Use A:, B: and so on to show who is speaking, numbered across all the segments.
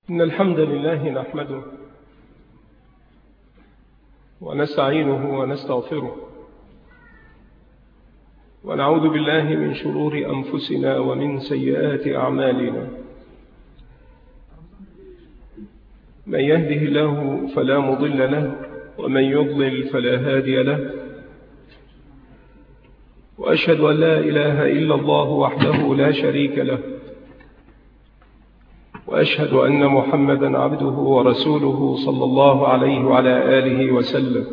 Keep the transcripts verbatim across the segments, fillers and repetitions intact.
A: إن الحمد لله نحمده ونستعينه ونستغفره ونعوذ بالله من شرور أنفسنا ومن سيئات أعمالنا. من يهده الله فلا مضل له ومن يضلل فلا هادي له، وأشهد أن لا إله إلا الله وحده لا شريك له، وأشهد أن محمدا عبده ورسوله صلى الله عليه وعلى آله وسلم.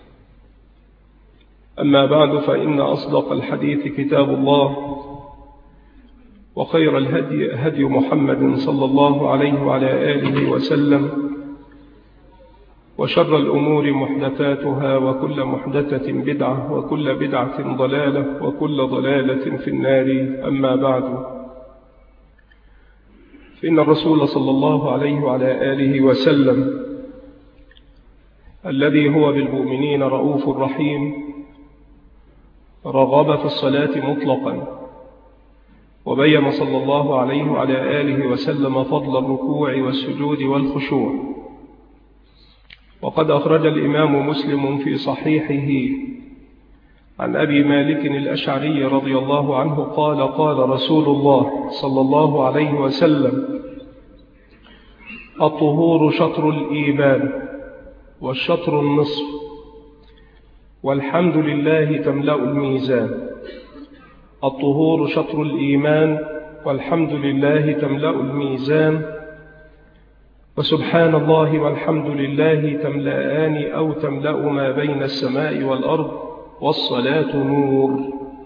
A: أما بعد، فإن أصدق الحديث كتاب الله، وخير الهدي هدي محمد صلى الله عليه وعلى آله وسلم، وشر الأمور محدثاتها، وكل محدثة بدعة، وكل بدعة ضلالة، وكل ضلالة في النار. أما بعد، فإن الرسول صلى الله عليه وعلى آله وسلم الذي هو بالمؤمنين رؤوف رحيم رغب في الصلاة مطلقا، وبين صلى الله عليه وعلى آله وسلم فضل الركوع والسجود والخشوع. وقد أخرج الإمام مسلم في صحيحه عن أبي مالك الأشعري رضي الله عنه قال: قال رسول الله صلى الله عليه وسلم: الطهور شطر الإيمان والشطر النصف، والحمد لله تملأ الميزان. الطهور شطر الإيمان والحمد لله تملأ الميزان، وسبحان الله والحمد لله تملأان أو تملأ ما بين السماء والأرض، والصلاة نور،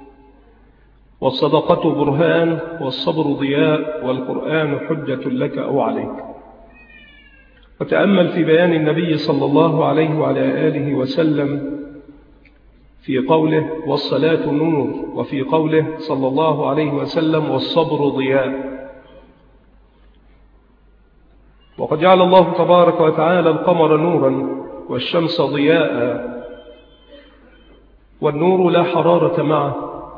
A: والصدقة برهان، والصبر ضياء، والقرآن حجة لك أو عليك. وتأمل في بيان النبي صلى الله عليه وعلى آله وسلم في قوله والصلاة نور، وفي قوله صلى الله عليه وسلم والصبر ضياء. وقد جعل الله تبارك وتعالى القمر نورا والشمس ضياء، والنور لا حرارة معه،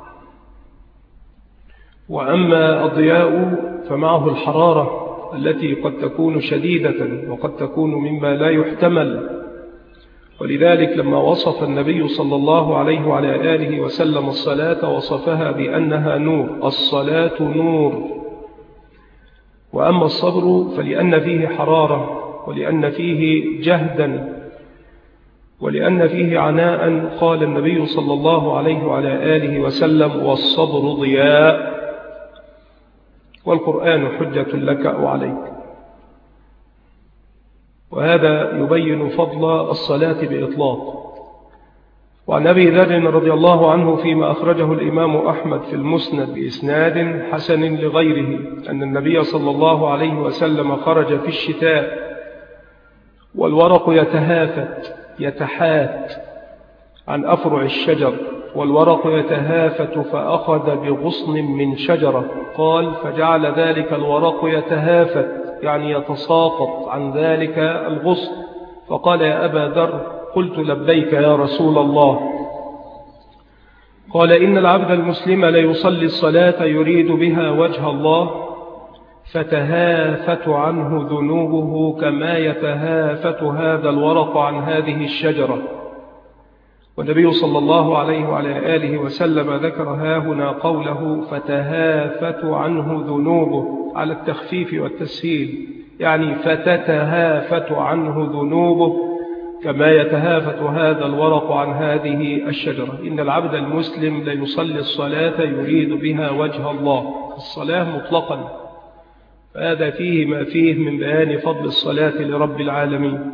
A: وأما الضياء فمعه الحرارة التي قد تكون شديدة وقد تكون مما لا يحتمل. ولذلك لما وصف النبي صلى الله عليه وعلى آله وسلم الصلاة وصفها بأنها نور. الصلاة نور. وأما الصبر فلأن فيه حرارة، ولأن فيه جهدا، ولأن فيه عناء، قال النبي صلى الله عليه وعلى آله وسلم والصبر ضياء، والقرآن حجة لك أو عليك. وهذا يبين فضل الصلاة بإطلاق. وعن أبي ذر رضي الله عنه فيما أخرجه الإمام أحمد في المسند بإسناد حسن لغيره أن النبي صلى الله عليه وسلم خرج في الشتاء والورق يتهافت يتحات عن أفرع الشجر، والورق يتهافت فأخذ بغصن من شجرة، قال: فجعل ذلك الورق يتهافت، يعني يتساقط عن ذلك الغصن، فقال: يا أبا ذر، قلت: لبيك يا رسول الله. قال: إن العبد المسلم ليصلي الصلاة يريد بها وجه الله، فتهافت عنه ذنوبه كما يتهافت هذا الورق عن هذه الشجرة. والنبي صلى الله عليه وعلى آله وسلم ذكر هاهنا قوله فتهافت عنه ذنوبه على التخفيف والتسهيل، يعني فتتهافت عنه ذنوبه كما يتهافت هذا الورق عن هذه الشجرة. إن العبد المسلم ليصلي الصلاة يريد بها وجه الله، الصلاة مطلقا، فهذا فيه ما فيه من بيان فضل الصلاة لرب العالمين.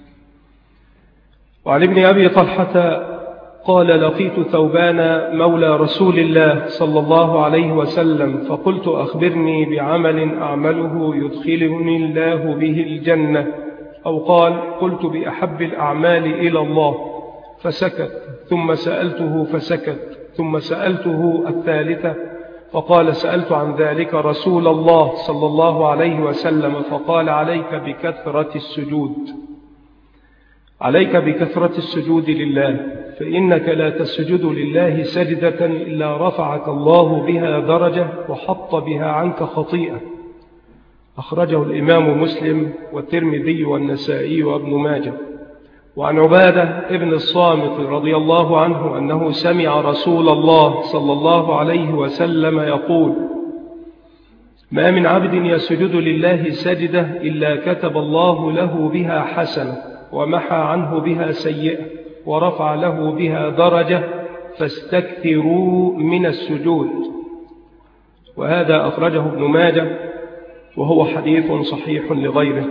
A: وعن ابن أبي طلحة قال: لقيت ثوبان مولى رسول الله صلى الله عليه وسلم، فقلت: أخبرني بعمل أعمله يدخلني الله به الجنة، أو قال: قلت: بأحب الأعمال إلى الله، فسكت، ثم سألته فسكت، ثم سألته الثالثة، فقال: سألت عن ذلك رسول الله صلى الله عليه وسلم، فقال: عليك بكثرة السجود، عليك بكثرة السجود لله، فإنك لا تسجد لله سجدة إلا رفعك الله بها درجة وحط بها عنك خطيئة. أخرجه الإمام مسلم والترمذي والنسائي وابن ماجه. وعن عبادة ابن الصامت رضي الله عنه أنه سمع رسول الله صلى الله عليه وسلم يقول: ما من عبد يسجد لله سجدة إلا كتب الله له بها حسنة ومحى عنه بها سيئة ورفع له بها درجة فاستكثروا من السجود. وهذا أخرجه ابن ماجه وهو حديث صحيح لغيره.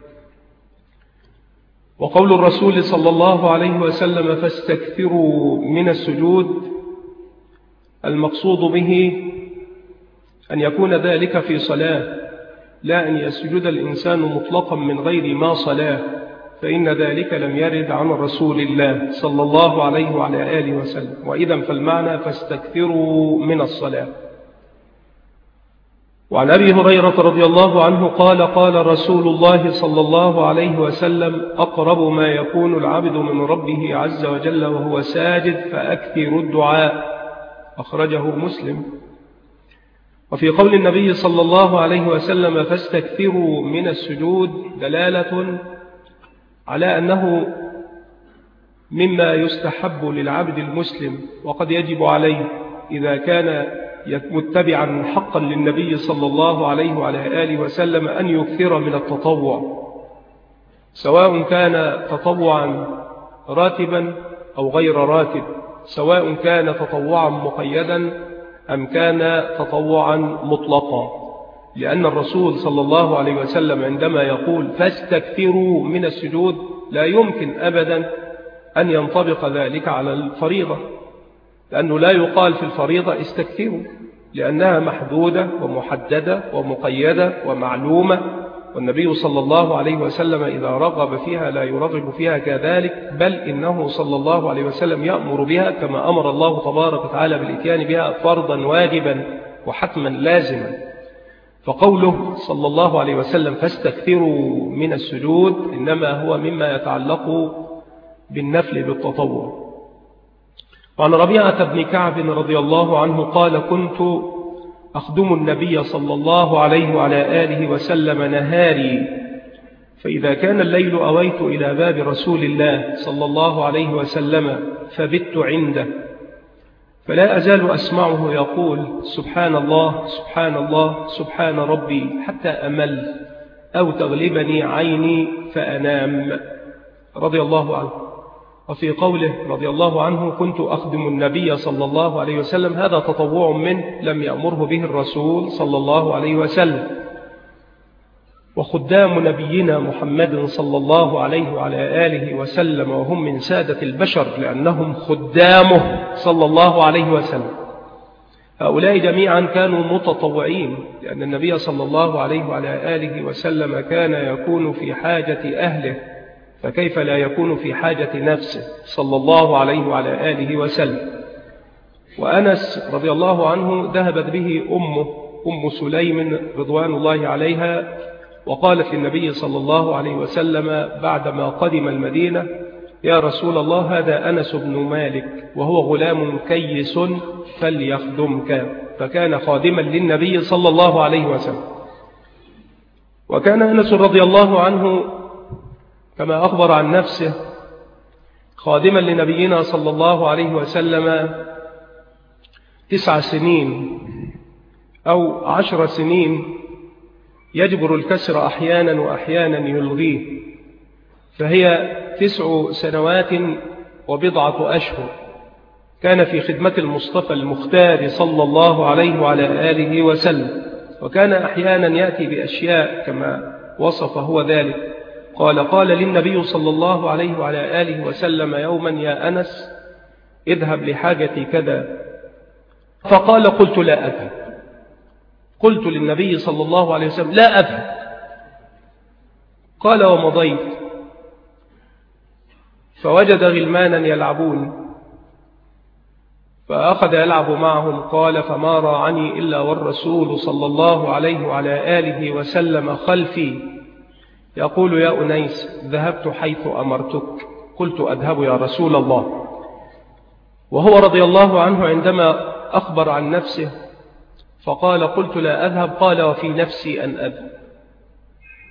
A: وقول الرسول صلى الله عليه وسلم فاستكثروا من السجود المقصود به أن يكون ذلك في صلاة، لا أن يسجد الإنسان مطلقا من غير ما صلاة، فإن ذلك لم يرد عن رسول الله صلى الله عليه وعلى آله وسلم. وإذا فالمعنى فاستكثروا من الصلاة. وعن أبي هريرة رضي الله عنه قال: قال رسول الله صلى الله عليه وسلم: أقرب ما يكون العبد من ربه عز وجل وهو ساجد فأكثر الدعاء. أخرجه مسلم. وفي قول النبي صلى الله عليه وسلم فاستكثروا من السجود دلالة على أنه مما يستحب للعبد المسلم، وقد يجب عليه إذا كان متبعا حقا للنبي صلى الله عليه وعلى آله وسلم أن يكثر من التطوع، سواء كان تطوعا راتبا أو غير راتب، سواء كان تطوعا مقيدا أم كان تطوعا مطلقا، لأن الرسول صلى الله عليه وسلم عندما يقول فاستكثروا من السجود لا يمكن أبدا أن ينطبق ذلك على الفريضة، لأنه لا يقال في الفريضة استكثروا، لأنها محدودة ومحددة ومقيدة ومعلومة، والنبي صلى الله عليه وسلم إذا رغب فيها لا يرغب فيها كذلك، بل إنه صلى الله عليه وسلم يأمر بها كما أمر الله تبارك وتعالى بالإتيان بها فرضا واجبا وحتما لازما. فقوله صلى الله عليه وسلم فاستكثروا من السجود إنما هو مما يتعلق بالنفل بالتطوع. وعن ربيعة بن كعب رضي الله عنه قال: كنت أخدم النبي صلى الله عليه وعلى آله وسلم نهاري، فإذا كان الليل أويت إلى باب رسول الله صلى الله عليه وسلم فبت عنده، فلا أزال أسمعه يقول سبحان الله سبحان الله سبحان ربي حتى أمل أو تغلبني عيني فأنام، رضي الله عنه. وفي قوله رضي الله عنه كنت أخدم النبي صلى الله عليه وسلم، هذا تطوع منه لم يأمره به الرسول صلى الله عليه وسلم. وخدام نبينا محمد صلى الله عليه وعلى آله وسلم وهم من سادة البشر لأنهم خدامه صلى الله عليه وسلم، هؤلاء جميعا كانوا متطوعين، لأن النبي صلى الله عليه وعلى آله وسلم كان يكون في حاجة أهله، فكيف لا يكون في حاجة نفسه صلى الله عليه وعلى آله وسلم. وأنس رضي الله عنه ذهبت به أمه أم سليم رضوان الله عليها، وقالت للنبي صلى الله عليه وسلم بعدما قدم المدينة: يا رسول الله هذا أنس بن مالك وهو غلام كيس فليخدمك، فكان خادما للنبي صلى الله عليه وسلم. وكان أنس رضي الله عنه كما أخبر عن نفسه خادما لنبينا صلى الله عليه وسلم تسع سنين أو عشر سنين، يجبر الكسر أحيانا وأحيانا يلغيه، فهي تسع سنوات وبضعة أشهر كان في خدمة المصطفى المختار صلى الله عليه وعلى آله وسلم. وكان أحيانا يأتي بأشياء كما وصف هو ذلك. قال: قال للنبي صلى الله عليه وعلى آله وسلم يوما: يا أنس اذهب لحاجتي كذا، فقال: قلت لا أذهب. قلت للنبي صلى الله عليه وسلم: لا أذهب. قال: ومضيت فوجد غلمانا يلعبون فأخذ يلعب معهم. قال: فما راعني إلا والرسول صلى الله عليه وعلى آله وسلم خلفي يقول: يا أنيس ذهبت حيث أمرتك. قلت: أذهب يا رسول الله. وهو رضي الله عنه عندما أخبر عن نفسه فقال: قلت لا أذهب، قال: وفي نفسي أن أذهب.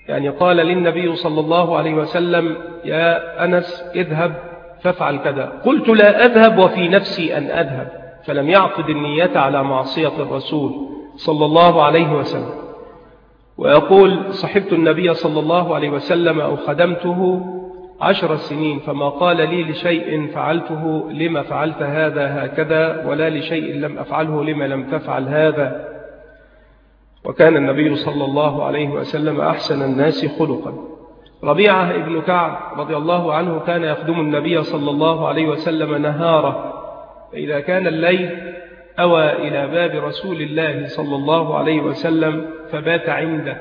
A: يعني قال للنبي صلى الله عليه وسلم يا أنس اذهب فافعل كذا، قلت لا أذهب وفي نفسي أن أذهب، فلم يعقد النية على معصية الرسول صلى الله عليه وسلم. ويقول صحبت النبي صلى الله عليه وسلم أو خدمته عشر سنين فما قال لي لشيء فعلته لما فعلت هذا هكذا، ولا لشيء لم أفعله لما لم تفعل هذا. وكان النبي صلى الله عليه وسلم أحسن الناس خلقا. ربيعة ابن كعب رضي الله عنه كان يخدم النبي صلى الله عليه وسلم نهاره، فإذا كان الليل أوى إلى باب رسول الله صلى الله عليه وسلم فبات عنده،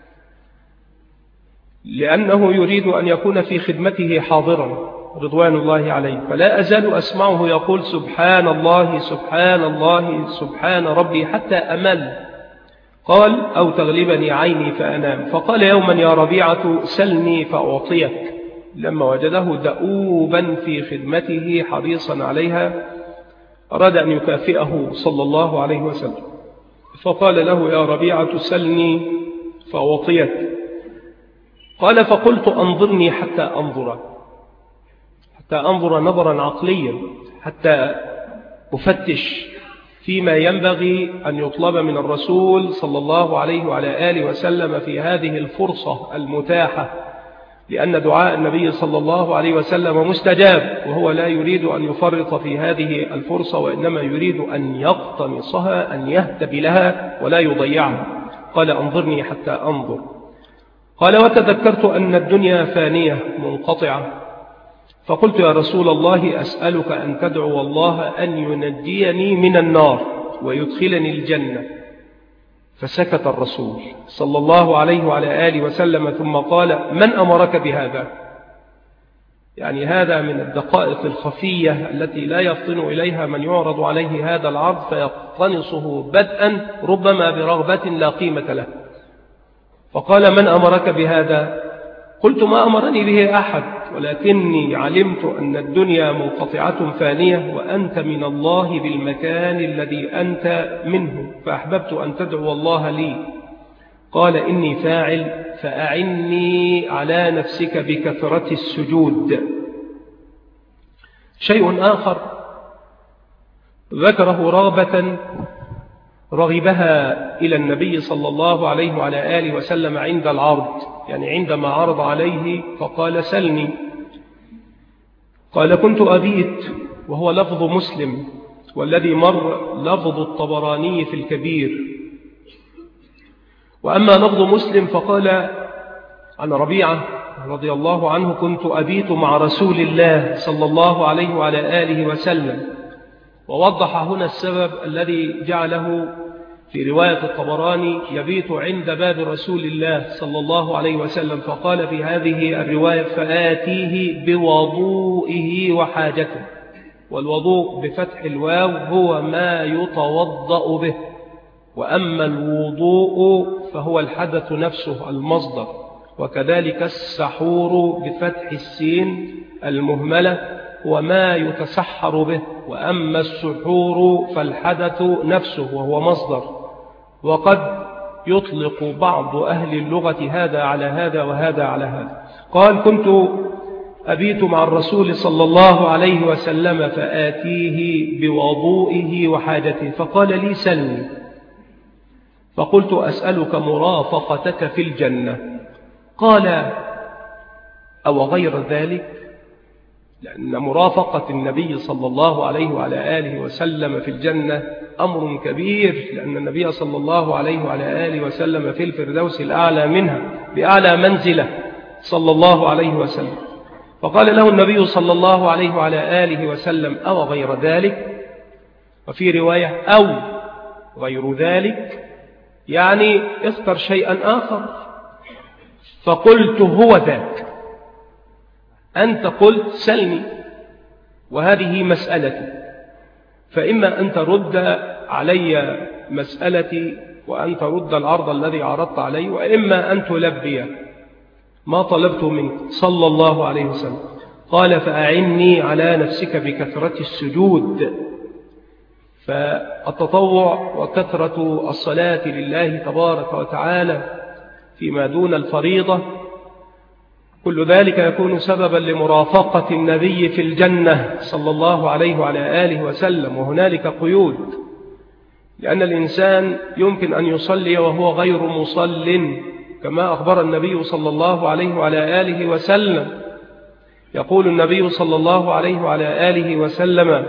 A: لأنه يريد أن يكون في خدمته حاضرا رضوان الله عليه. فلا أزال أسمعه يقول سبحان الله سبحان الله سبحان ربي حتى أمل. قال أو تغلبني عيني فأنام. فقال يوما يا ربيعة سلني فأعطيك، لما وجده دؤوبا في خدمته حريصا عليها أراد أن يكافئه صلى الله عليه وسلم، فقال له يا ربيعة سلني فأعطيك. قال فقلت أنظرني حتى أنظر حتى أنظر نظرا عقليا، حتى أفتش فيما ينبغي أن يطلب من الرسول صلى الله عليه وعلى آله وسلم في هذه الفرصة المتاحة، لأن دعاء النبي صلى الله عليه وسلم مستجاب، وهو لا يريد أن يفرط في هذه الفرصة، وإنما يريد أن يقتنصها، أن يهتب لها ولا يضيعها. قال أنظرني حتى أنظر. قال وتذكرت أن الدنيا فانية منقطعة، فقلت يا رسول الله أسألك أن تدعو الله أن ينجيني من النار ويدخلني الجنة. فسكت الرسول صلى الله عليه وعلى آله وسلم ثم قال من أمرك بهذا؟ يعني هذا من الدقائق الخفية التي لا يفطن إليها من يعرض عليه هذا العرض فيقتنصه بدءا ربما برغبة لا قيمة له. فقال من أمرك بهذا؟ قلت ما أمرني به أحد، ولكني علمت أن الدنيا منقطعة فانية وأنت من الله بالمكان الذي أنت منه، فأحببت أن تدعو الله لي. قال إني فاعل فأعني على نفسك بكثرة السجود. شيء آخر ذكره رغبة رغبها إلى النبي صلى الله عليه وعلى آله وسلم عند العرض، يعني عندما عرض عليه فقال سلني. قال كنت أبيت، وهو لفظ مسلم، والذي مر لفظ الطبراني في الكبير. وأما لفظ مسلم فقال عن ربيعة رضي الله عنه كنت أبيت مع رسول الله صلى الله عليه وعلى آله وسلم. ووضح هنا السبب الذي جعله في رواية الطبراني يبيت عند باب رسول الله صلى الله عليه وسلم، فقال في هذه الرواية فآتيه بوضوئه وحاجته. والوضوء بفتح الواو هو ما يتوضأ به، وأما الوضوء فهو الحدث نفسه المصدر، وكذلك السحور بفتح السين المهملة وما يتسحر به، وأما السحور فالحدث نفسه وهو مصدر. وقد يطلق بعض أهل اللغة هذا على هذا وهذا على هذا. قال كنت أبيت مع الرسول صلى الله عليه وسلم فآتيه بوضوئه وحاجته، فقال لي سلني. فقلت أسألك مرافقتك في الجنة. قال أو غير ذلك، لأن مرافقة النبي صلى الله عليه وعلى آله وسلم في الجنة أمر كبير، لأن النبي صلى الله عليه وعلى آله وسلم في الفردوس الأعلى منها بأعلى منزلة صلى الله عليه وسلم. فقال له النبي صلى الله عليه وعلى آله وسلم أو غير ذلك، وفي رواية أو غير ذلك، يعني اختر شيئا آخر. فقلت هو ذاك، أنت قلت سلني وهذه مسألتي، فإما أن ترد علي مسألتي وأن ترد العرض الذي عرضت عليه، وإما أن تلبي ما طلبت منك صلى الله عليه وسلم. قال فأعني على نفسك بكثرة السجود. فالتطوع وكثرة الصلاة لله تبارك وتعالى فيما دون الفريضة، كل ذلك يكون سببا لمرافقة النبي في الجنة صلى الله عليه وعلى آله وسلم. وهنالك قيود، لأن الإنسان يمكن أن يصلي وهو غير مصل، كما أخبر النبي صلى الله عليه وعلى آله وسلم. يقول النبي صلى الله عليه وعلى آله وسلم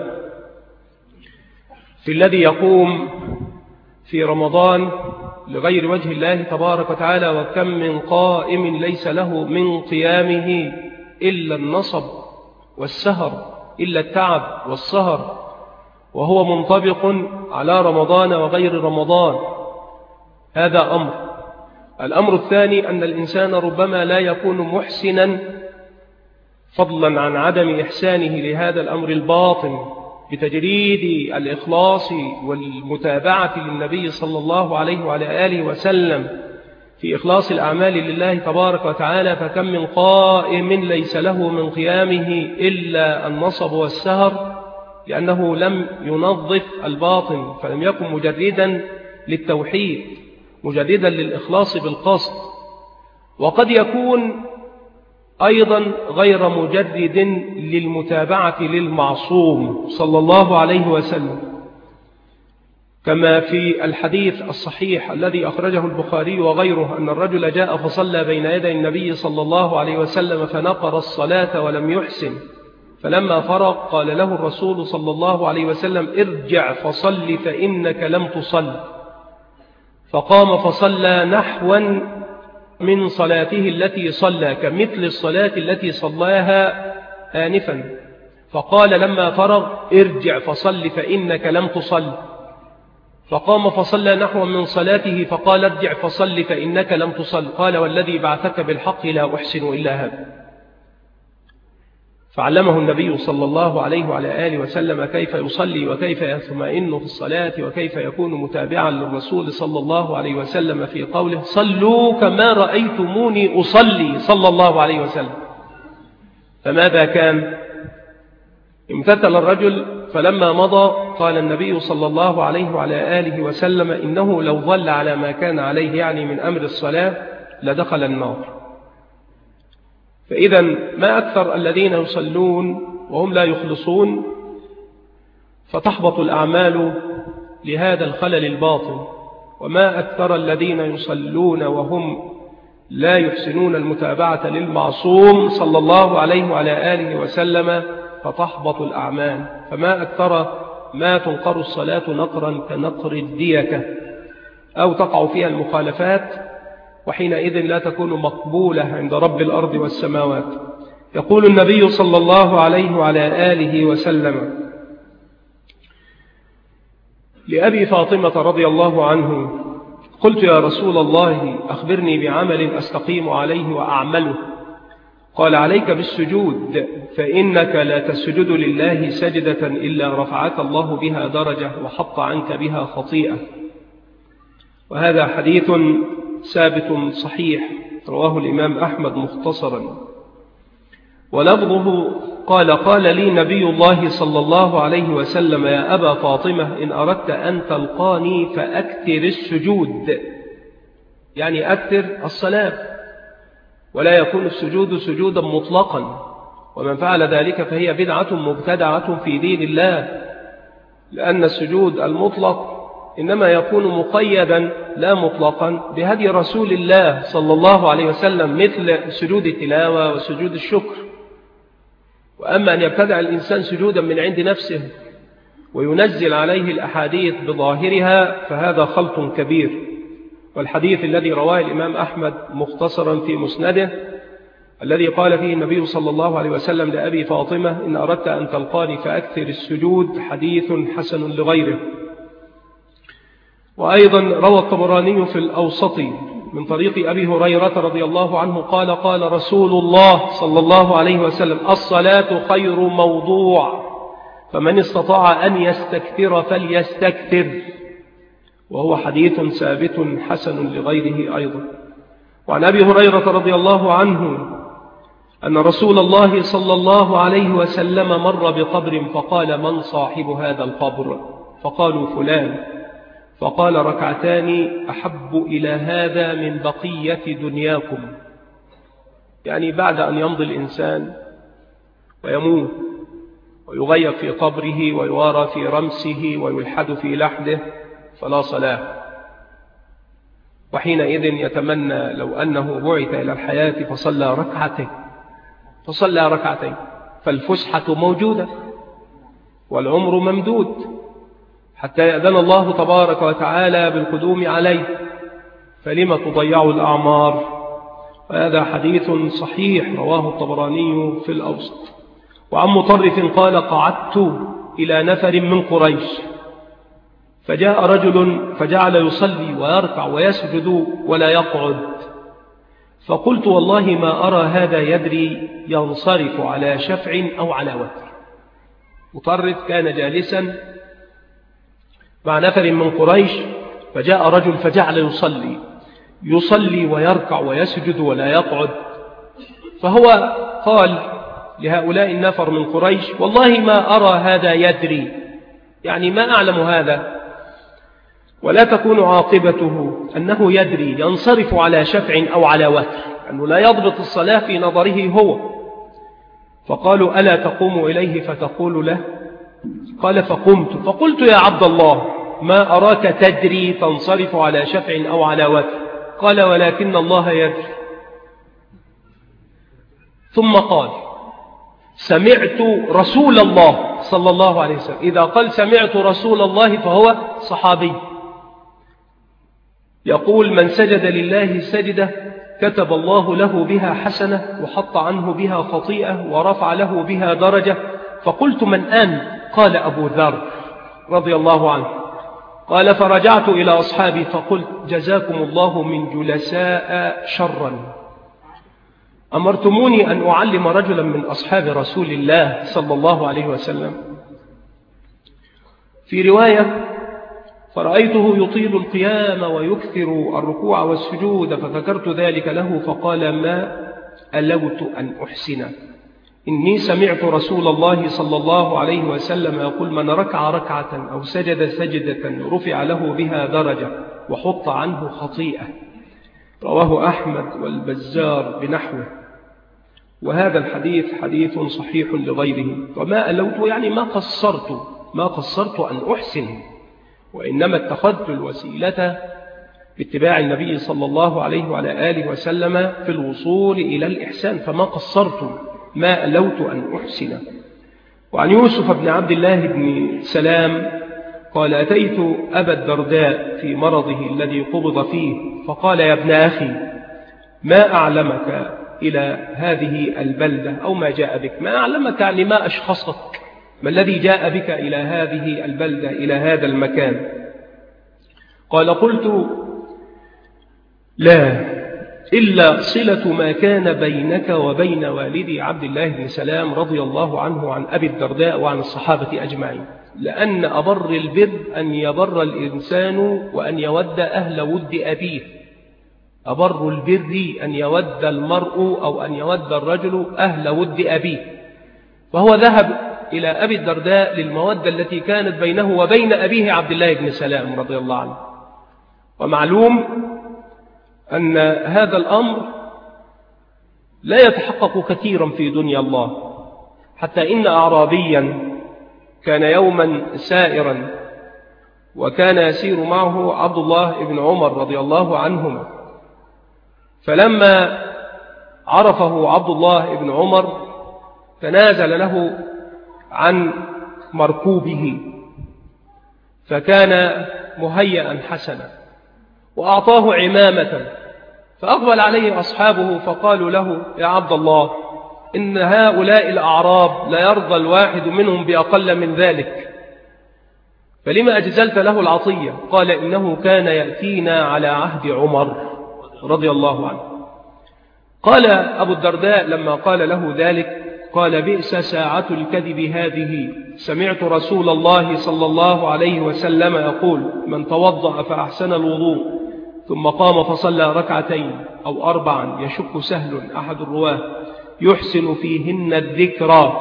A: في الذي يقوم في رمضان لغير وجه الله تبارك وتعالى: وكم من قائم ليس له من قيامه إلا النصب والسهر، إلا التعب والسهر، وهو منطبق على رمضان وغير رمضان. هذا أمر. الأمر الثاني أن الإنسان ربما لا يكون محسنا، فضلا عن عدم إحسانه لهذا الأمر الباطن، بتجريد الإخلاص والمتابعة للنبي صلى الله عليه وعلى آله وسلم في إخلاص الأعمال لله تبارك وتعالى. فكم من قائم ليس له من قيامه إلا النصب والسهر، لأنه لم ينظف الباطن، فلم يكن مجردا للتوحيد، مجردا للإخلاص بالقصد. وقد يكون أيضا غير مجرد للمتابعة للمعصوم صلى الله عليه وسلم، كما في الحديث الصحيح الذي أخرجه البخاري وغيره أن الرجل جاء فصلى بين يدي النبي صلى الله عليه وسلم فنقر الصلاة ولم يحسن، فلما فرغ قال له الرسول صلى الله عليه وسلم: ارجع فصل فإنك لم تصل. فقام فصلى نحوا من صلاته التي صلى، كمثل الصلاة التي صلاها آنفا. فقال لما فرغ: ارجع فصل فإنك لم تصل. فقام فصلى نحو من صلاته فقال: ارجع فصل فإنك لم تصل. قال: والذي بعثك بالحق لا أحسن إلا هذا. فعلمه النبي صلى الله عليه وعلى آله وسلم كيف يصلي وكيف يطمئن في الصلاة وكيف يكون متابعا للرسول صلى الله عليه وسلم في قوله: صلوا كما رأيتموني أصلي صلى الله عليه وسلم. فماذا كان؟ امتثل الرجل، فلما مضى قال النبي صلى الله عليه وعلى آله وسلم: إنه لو ظل على ما كان عليه، يعني من أمر الصلاة، لدخل النار. فإذا ما أكثر الذين يصلون وهم لا يخلصون، فتحبط الأعمال لهذا الخلل الباطن. وما أكثر الذين يصلون وهم لا يحسنون المتابعة للمعصوم صلى الله عليه وعلى آله وسلم، فتحبط الأعمال. فما أكثر ما تنقر الصلاة نقرا كنقر الديكة، أو تقع فيها المخالفات، وحينئذ لا تكون مقبولة عند رب الأرض والسماوات. يقول النبي صلى الله عليه وعلى آله وسلم لأبي فاطمة رضي الله عنه: قلت يا رسول الله أخبرني بعمل أستقيم عليه وأعمله. قال: عليك بالسجود، فإنك لا تسجد لله سجدة إلا رفعك الله بها درجة وحط عنك بها خطيئة. وهذا حديث ثابت صحيح رواه الإمام أحمد مختصرا. ولفظه قال: قال لي نبي الله صلى الله عليه وسلم: يا أبا فاطمة، إن أردت أن تلقاني فأكثر السجود، يعني أكثر الصلاة، ولا يكون السجود سجودا مطلقا، ومن فعل ذلك فهي بدعة مبتدعة في دين الله، لأن السجود المطلق إنما يكون مقيدا لا مطلقا بهدي رسول الله صلى الله عليه وسلم، مثل سجود التلاوة وسجود الشكر. وأما أن يبتدع الإنسان سجودا من عند نفسه وينزل عليه الأحاديث بظاهرها، فهذا خلط كبير. والحديث الذي رواه الإمام أحمد مختصرا في مسنده الذي قال فيه النبي صلى الله عليه وسلم لأبي فاطمة: إن أردت أن تلقاني فأكثر السجود، حديث حسن لغيره. وأيضا روى الطبراني في الأوسط من طريق أبي هريرة رضي الله عنه قال: قال رسول الله صلى الله عليه وسلم: الصلاة خير موضوع، فمن استطاع أن يستكثر فليستكثر. وهو حديث ثابت حسن لغيره أيضا. وعن أبي هريرة رضي الله عنه أن رسول الله صلى الله عليه وسلم مر بقبر فقال: من صاحب هذا القبر؟ فقالوا: فلان. فقال ركعتان أحب إلى هذا من بقية دنياكم. يعني بعد أن يمضي الإنسان ويموت ويغيب في قبره ويوارى في رمسه ويلحد في لحده فلا صلاة، وحينئذ يتمنى لو أنه بعث إلى الحياة فصلى ركعتين فصلى ركعتين فالفسحة موجودة والعمر ممدود حتى يأذن الله تبارك وتعالى بالقدوم عليه، فلما تضيع الأعمار؟ وهذا حديث صحيح رواه الطبراني في الأوسط. وعن مطرف قال: قعدت إلى نفر من قريش فجاء رجل فجعل يصلي ويركع ويسجد ولا يقعد، فقلت: والله ما أرى هذا يدري ينصرف على شفع أو على وتر. مطرف كان جالسا مع نفر من قريش فجاء رجل فجعل يصلي يصلي ويركع ويسجد ولا يقعد، فهو قال لهؤلاء النفر من قريش: والله ما أرى هذا يدري، يعني ما أعلم هذا، ولا تكون عاقبته أنه يدري ينصرف على شفع أو على وتر، أنه لا يضبط الصلاة في نظره هو. فقالوا: ألا تقوم إليه فتقول له؟ قال: فقمت فقلت: يا عبد الله ما أراك تدري تنصرف على شفع أو على وتر؟ قال: ولكن الله يدري. ثم قال: سمعت رسول الله صلى الله عليه وسلم. إذا قال سمعت رسول الله فهو صحابي، يقول: من سجد لله سجدة كتب الله له بها حسنة وحط عنه بها خطيئة ورفع له بها درجة. فقلت: من أنت؟ قال: أبو ذر رضي الله عنه. قال: فرجعت إلى أصحابي فقلت: جزاكم الله من جلساء شرا، أمرتموني أن أعلم رجلا من أصحاب رسول الله صلى الله عليه وسلم. في رواية: فرأيته يطيل القيام ويكثر الركوع والسجود، فذكرت ذلك له فقال: ما ألوت أن أحسن، إني سمعت رسول الله صلى الله عليه وسلم يقول: من ركع ركعة أو سجد سجدة رفع له بها درجة وحط عنه خطيئة. رواه أحمد والبزار بنحوه. وهذا الحديث حديث صحيح لغيره. وما ألوت يعني ما قصرت ما قصرت أن أحسن، وإنما اتخذت الوسيلة باتباع النبي صلى الله عليه وعلى آله وسلم في الوصول إلى الإحسان، فما قصرت ما ألوت أن أحسن. وعن يوسف بن عبد الله بن سلام قال: أتيت أبا الدرداء في مرضه الذي قبض فيه فقال: يا ابن أخي ما أعلمك إلى هذه البلدة، أو ما جاء بك، ما أعلمك يعني ما أشخصك، ما الذي جاء بك إلى هذه البلدة إلى هذا المكان؟ قال: قلت: لا إلا صلة ما كان بينك وبين والدي عبد الله بن سلام رضي الله عنه عن أبي الدرداء وعن الصحابة أجمعين، لأن أبر البر أن يبر الإنسان وأن يود أهل ود أبيه. أبر البر أن يود المرء أو أن يود الرجل أهل ود أبيه، فهو ذهب إلى أبي الدرداء للمودة التي كانت بينه وبين أبيه عبد الله بن سلام رضي الله عنه. ومعلوم أن هذا الأمر لا يتحقق كثيرا في دنيا الله، حتى إن أعرابيا كان يوما سائرا وكان يسير معه عبد الله بن عمر رضي الله عنهما، فلما عرفه عبد الله بن عمر تنازل له عن مركوبه، فكان مهيئا حسنا وأعطاه عمامة، فأقبل عليه أصحابه فقالوا له: يا عبد الله إن هؤلاء الأعراب لا يرضى الواحد منهم بأقل من ذلك، فلما أجزلت له العطية؟ قال: إنه كان يأتينا على عهد عمر رضي الله عنه. قال أبو الدرداء لما قال له ذلك قال: بئس ساعة الكذب هذه، سمعت رسول الله صلى الله عليه وسلم يقول: من توضأ فأحسن الوضوء ثم قام فصلى ركعتين أو أربعا يشك سهل أحد الرواه يحسن فيهن الذكر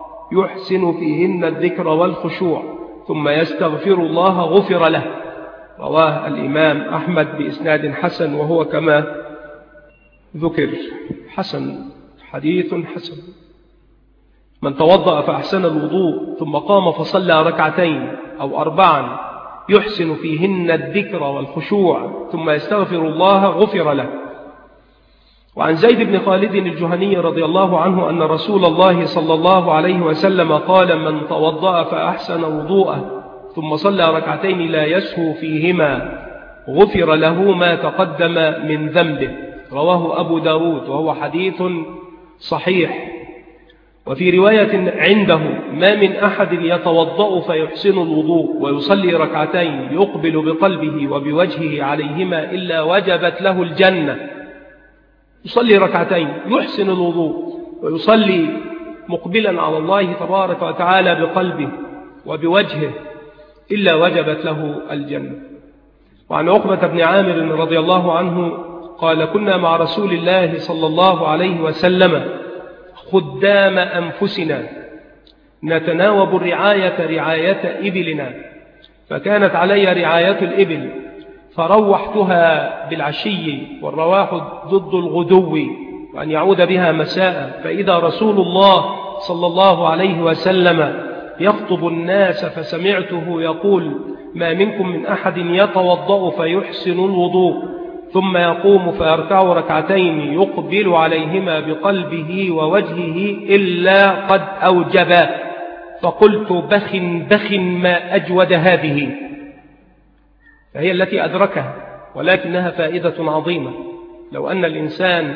A: يحسن فيهن الذكر والخشوع ثم يستغفر الله غفر له. رواه الإمام أحمد بإسناد حسن، وهو كما ذكر حسن، حديث حسن. من توضأ فأحسن الوضوء ثم قام فصلى ركعتين أو أربعا يحسن فيهن الذكر والخشوع ثم يستغفر الله غفر له. وعن زيد بن خالد الجهني رضي الله عنه أن رسول الله صلى الله عليه وسلم قال: من توضأ فأحسن وضوءه ثم صلى ركعتين لا يسهو فيهما غفر له ما تقدم من ذنبه. رواه أبو داود، وهو حديث صحيح. وفي رواية عنده: ما من أحد يتوضأ فيحسن الوضوء ويصلي ركعتين يقبل بقلبه وبوجهه عليهما إلا وجبت له الجنة. يصلي ركعتين يحسن الوضوء ويصلي مقبلا على الله تبارك وتعالى بقلبه وبوجهه إلا وجبت له الجنة. وعن عقبة بن عامر رضي الله عنه قال: كنا مع رسول الله صلى الله عليه وسلم خدام أنفسنا نتناوب الرعاية رعاية إبلنا، فكانت علي رعاية الإبل فروحتها بالعشي، والرواح ضد الغدو، وأن يعود بها مساء، فإذا رسول الله صلى الله عليه وسلم يخطب الناس فسمعته يقول: ما منكم من أحد يتوضأ فيحسن الوضوء ثم يقوم فيركع ركعتين يقبل عليهما بقلبه ووجهه إلا قد أوجب. فقلت: بخ بخ ما أجود هذه. فهي التي أدركها، ولكنها فائدة عظيمة. لو أن الإنسان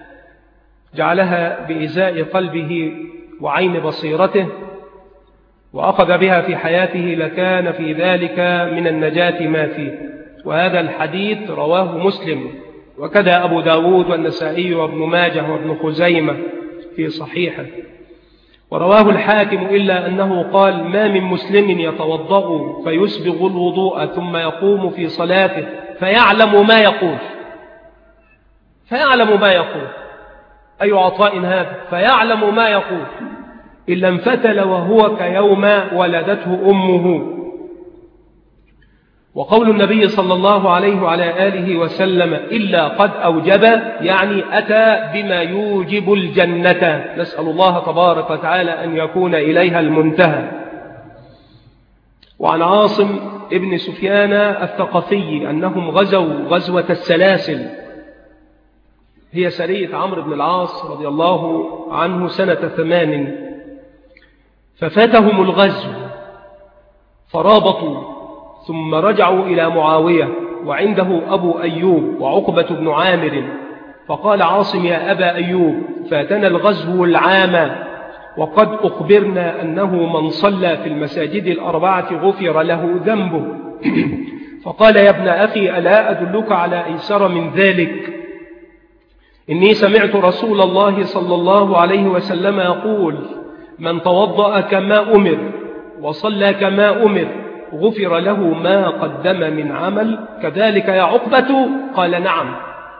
A: جعلها بإزاء قلبه وعين بصيرته وأخذ بها في حياته لكان في ذلك من النجاة ما فيه. وهذا الحديث رواه مسلم، وكذا أبو داود والنسائي وابن ماجه وابن خزيمة في صحيحه. ورواه الحاكم إلا أنه قال: ما من مسلم يتوضأ فيسبغ الوضوء ثم يقوم في صلاته فيعلم ما يقول. فيعلم ما يقول أي عطاء هذا؟ فيعلم ما يقول إلا انفتل وهو كيوم ولدته أمه. وقول النبي صلى الله عليه وعلى آله وسلم إلا قد أوجب يعني أتى بما يوجب الجنة. نسأل الله تبارك وتعالى أن يكون إليها المنتهى. وعن عاصم ابن سفيان الثقفي أنهم غزوا غزوة السلاسل، هي سرية عمرو بن العاص رضي الله عنه سنة ثمان، ففاتهم الغزو فرابطوا ثم رجعوا إلى معاوية وعنده أبو أيوب وعقبة بن عامر، فقال عاصم: يا أبا أيوب، فاتنا الغزو العام وقد أخبرنا أنه من صلى في المساجد الأربعة غفر له ذنبه. فقال: يا ابن أخي، ألا أدلك على أيسر من ذلك؟ إني سمعت رسول الله صلى الله عليه وسلم يقول: من توضأ كما أمر وصلى كما أمر غفر له ما قدم من عمل، كذلك يا عقبة؟ قال: نعم.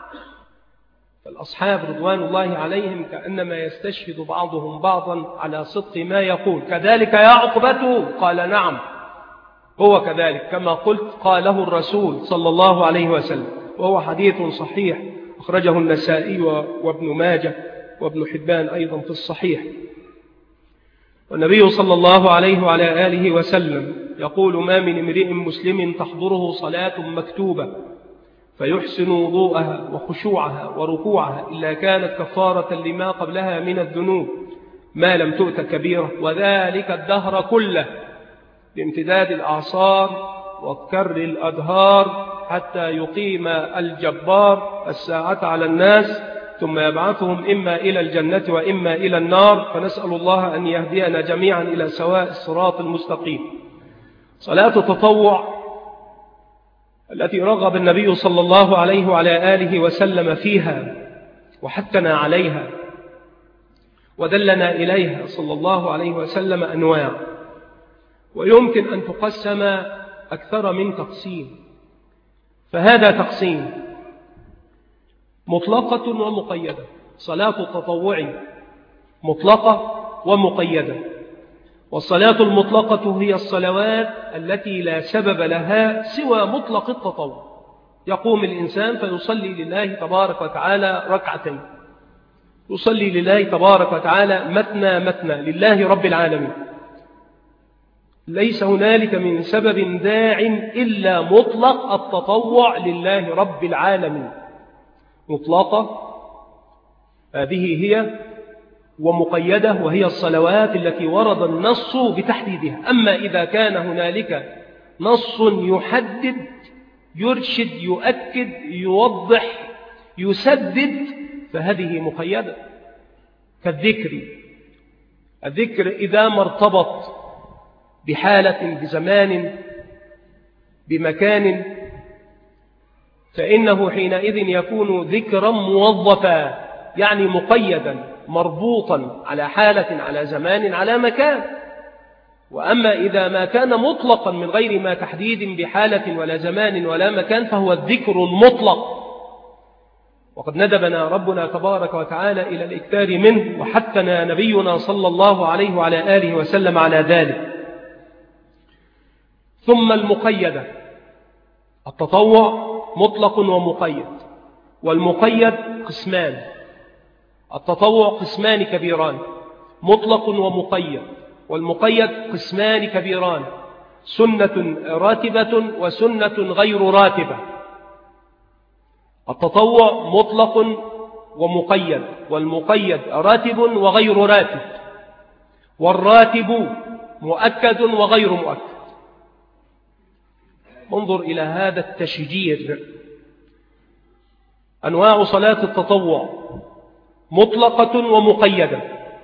A: فالأصحاب رضوان الله عليهم كأنما يستشهد بعضهم بعضا على صدق ما يقول. كذلك يا عقبة؟ قال: نعم، هو كذلك كما قلت قاله الرسول صلى الله عليه وسلم. وهو حديث صحيح أخرجه النسائي وابن ماجه وابن حبان أيضا في الصحيح. والنبي صلى الله عليه وعلى آله وسلم يقول: ما من امرئ مسلم تحضره صلاة مكتوبة فيحسن وضوءها وخشوعها وركوعها إلا كانت كفارة لما قبلها من الذنوب ما لم تؤت كبيرة، وذلك الدهر كله بامتداد الأعصار وكر الأدهار حتى يقيم الجبار الساعة على الناس ثم يبعثهم إما إلى الجنة وإما إلى النار. فنسأل الله أن يهدينا جميعا إلى سواء الصراط المستقيم. صلاة التطوع التي رغب النبي صلى الله عليه وعلى آله وسلم فيها وحثنا عليها ودلنا إليها صلى الله عليه وسلم أنواع، ويمكن أن تقسم أكثر من تقسيم. فهذا تقسيم: مطلقة ومقيدة. صلاة التطوع مطلقة ومقيدة. والصلاة المطلقة هي الصلوات التي لا سبب لها سوى مطلق التطوع. يقوم الإنسان فيصلي لله تبارك وتعالى ركعتين، يصلي لله تبارك وتعالى مثنى مثنى لله رب العالمين، ليس هنالك من سبب داع إلا مطلق التطوع لله رب العالمين. مطلقة هذه هي، ومقيدة وهي الصلوات التي ورد النص بتحديدها. أما إذا كان هنالك نص يحدد يرشد يؤكد يوضح يسدد فهذه مقيدة، كالذكر. الذكر إذا ما ارتبط بحالة بزمان بمكان فإنه حينئذ يكون ذكرا موظفا، يعني مقيدا مربوطا على حالة على زمان على مكان. وأما إذا ما كان مطلقا من غير ما تحديد بحالة ولا زمان ولا مكان فهو الذكر المطلق. وقد ندبنا ربنا تبارك وتعالى إلى الإكثار منه، وحثنا نبينا صلى الله عليه وعلى آله وسلم على ذلك. ثم المقيدة، التطوع مطلق ومقيد، والمقيد قسمان. التطوع قسمان كبيران، مطلق ومقيد، والمقيد قسمان كبيران، سنة راتبة وسنة غير راتبة. التطوع مطلق ومقيد، والمقيد راتب وغير راتب، والراتب مؤكد وغير مؤكد. انظر إلى هذا التشجير. أنواع صلاة التطوع مطلقة ومقيدة.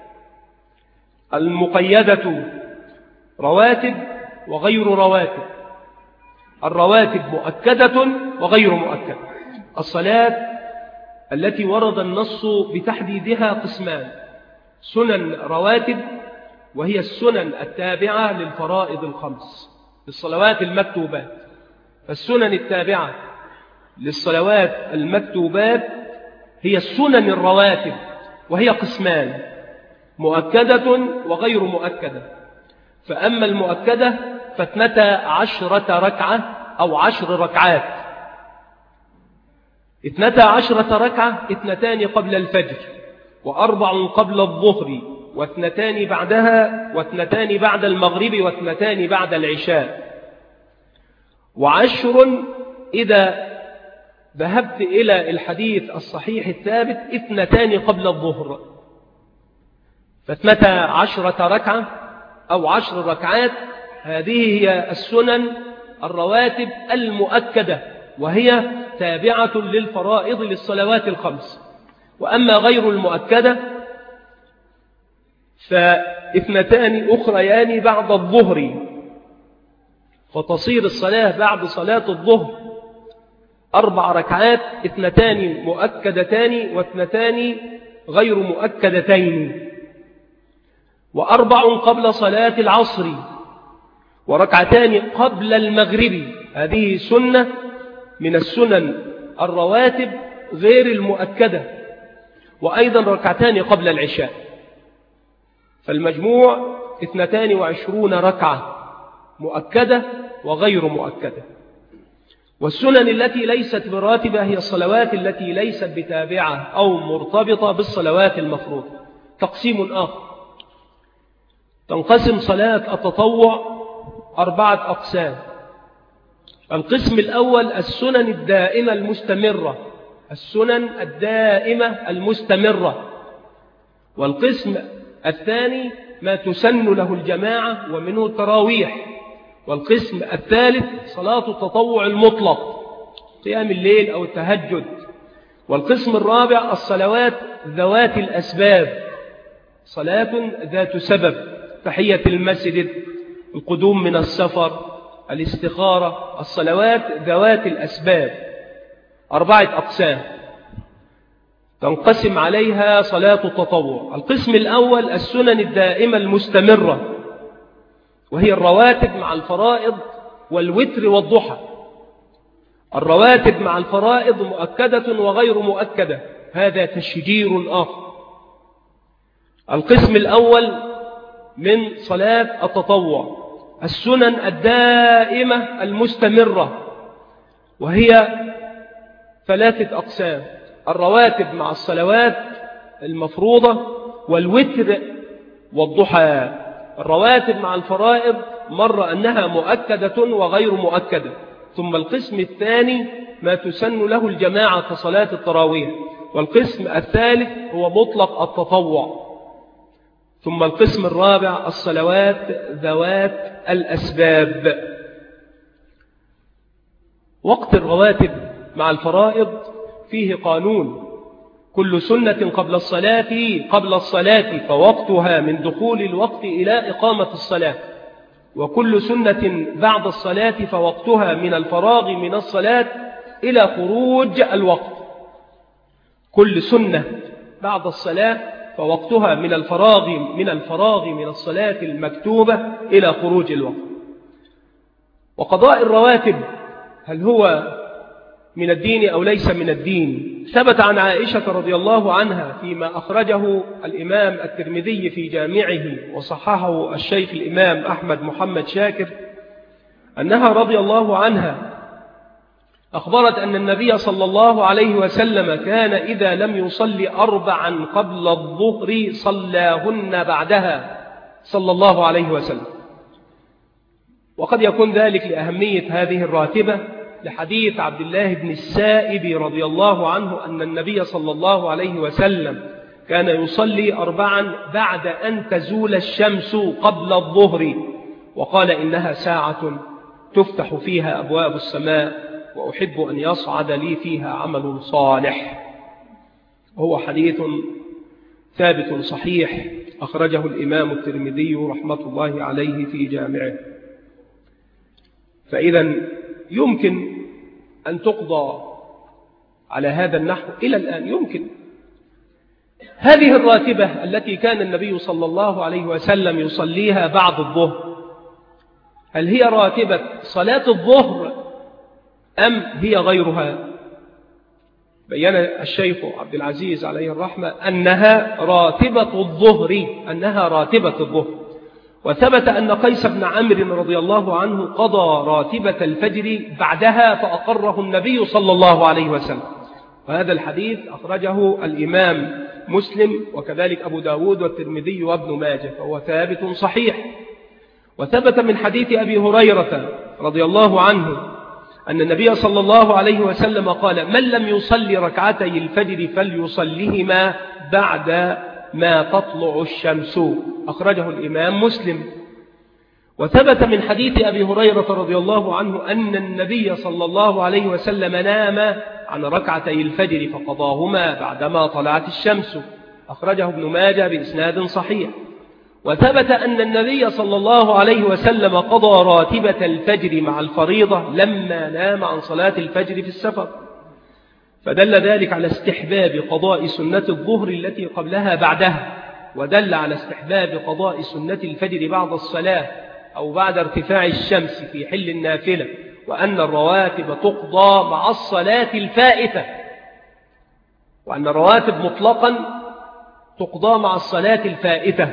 A: المقيدة رواتب وغير رواتب، الرواتب مؤكدة وغير مؤكدة. الصلاة التي ورد النص بتحديدها قسمان: سنن رواتب، وهي السنن التابعة للفرائض الخمس للصلوات المكتوبات. فالسنن التابعة للصلوات المكتوبات هي السنن الرواتب، وهي قسمان: مؤكدة وغير مؤكدة. فأما المؤكدة فاثنتا عشرة ركعة أو عشر ركعات. اثنتا عشرة ركعة: اثنتان قبل الفجر، وأربع قبل الظهر، واثنتان بعدها، واثنتان بعد المغرب، واثنتان بعد العشاء. وعشر إذا ذهبت إلى الحديث الصحيح الثابت اثنتان قبل الظهر. فاثنتا عشرة ركعة أو عشر ركعات، هذه هي السنن الرواتب المؤكدة، وهي تابعة للفرائض للصلوات الخمس. وأما غير المؤكدة فاثنتان أخريان بعد الظهر، فتصير الصلاة بعد صلاة الظهر أربع ركعات: اثنتان مؤكدتان واثنتان غير مؤكدتين. وأربع قبل صلاة العصر، وركعتان قبل المغرب. هذه سنة من السنن الرواتب غير المؤكدة، وأيضا ركعتان قبل العشاء. فالمجموع اثنتان وعشرون ركعة مؤكدة وغير مؤكدة. والسنن التي ليست براتبة هي الصلوات التي ليست بتابعة أو مرتبطة بالصلوات المفروضة. تقسيم آخر: تنقسم صلاة التطوع أربعة أقسام. القسم الأول السنن الدائمة المستمرة، السنن الدائمة المستمرة. والقسم الثاني ما تسن له الجماعة ومنه التراويح. والقسم الثالث صلاة التطوع المطلق، قيام الليل أو التهجد. والقسم الرابع الصلوات ذوات الأسباب، صلاة ذات سبب: تحية المسجد، القدوم من السفر، الاستخارة. الصلوات ذوات الأسباب أربعة أقسام تنقسم عليها صلاة التطوع. القسم الأول السنن الدائمة المستمرة، وهي الرواتب مع الفرائض والوتر والضحى. الرواتب مع الفرائض مؤكدة وغير مؤكدة، هذا تشجير آخر. القسم الأول من صلاة التطوع، السنن الدائمة المستمرة، وهي ثلاثة أقسام: الرواتب مع الصلوات المفروضة، والوتر، والضحى. الرواتب مع الفرائض مر أنها مؤكدة وغير مؤكدة. ثم القسم الثاني ما تسن له الجماعة كصلاة التراويح. والقسم الثالث هو مطلق التطوع. ثم القسم الرابع الصلوات ذوات الأسباب. وقت الرواتب مع الفرائض فيه قانون: كل سنة قبل الصلاة قبل الصلاة فوقتها من دخول الوقت إلى إقامة الصلاة، وكل سنة بعد الصلاة فوقتها من الفراغ من الصلاة إلى خروج الوقت. كل سنة بعد الصلاة فوقتها من الفراغ من الفراغ من الصلاة المكتوبة إلى خروج الوقت. وقضاء الرواتب هل هو من الدين أو ليس من الدين؟ ثبت عن عائشة رضي الله عنها فيما أخرجه الإمام الترمذي في جامعه وصححه الشيخ الإمام أحمد محمد شاكر أنها رضي الله عنها أخبرت أن النبي صلى الله عليه وسلم كان إذا لم يصلي أربعا قبل الظهر صلاهن بعدها صلى الله عليه وسلم. وقد يكون ذلك لأهمية هذه الراتبة لحديث عبد الله بن السائب رضي الله عنه أن النبي صلى الله عليه وسلم كان يصلي أربعا بعد أن تزول الشمس قبل الظهر، وقال إنها ساعة تفتح فيها أبواب السماء وأحب أن يصعد لي فيها عمل صالح. هو حديث ثابت صحيح أخرجه الإمام الترمذي رحمة الله عليه في جامعه. فإذا يمكن أن تقضى على هذا النحو إلى الآن. يمكن هذه الراتبة التي كان النبي صلى الله عليه وسلم يصليها بعد الظهر، هل هي راتبة صلاة الظهر أم هي غيرها؟ بيّن الشيخ عبد العزيز عليه الرحمة أنها راتبة الظهر أنها راتبة الظهر وثبت أن قيس بن عمرو رضي الله عنه قضى راتبة الفجر بعدها فأقره النبي صلى الله عليه وسلم. وهذا الحديث أخرجه الإمام مسلم وكذلك أبو داود والترمذي وابن ماجه، فهو ثابت صحيح. وثبت من حديث أبي هريرة رضي الله عنه أن النبي صلى الله عليه وسلم قال: من لم يصلي ركعتي الفجر فليصليهما بعد ما تطلع الشمس، أخرجه الإمام مسلم. وثبت من حديث أبي هريرة رضي الله عنه أن النبي صلى الله عليه وسلم نام عن ركعتي الفجر فقضاهما بعدما طلعت الشمس، أخرجه ابن ماجه بإسناد صحيح. وثبت أن النبي صلى الله عليه وسلم قضى راتبة الفجر مع الفريضة لما نام عن صلاة الفجر في السفر، فدل ذلك على استحباب قضاء سنة الظهر التي قبلها بعدها، ودل على استحباب قضاء سنة الفجر بعد الصلاة أو بعد ارتفاع الشمس في حل النافلة، وأن الرواتب تقضى مع الصلاة الفائتة، وأن الرواتب مطلقا تقضى مع الصلاة الفائتة.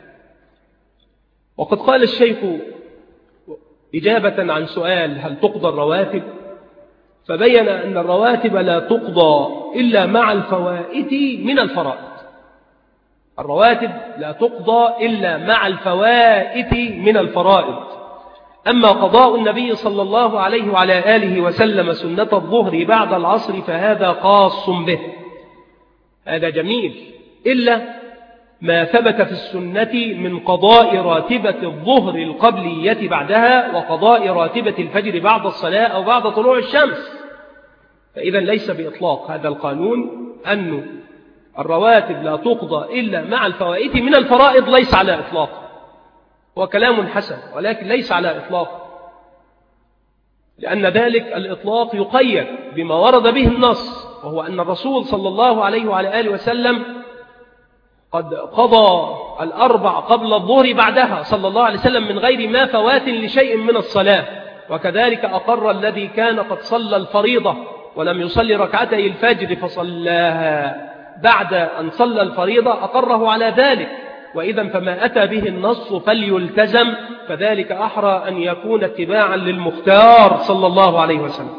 A: وقد قال الشيخ إجابة عن سؤال هل تقضى الرواتب، فبين أن الرواتب لا تقضى إلا مع الفوائت من الفرائض. الرواتب لا تقضى إلا مع الفوائت من الفرائض. أما قضاء النبي صلى الله عليه وعلى آله وسلم سنة الظهر بعد العصر فهذا خاص به، هذا جميل، إلا ما ثبت في السنة من قضاء راتبة الظهر القبلية بعدها وقضاء راتبة الفجر بعد الصلاة أو بعد طلوع الشمس. فإذا ليس بإطلاق هذا القانون أن الرواتب لا تقضى إلا مع الفوائت من الفرائض، ليس على إطلاق، هو كلام حسن ولكن ليس على إطلاق، لأن ذلك الإطلاق يقيد بما ورد به النص، وهو أن الرسول صلى الله عليه وعلى آله وسلم قد قضى الأربع قبل الظهر بعدها صلى الله عليه وسلم من غير ما فوات لشيء من الصلاة. وكذلك أقر الذي كان قد صلى الفريضة ولم يصلي ركعتي الفجر فصلاها بعد أن صلى الفريضة، أقره على ذلك وإذا فما أتى به النص فليلتزم، فذلك أحرى أن يكون اتباعا للمختار صلى الله عليه وسلم.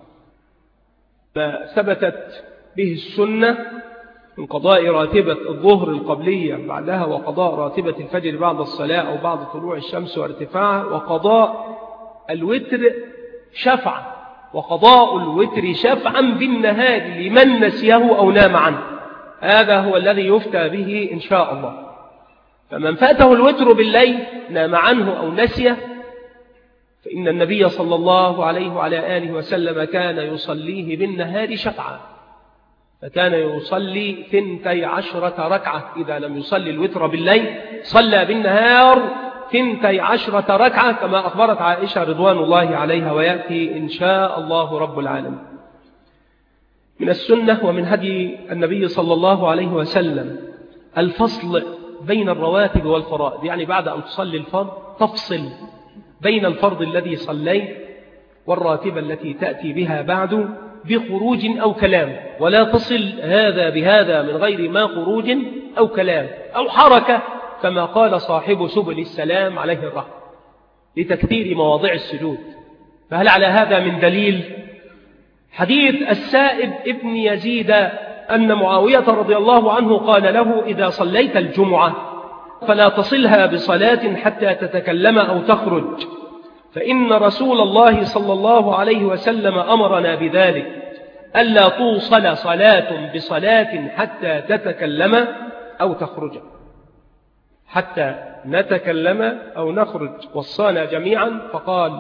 A: ما ثبتت به السنة من قضاء راتبة الظهر القبلية بعدها، وقضاء راتبة الفجر بعد الصلاة أو بعد طلوع الشمس وارتفاعها، وقضاء الوتر شفعا، وقضاء الوتر شفعا بالنهار لمن نسيه أو نام عنه، هذا هو الذي يفتى به إن شاء الله. فمن فاته الوتر بالليل نام عنه أو نسيه، فإن النبي صلى الله عليه وعلى آله وسلم كان يصليه بالنهار شفعا، فكان يصلي ثنتي عشرة ركعة، إذا لم يصلي الوتر بالليل صلى بالنهار ثنتي عشرة ركعة كما أخبرت عائشة رضوان الله عليها، ويأتي إن شاء الله رب العالمين. من السنة ومن هدي النبي صلى الله عليه وسلم الفصل بين الرواتب والفرائض، يعني بعد أن تصلي الفرض تفصل بين الفرض الذي صليت والراتبة التي تأتي بها بعد بخروج أو كلام، ولا تصل هذا بهذا من غير ما خروج أو كلام أو حركة، كما قال صاحب سبل السلام عليه الرحمة لتكثير مواضع السجود. فهل على هذا من دليل؟ حديث السائب ابن يزيد أن معاوية رضي الله عنه قال له: إذا صليت الجمعة فلا تصلها بصلاة حتى تتكلم أو تخرج، فإن رسول الله صلى الله عليه وسلم أمرنا بذلك، ألا توصل صلاة بصلاة حتى تتكلم أو تخرج. حتى نتكلم أو نخرج وصانا جميعا، فقال: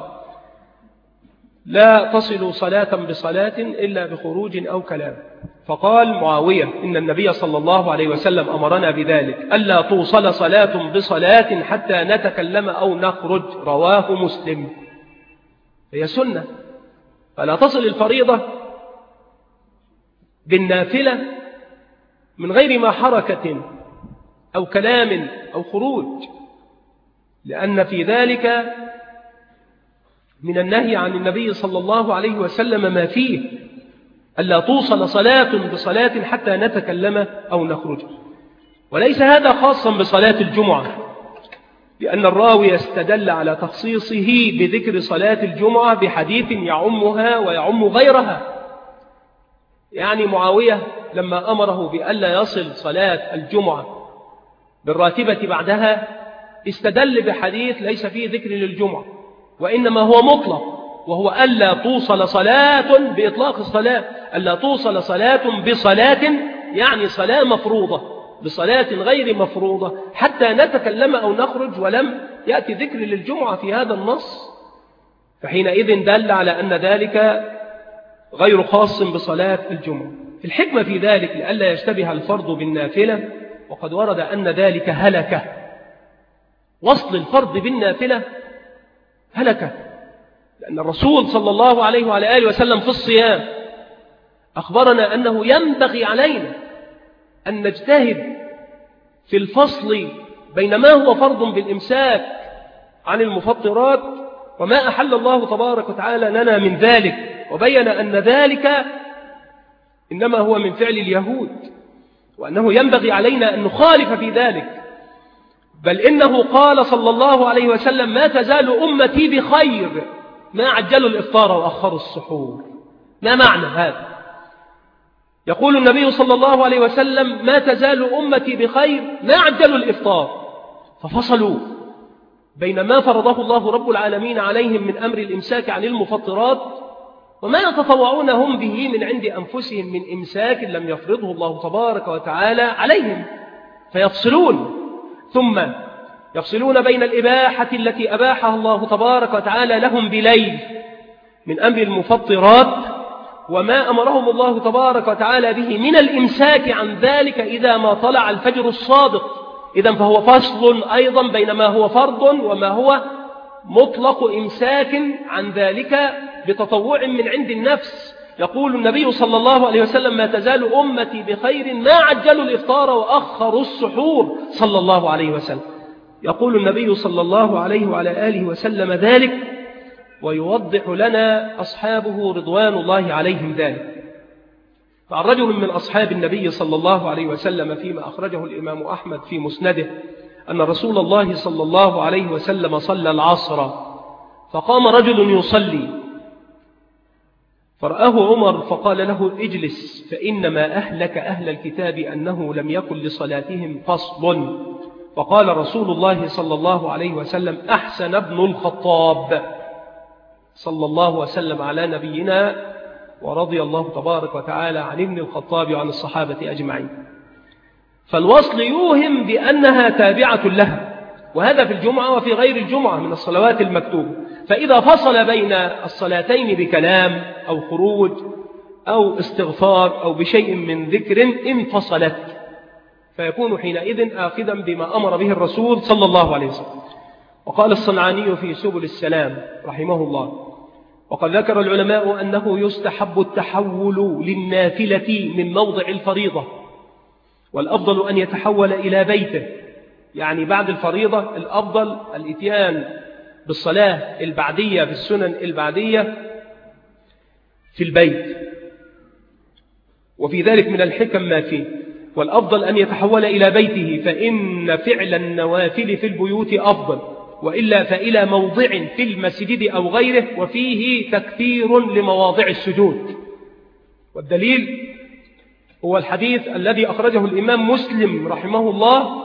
A: لا تصل صلاة بصلاة إلا بخروج أو كلام. فقال معاوية: إن النبي صلى الله عليه وسلم أمرنا بذلك، ألا توصل صلاة بصلاة حتى نتكلم أو نخرج، رواه مسلم. هي سنة، فلا تصل الفريضة بالنافلة من غير ما حركة أو كلام أو خروج، لأن في ذلك من النهي عن النبي صلى الله عليه وسلم ما فيه، ألا توصل صلاة بصلاة حتى نتكلم أو نخرج. وليس هذا خاصا بصلاة الجمعة، لأن الراوي استدل على تخصيصه بذكر صلاة الجمعة بحديث يعمها ويعم غيرها. يعني معاوية لما أمره بألا يصل صلاة الجمعة بالراتبة بعدها استدل بحديث ليس فيه ذكر للجمعة، وإنما هو مطلق، وهو ألا توصل صلاة بإطلاق الصلاة، ألا توصل صلاة بصلاة، يعني صلاة مفروضة بصلاة غير مفروضة حتى نتكلم أو نخرج، ولم يأتي ذكر للجمعة في هذا النص، فحينئذ دل على أن ذلك غير خاص بصلاة الجمعة. الحكمة في ذلك لئلا يشتبه الفرض بالنافلة، وقد ورد أن ذلك هلكة، وصل الفرض بالنافلة هلكة، لأن الرسول صلى الله عليه وعلى آله وسلم في الصيام أخبرنا أنه ينبغي علينا أن نجتهد في الفصل بين ما هو فرض بالإمساك عن المفطرات وما أحل الله تبارك وتعالى لنا من ذلك، وبين أن ذلك إنما هو من فعل اليهود، وأنه ينبغي علينا أن نخالف في ذلك. بل إنه قال صلى الله عليه وسلم: ما تزال أمتي بخير ما عجلوا الإفطار وأخروا السحور. ما معنى هذا؟ يقول النبي صلى الله عليه وسلم: ما تزال أمتي بخير ما عجلوا الإفطار، ففصلوا بين ما فرضه الله رب العالمين عليهم من أمر الإمساك عن المفطرات وما يتطوعون هم به من عند أنفسهم من إمساك لم يفرضه الله تبارك وتعالى عليهم، فيفصلون، ثم يفصلون بين الإباحة التي أباحها الله تبارك وتعالى لهم بليل من أمر المفطرات وما أمرهم الله تبارك وتعالى به من الإمساك عن ذلك إذا ما طلع الفجر الصادق. إذن فهو فصل أيضا بين ما هو فرض وما هو مطلق إمساك عن ذلك بتطوع من عند النفس. يقول النبي صلى الله عليه وسلم: ما تزال أمتي بخير ما عجلوا الإفطار وأخروا السحور صلى الله عليه وسلم. يقول النبي صلى الله عليه وعلى آله وسلم ذلك، ويوضح لنا أصحابه رضوان الله عليهم ذلك. فعن رجل من أصحاب النبي صلى الله عليه وسلم فيما أخرجه الإمام أحمد في مسنده أن رسول الله صلى الله عليه وسلم صلى العصر فقام رجل يصلي فرآه عمر فقال له اجلس فإنما أهلك أهل الكتاب أنه لم يكن لصلاتهم فصل. فقال رسول الله صلى الله عليه وسلم أحسن ابن الخطاب صلى الله وسلم على نبينا ورضي الله تبارك وتعالى عن ابن الخطاب وعن الصحابة أجمعين. فالوصل يوهم بأنها تابعة لها، وهذا في الجمعة وفي غير الجمعة من الصلوات المكتوبة. فإذا فصل بين الصلاتين بكلام أو خروج أو استغفار أو بشيء من ذكر انفصلت، فيكون حينئذ آخذا بما أمر به الرسول صلى الله عليه وسلم. وقال الصنعاني في سبل السلام رحمه الله: وقد ذكر العلماء أنه يستحب التحول للنافلة من موضع الفريضة، والأفضل أن يتحول إلى بيته، يعني بعد الفريضة الأفضل الإتيان بالصلاة البعدية بالسنن البعدية في البيت، وفي ذلك من الحكم ما فيه. والأفضل أن يتحول إلى بيته، فإن فعل النوافل في البيوت أفضل، وإلا فإلى موضع في المسجد أو غيره وفيه تكثير لمواضع السجود. والدليل هو الحديث الذي أخرجه الإمام مسلم رحمه الله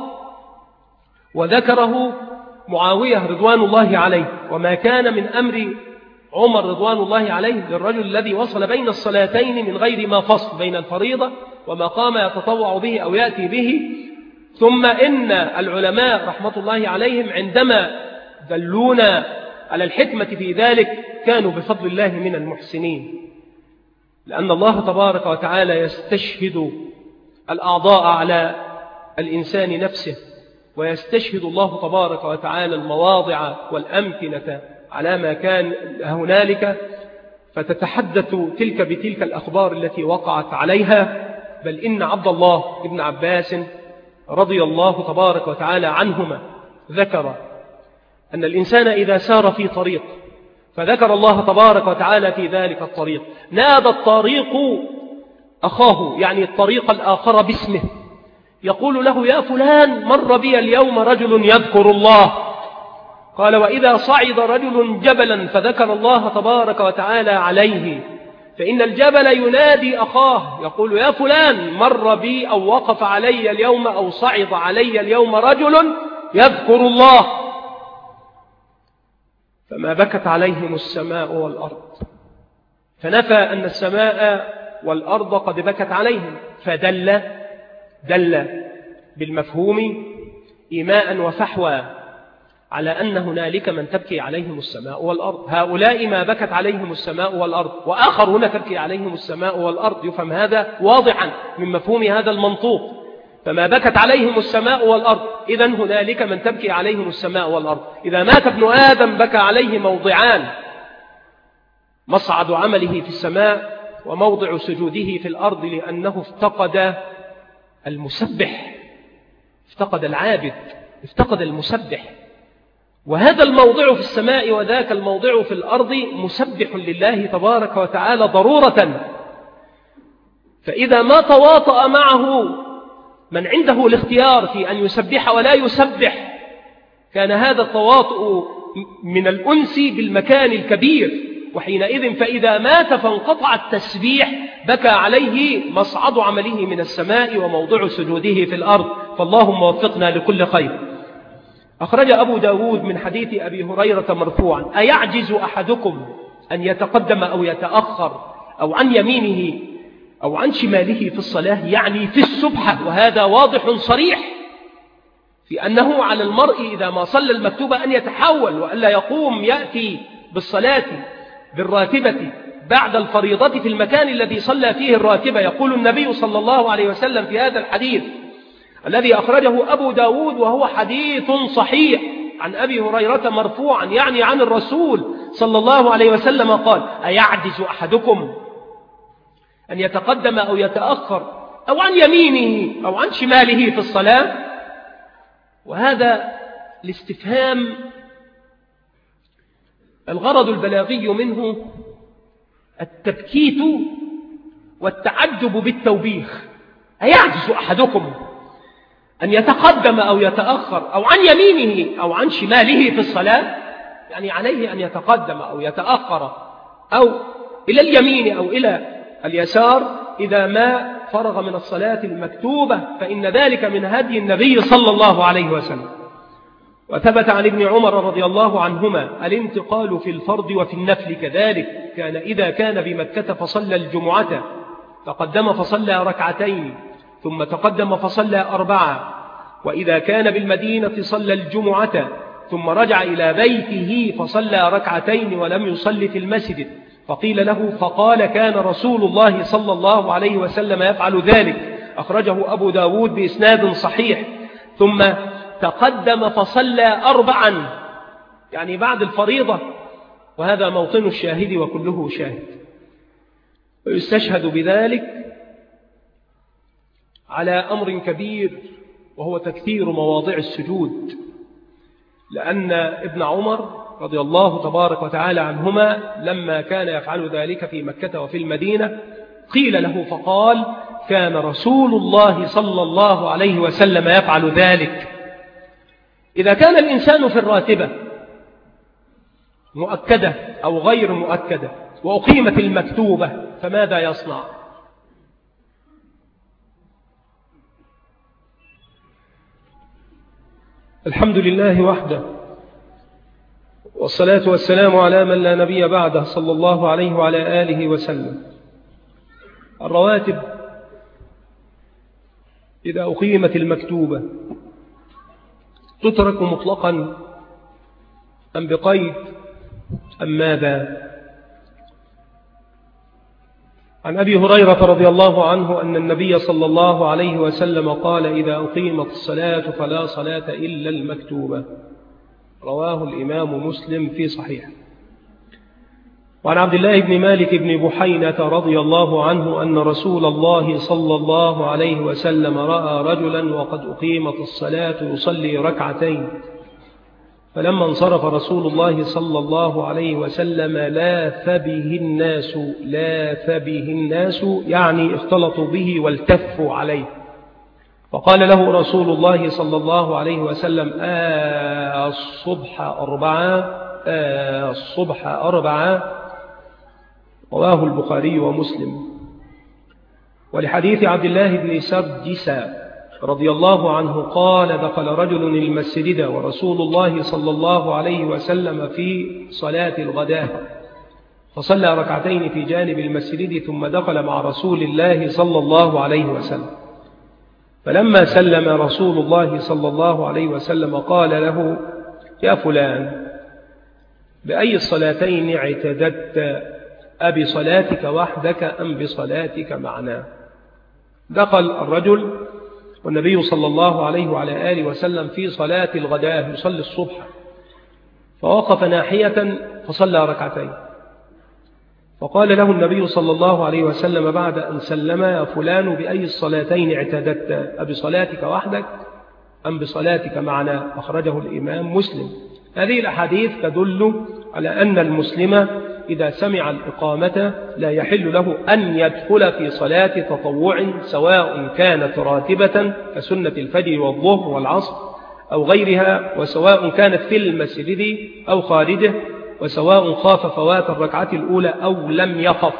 A: وذكره معاوية رضوان الله عليه، وما كان من أمر عمر رضوان الله عليه للرجل الذي وصل بين الصلاتين من غير ما فصل بين الفريضة وما قام يتطوع به أو يأتي به. ثم إن العلماء رحمة الله عليهم عندما دلونا على الحكمة في ذلك كانوا بفضل الله من المحسنين، لأن الله تبارك وتعالى يستشهد الأعضاء على الإنسان نفسه، ويستشهد الله تبارك وتعالى المواضع والأمكنة على ما كان هنالك، فتتحدث تلك بتلك الأخبار التي وقعت عليها. بل إن عبد الله ابن عباس رضي الله تبارك وتعالى عنهما ذكر أن الإنسان إذا سار في طريق فذكر الله تبارك وتعالى في ذلك الطريق نادى الطريق أخاه، يعني الطريق الآخر باسمه، يقول له: يا فلان مر بي اليوم رجل يذكر الله. قال: وإذا صعد رجل جبلا فذكر الله تبارك وتعالى عليه، فإن الجبل ينادي أخاه يقول: يا فلان مر بي أو وقف علي اليوم أو صعد علي اليوم رجل يذكر الله. فما بكت عليهم السماء والأرض، فنفى أن السماء والأرض قد بكت عليهم، فدل دل بالمفهوم إيماء وفحوى على أن هنالك من تبكي عليهم السماء والأرض. هؤلاء ما بكت عليهم السماء والأرض، وآخرون تبكي عليهم السماء والأرض. يفهم هذا واضحا من مفهوم هذا المنطوق. فما بكت عليهم السماء والأرض، إذن هنالك من تبكي عليهم السماء والأرض. إذا مات ابن آدم بكى عليه موضعان: مصعد عمله في السماء وموضع سجوده في الأرض، لأنه افتقد المسبح، افتقد العابد، افتقد المسبح. وهذا الموضع في السماء وذاك الموضع في الأرض مسبح لله تبارك وتعالى ضرورة. فإذا ما تواطأ معه من عنده الاختيار في أن يسبح ولا يسبح، كان هذا التواطؤ من الأنس بالمكان الكبير، وحينئذ فإذا مات فانقطع التسبيح بكى عليه مصعد عمله من السماء وموضع سجوده في الأرض. فاللهم وفقنا لكل خير. أخرج أبو داود من حديث أبي هريرة مرفوعا: أيعجز أحدكم أن يتقدم أو يتأخر أو عن يمينه أو عن شماله في الصلاة، يعني في السبحة. وهذا واضح صريح في أنه على المرء إذا ما صلى المكتوبة أن يتحول، وألا يقوم يأتي بالصلاة بالراتبة بعد الفريضة في المكان الذي صلى فيه الراتبة. يقول النبي صلى الله عليه وسلم في هذا الحديث الذي أخرجه أبو داود وهو حديث صحيح عن أبي هريرة مرفوعا، يعني عن الرسول صلى الله عليه وسلم قال: أيعجز أحدكم أن يتقدم أو يتأخر أو عن يمينه أو عن شماله في الصلاة؟ وهذا الاستفهام الغرض البلاغي منه التبكيت والتعجب بالتوبيخ. أيعجز أحدكم
B: أن يتقدم أو يتأخر أو عن يمينه أو عن شماله في الصلاة، يعني عليه أن يتقدم أو يتأخر أو إلى اليمين أو إلى اليسار إذا ما فرغ من الصلاة المكتوبة، فإن ذلك من هدي النبي صلى الله عليه وسلم. وثبت عن ابن عمر رضي الله عنهما الانتقال في الفرض وفي النفل كذلك، كان إذا كان بمكة فصلى الجمعة تقدم فصلى ركعتين ثم تقدم فصلى أربعة، وإذا كان بالمدينة صلى الجمعة ثم رجع إلى بيته فصلى ركعتين ولم يصلي في المسجد، فقيل له فقال كان رسول الله صلى الله عليه وسلم يفعل ذلك، أخرجه أبو داود بإسناد صحيح. ثم تقدم فصلى أربعا، يعني بعد الفريضة، وهذا موطن الشاهد وكله شاهد. ويستشهد بذلك على أمر كبير وهو تكثير مواضع السجود، لأن ابن عمر رضي الله تبارك وتعالى عنهما لما كان يفعل ذلك في مكة وفي المدينة قيل له فقال كان رسول الله صلى الله عليه وسلم يفعل ذلك. إذا كان الإنسان في الراتبة مؤكدة أو غير مؤكدة وأقيمت المكتوبة فماذا يصنع؟
A: الحمد لله وحده، والصلاة والسلام على من لا نبي بعده صلى الله عليه وعلى آله وسلم. الرواتب إذا أقيمت المكتوبة تترك مطلقا أم بقيد أم ماذا؟ عن أبي هريرة رضي الله عنه أن النبي صلى الله عليه وسلم قال إذا أقيمت الصلاة فلا صلاة إلا المكتوبة، رواه الإمام مسلم في صحيح. وعن عبد الله بن مالك بن بحينة رضي الله عنه أن رسول الله صلى الله عليه وسلم رأى رجلا وقد أقيمت الصلاة يصلي ركعتين، فلما انصرف رسول الله صلى الله عليه وسلم لاث به الناس لاث به الناس يعني اختلطوا به والتفوا عليه، فقال له رسول الله صلى الله عليه وسلم آه الصبح أربعة آه الصبح أربعة، رواه البخاري ومسلم. ولحديث عبد الله بن سرجس رضي الله عنه قال دخل رجل المسجد ورسول الله صلى الله عليه وسلم في صلاة الغداء فصلى ركعتين في جانب المسجد ثم دخل مع رسول الله صلى الله عليه وسلم، فلما سلم رسول الله صلى الله عليه وسلم قال له يا فلان بأي الصلاتين اعتددت أبي صلاتك وحدك أم بصلاتك معنا؟ دخل الرجل والنبي صلى الله عليه وعلى آله وسلم في صلاة الغداء يصلي الصبح، فوقف ناحية فصلى ركعتين، فقال له النبي صلى الله عليه وسلم بعد أن سلم يا فلان بأي الصلاتين اعتددت أبي صلاتك وحدك أم بصلاتك معنا؟ أخرجه الإمام مسلم. هذه الأحاديث تدل على أن المسلم إذا سمع الإقامة لا يحل له أن يدخل في صلاة تطوع سواء كانت راتبة كسنة الفجر والظهر والعصر أو غيرها، وسواء كانت في المسجد أو خارجه، وسواء خاف فوات الركعة الأولى أو لم يخف،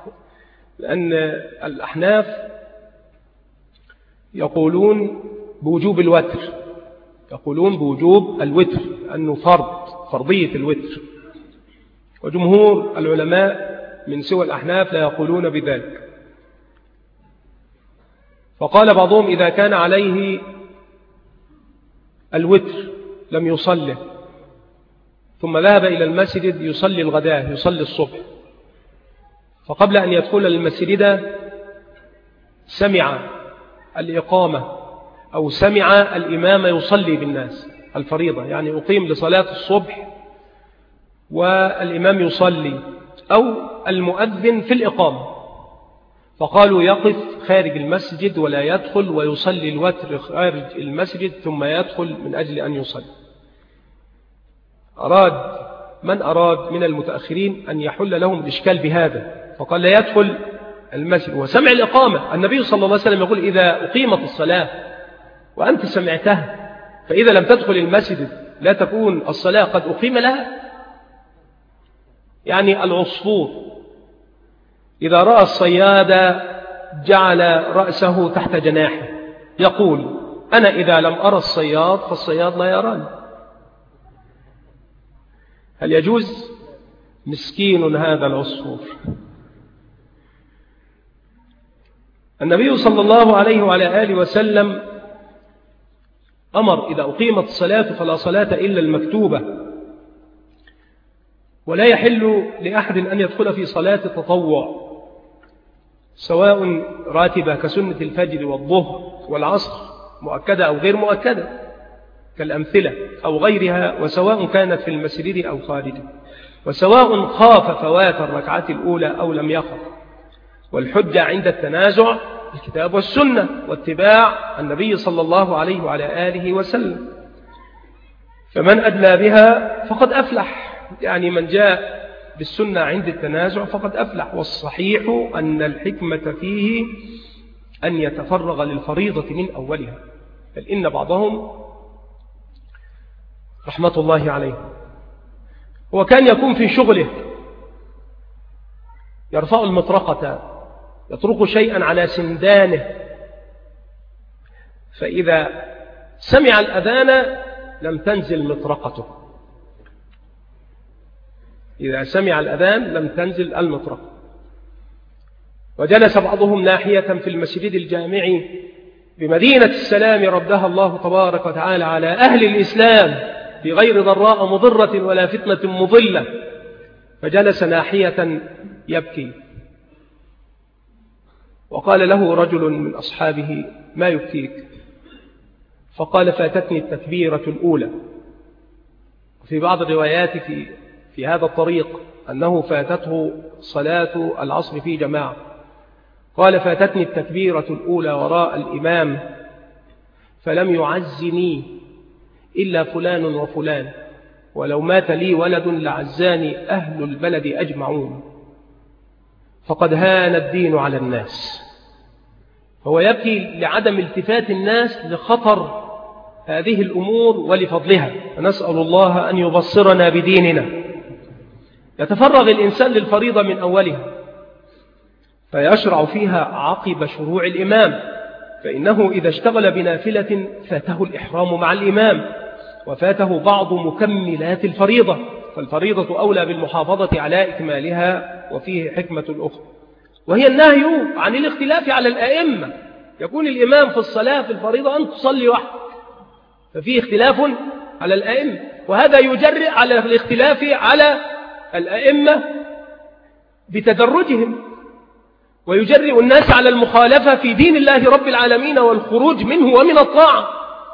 A: لأن الأحناف يقولون بوجوب الوتر يقولون بوجوب الوتر أنه فرض فرضية الوتر، وجمهور العلماء من سوى الأحناف لا يقولون بذلك. فقال بعضهم إذا كان عليه الوتر لم يصلي ثم ذهب إلى المسجد يصلي الغداء يصلي الصبح، فقبل أن يدخل المسجد سمع الإقامة أو سمع الإمام يصلي بالناس الفريضة، يعني أقيم لصلاة الصبح والإمام يصلي أو المؤذن في الإقامة، فقالوا يقف خارج المسجد ولا يدخل ويصلي الوتر خارج المسجد ثم يدخل من أجل أن يصلي. أراد من أراد من المتأخرين أن يحل لهم الإشكال بهذا، فقال لا يدخل المسجد وسمع الإقامة. النبي صلى الله عليه وسلم يقول إذا أقيمت الصلاة
B: وأنت سمعتها، فإذا لم تدخل المسجد لا تكون الصلاة قد أقيم لها. يعني العصفور إذا رأى الصياد جعل رأسه تحت جناحه يقول أنا إذا لم أرى الصياد فالصياد لا يراني. هل يجوز؟ مسكين هذا العصفور. النبي صلى الله عليه وعلى آله وسلم أمر إذا أقيمت الصلاة فلا صلاة إلا المكتوبة، ولا يحل لأحد أن يدخل في صلاة التطوع سواء راتبة كسنة الفجر والظهر والعصر مؤكدة أو غير مؤكدة كالأمثلة أو غيرها، وسواء كانت في المسجد أو خارجه، وسواء خاف فوات الركعة الأولى أو لم يخف. والحجة عند التنازع الكتاب والسنة واتباع النبي صلى الله عليه وعلى آله وسلم. فمن أدلى بها فقد أفلح، يعني من جاء بالسنة عند التنازع فقد أفلح. والصحيح أن الحكمة فيه أن يتفرغ للفريضة من أولها، بل إن بعضهم رحمة الله عليه وكان يكون في شغله يرفع المطرقة يطرق شيئا على سندانه، فإذا سمع الأذان لم تنزل مطرقته، إذا سمع الأذان لم تنزل المطرقة. وجلس بعضهم ناحية في المسجد الجامع بمدينة السلام ردها الله تبارك وتعالى على أهل الإسلام في غير ضراء مضرة ولا فتنة مضلة، فجلس ناحية يبكي، وقال له رجل من أصحابه ما يبكيك؟ فقال فاتتني التكبيرة الأولى. في بعض الروايات في, في هذا الطريق أنه فاتته صلاة العصر في جماعة، قال فاتتني التكبيرة الأولى وراء الإمام فلم يعزني إلا فلان وفلان، ولو مات لي ولد لعزاني أهل البلد أجمعون، فقد هان الدين على الناس. هو يبكي لعدم التفات الناس لخطر هذه الأمور ولفضلها، نسأل الله أن يبصرنا بديننا. يتفرغ الإنسان للفريضة من أولها فيشرع فيها عقب شروع الإمام، فإنه إذا اشتغل بنافلة فاته الإحرام مع الإمام وفاته بعض مكملات الفريضة، فالفريضة أولى بالمحافظة على إكمالها. وفيه حكمة أخرى وهي النهي عن الاختلاف على الأئمة. يكون الإمام في الصلاة في الفريضة أن تصلي وحدك، ففيه اختلاف على الأئمة، وهذا يجرئ على الاختلاف على الأئمة بتدرجهم، ويجرئ الناس على المخالفة في دين الله رب العالمين والخروج منه ومن الطاعة،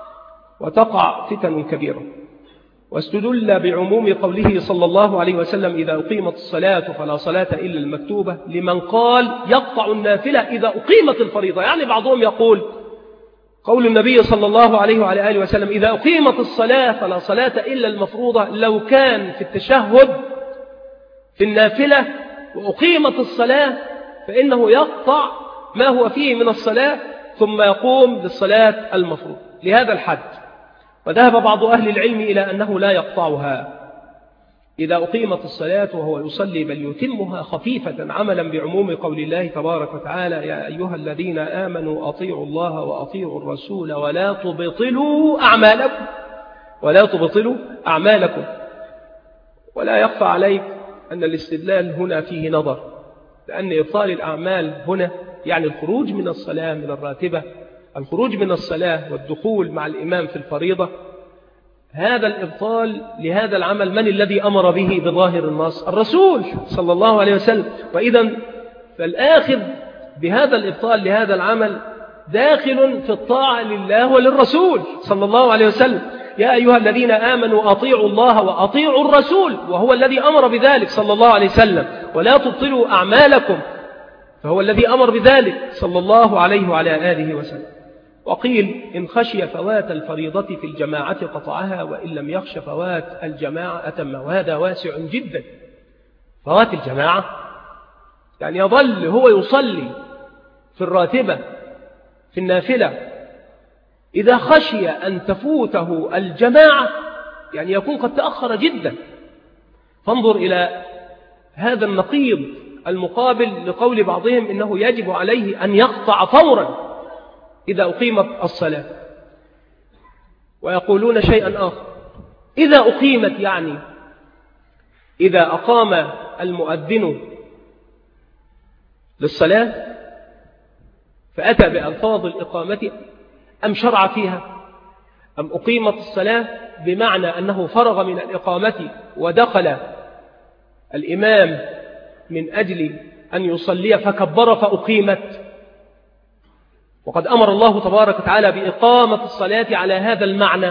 B: وتقع فتن كبيرة. واستدل بعموم قوله صلى الله عليه وسلم إذا أقيمت الصلاة فلا صلاة إلا المكتوبة لمن قال يقطع النافلة إذا أقيمت الفريضة. يعني بعضهم يقول قول النبي صلى الله عليه وعلى آله وسلم إذا أقيمت الصلاة فلا صلاة إلا المفروضة لو كان في التشهد في النافلة وأقيمت الصلاة فإنه يقطع ما هو فيه من الصلاة ثم يقوم للصلاة المفروض لهذا الحد. وذهب بعض أهل العلم إلى أنه لا يقطعها إذا أقيمت الصلاة وهو يصلي، بل يتمها خفيفة عملا بعموم قول الله تبارك وتعالى يا أيها الذين آمنوا أطيعوا الله وأطيعوا الرسول ولا تبطلوا أعمالكم ولا تبطلوا أعمالكم. ولا يخفى عليك أن الاستدلال هنا فيه نظر، لأن إبطال الأعمال هنا يعني الخروج من الصلاة من الراتبة، الخروج من الصلاة والدخول مع الإمام في الفريضة. هذا الإبطال لهذا العمل من الذي أمر به بظاهر النص؟ الرسول صلى الله عليه وسلم. وإذا فالآخذ بهذا الإبطال لهذا العمل داخل في الطاعة لله وللرسول صلى الله عليه وسلم. يا أيها الذين آمنوا أطيعوا الله وأطيعوا الرسول، وهو الذي أمر بذلك صلى الله عليه وسلم. ولا تبطلوا أعمالكم، فهو الذي أمر بذلك صلى الله عليه وعلى آله وسلم. وقيل إن خشي فوات الفريضة في الجماعة قطعها، وإن لم يخش فوات الجماعة أتم، وهذا واسع جدا. فوات الجماعة يعني يظل هو يصلي في الراتبة في النافلة إذا خشي أن تفوته الجماعة يعني يكون قد تأخر جدا. فانظر إلى هذا النقيض المقابل لقول بعضهم إنه يجب عليه أن يقطع فورا إذا أقيمت الصلاة، ويقولون شيئا آخر: إذا أقيمت يعني إذا أقام المؤذن للصلاة فأتى بألفاظ الإقامة أم شرع فيها، أم أقيمت الصلاة بمعنى أنه فرغ من الإقامة ودخل الإمام من أجل أن يصلي فكبر فأقيمت. وقد أمر الله تبارك وتعالى بإقامة الصلاة على هذا المعنى.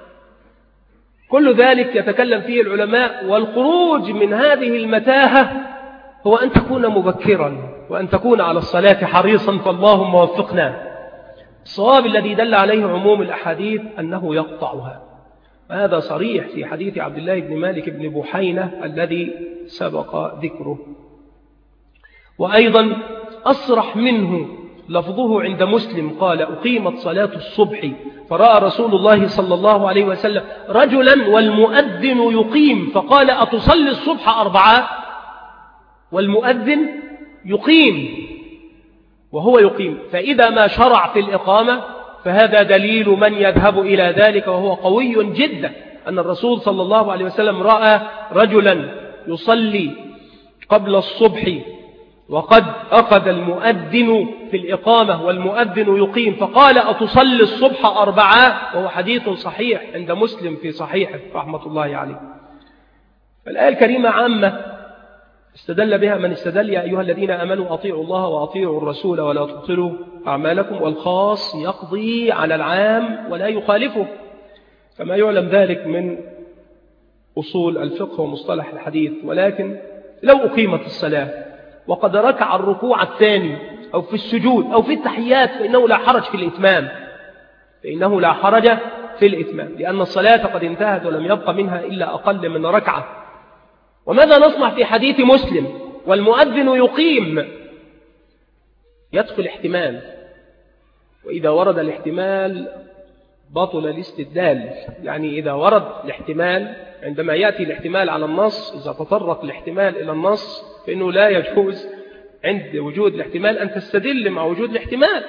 B: كل ذلك يتكلم فيه العلماء، والخروج من هذه المتاهة هو أن تكون مبكرا وأن تكون على الصلاة حريصا، فاللهم وفقنا. الصواب الذي دل عليه عموم الأحاديث أنه يقطعها. هذا صريح في حديث عبد الله بن مالك بن بحينة الذي سبق ذكره. وأيضا أصرح منه لفظه عند مسلم قال: أقيمت صلاة الصبح فرأى رسول الله صلى الله عليه وسلم رجلا والمؤذن يقيم فقال: أتصلي الصبح أربعة؟ والمؤذن يقيم وهو يقيم. فإذا ما شرع في الإقامة فهذا دليل من يذهب إلى ذلك، وهو قوي جدا، أن الرسول صلى الله عليه وسلم رأى رجلا يصلي قبل الصبح وقد أخذ المؤذن في الإقامة والمؤذن يقيم فقال: أتصلي الصبح أربعة؟ وهو حديث صحيح عند مسلم في صحيحه رحمة الله عليه. الآية الكريمة عامة استدل بها من استدل: يا أيها الذين آمنوا أطيعوا الله وأطيعوا الرسول ولا تبطلوا أعمالكم. والخاص يقضي على العام ولا يخالفه، كما يعلم ذلك من أصول الفقه ومصطلح الحديث. ولكن لو أقيمت الصلاة وقد ركع الركوع الثاني أو في السجود أو في التحيات فإنه لا حرج في الإتمام، فإنه لا حرج في الإتمام، لأن الصلاة قد انتهت ولم يبقى منها إلا أقل من ركعة. وماذا نصنع في حديث مسلم والمؤذن يقيم؟ يدخل احتمال، وإذا ورد الاحتمال بطل الاستدلال. يعني إذا ورد الاحتمال، عندما يأتي الاحتمال على النص، إذا تطرق الاحتمال إلى النص فإنه لا يجوز عند وجود الاحتمال أن تستدل مع وجود الاحتمال.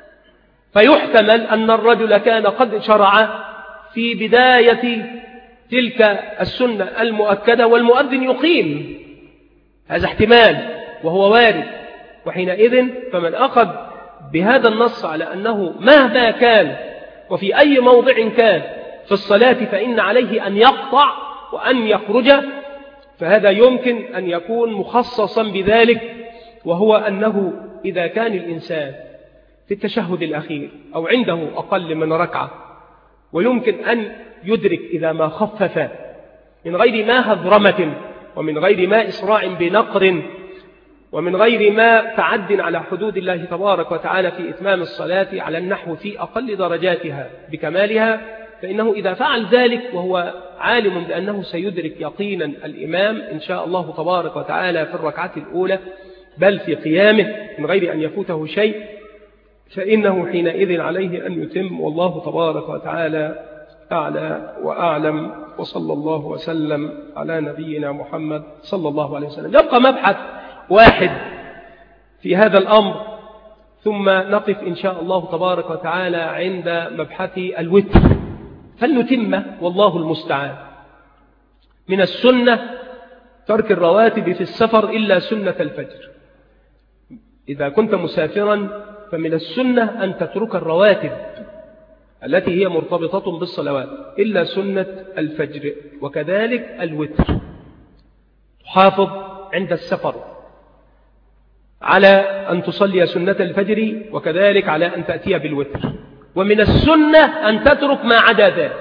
B: فيحتمل أن الرجل كان قد شرع في بداية تلك السنة المؤكدة والمؤذن يقيم، هذا احتمال وهو وارد. وحينئذ فمن أخذ بهذا النص على أنه مهما كان وفي أي موضع كان في الصلاة فإن عليه أن يقطع وأن يخرج، فهذا يمكن أن يكون مخصصا بذلك، وهو أنه إذا كان الإنسان في التشهد الأخير أو عنده أقل من ركعة ويمكن أن يدرك إذا ما خفف من غير ما هذرمة ومن غير ما إسراع بنقر ومن غير ما تعد على حدود الله تبارك وتعالى في إتمام الصلاة على النحو في أقل درجاتها بكمالها، فإنه إذا فعل ذلك وهو عالم بأنه سيدرك يقينا الإمام إن شاء الله تبارك وتعالى في الركعة الأولى بل في قيامه من غير أن يفوته شيء، فإنه حينئذ عليه أن يتم. والله تبارك وتعالى أعلى وأعلم، وصلى الله وسلم على نبينا محمد صلى الله عليه وسلم. يبقى مبحث واحد في هذا الأمر، ثم نقف إن شاء الله تبارك وتعالى عند مبحث الوتر، فلنتم والله المستعان. من السنة ترك الرواتب في السفر إلا سنة الفجر. إذا كنت مسافرا فمن السنة أن تترك الرواتب التي هي مرتبطة بالصلوات إلا سنة الفجر، وكذلك الوتر. تحافظ عند السفر على أن تصلي سنة الفجر، وكذلك على أن تأتي بالوتر. ومن السنة أن تترك ما عدا ذلك،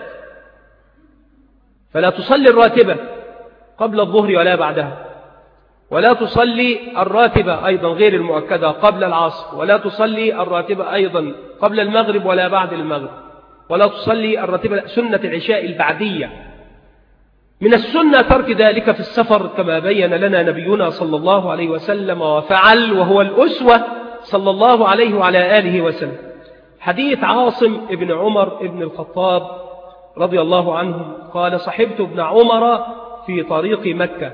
B: فلا تصلي الراتبة قبل الظهر ولا بعدها، ولا تصلي الراتبة أيضا غير المؤكدة قبل العصر، ولا تصلي الراتبة أيضا قبل المغرب ولا بعد المغرب، ولا تصلي الراتبة سنة العشاء البعدية. من السنة ترك ذلك في السفر كما بين لنا نبينا صلى الله عليه وسلم وفعل، وهو الأسوة صلى الله عليه وعلى آله وسلم. حديث عاصم ابن عمر ابن الخطاب رضي الله عنه قال صحبت ابن عمر في طريق مكة.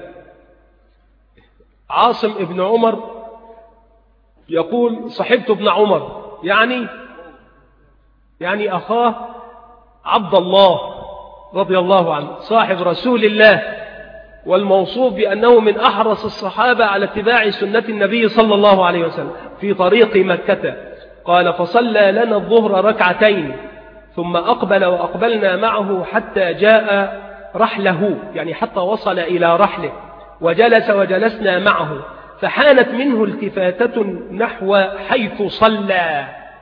B: عاصم ابن عمر يقول صحبت ابن عمر يعني يعني أخاه عبد الله رضي الله عنه صاحب رسول الله والموصوف بأنه من أحرص الصحابة على اتباع سنة النبي صلى الله عليه وسلم في طريق مكة. قال فصلى لنا الظهر ركعتين ثم أقبل وأقبلنا معه حتى جاء رحله يعني حتى وصل إلى رحله وجلس وجلسنا معه فحانت منه التفاتة نحو حيث صلى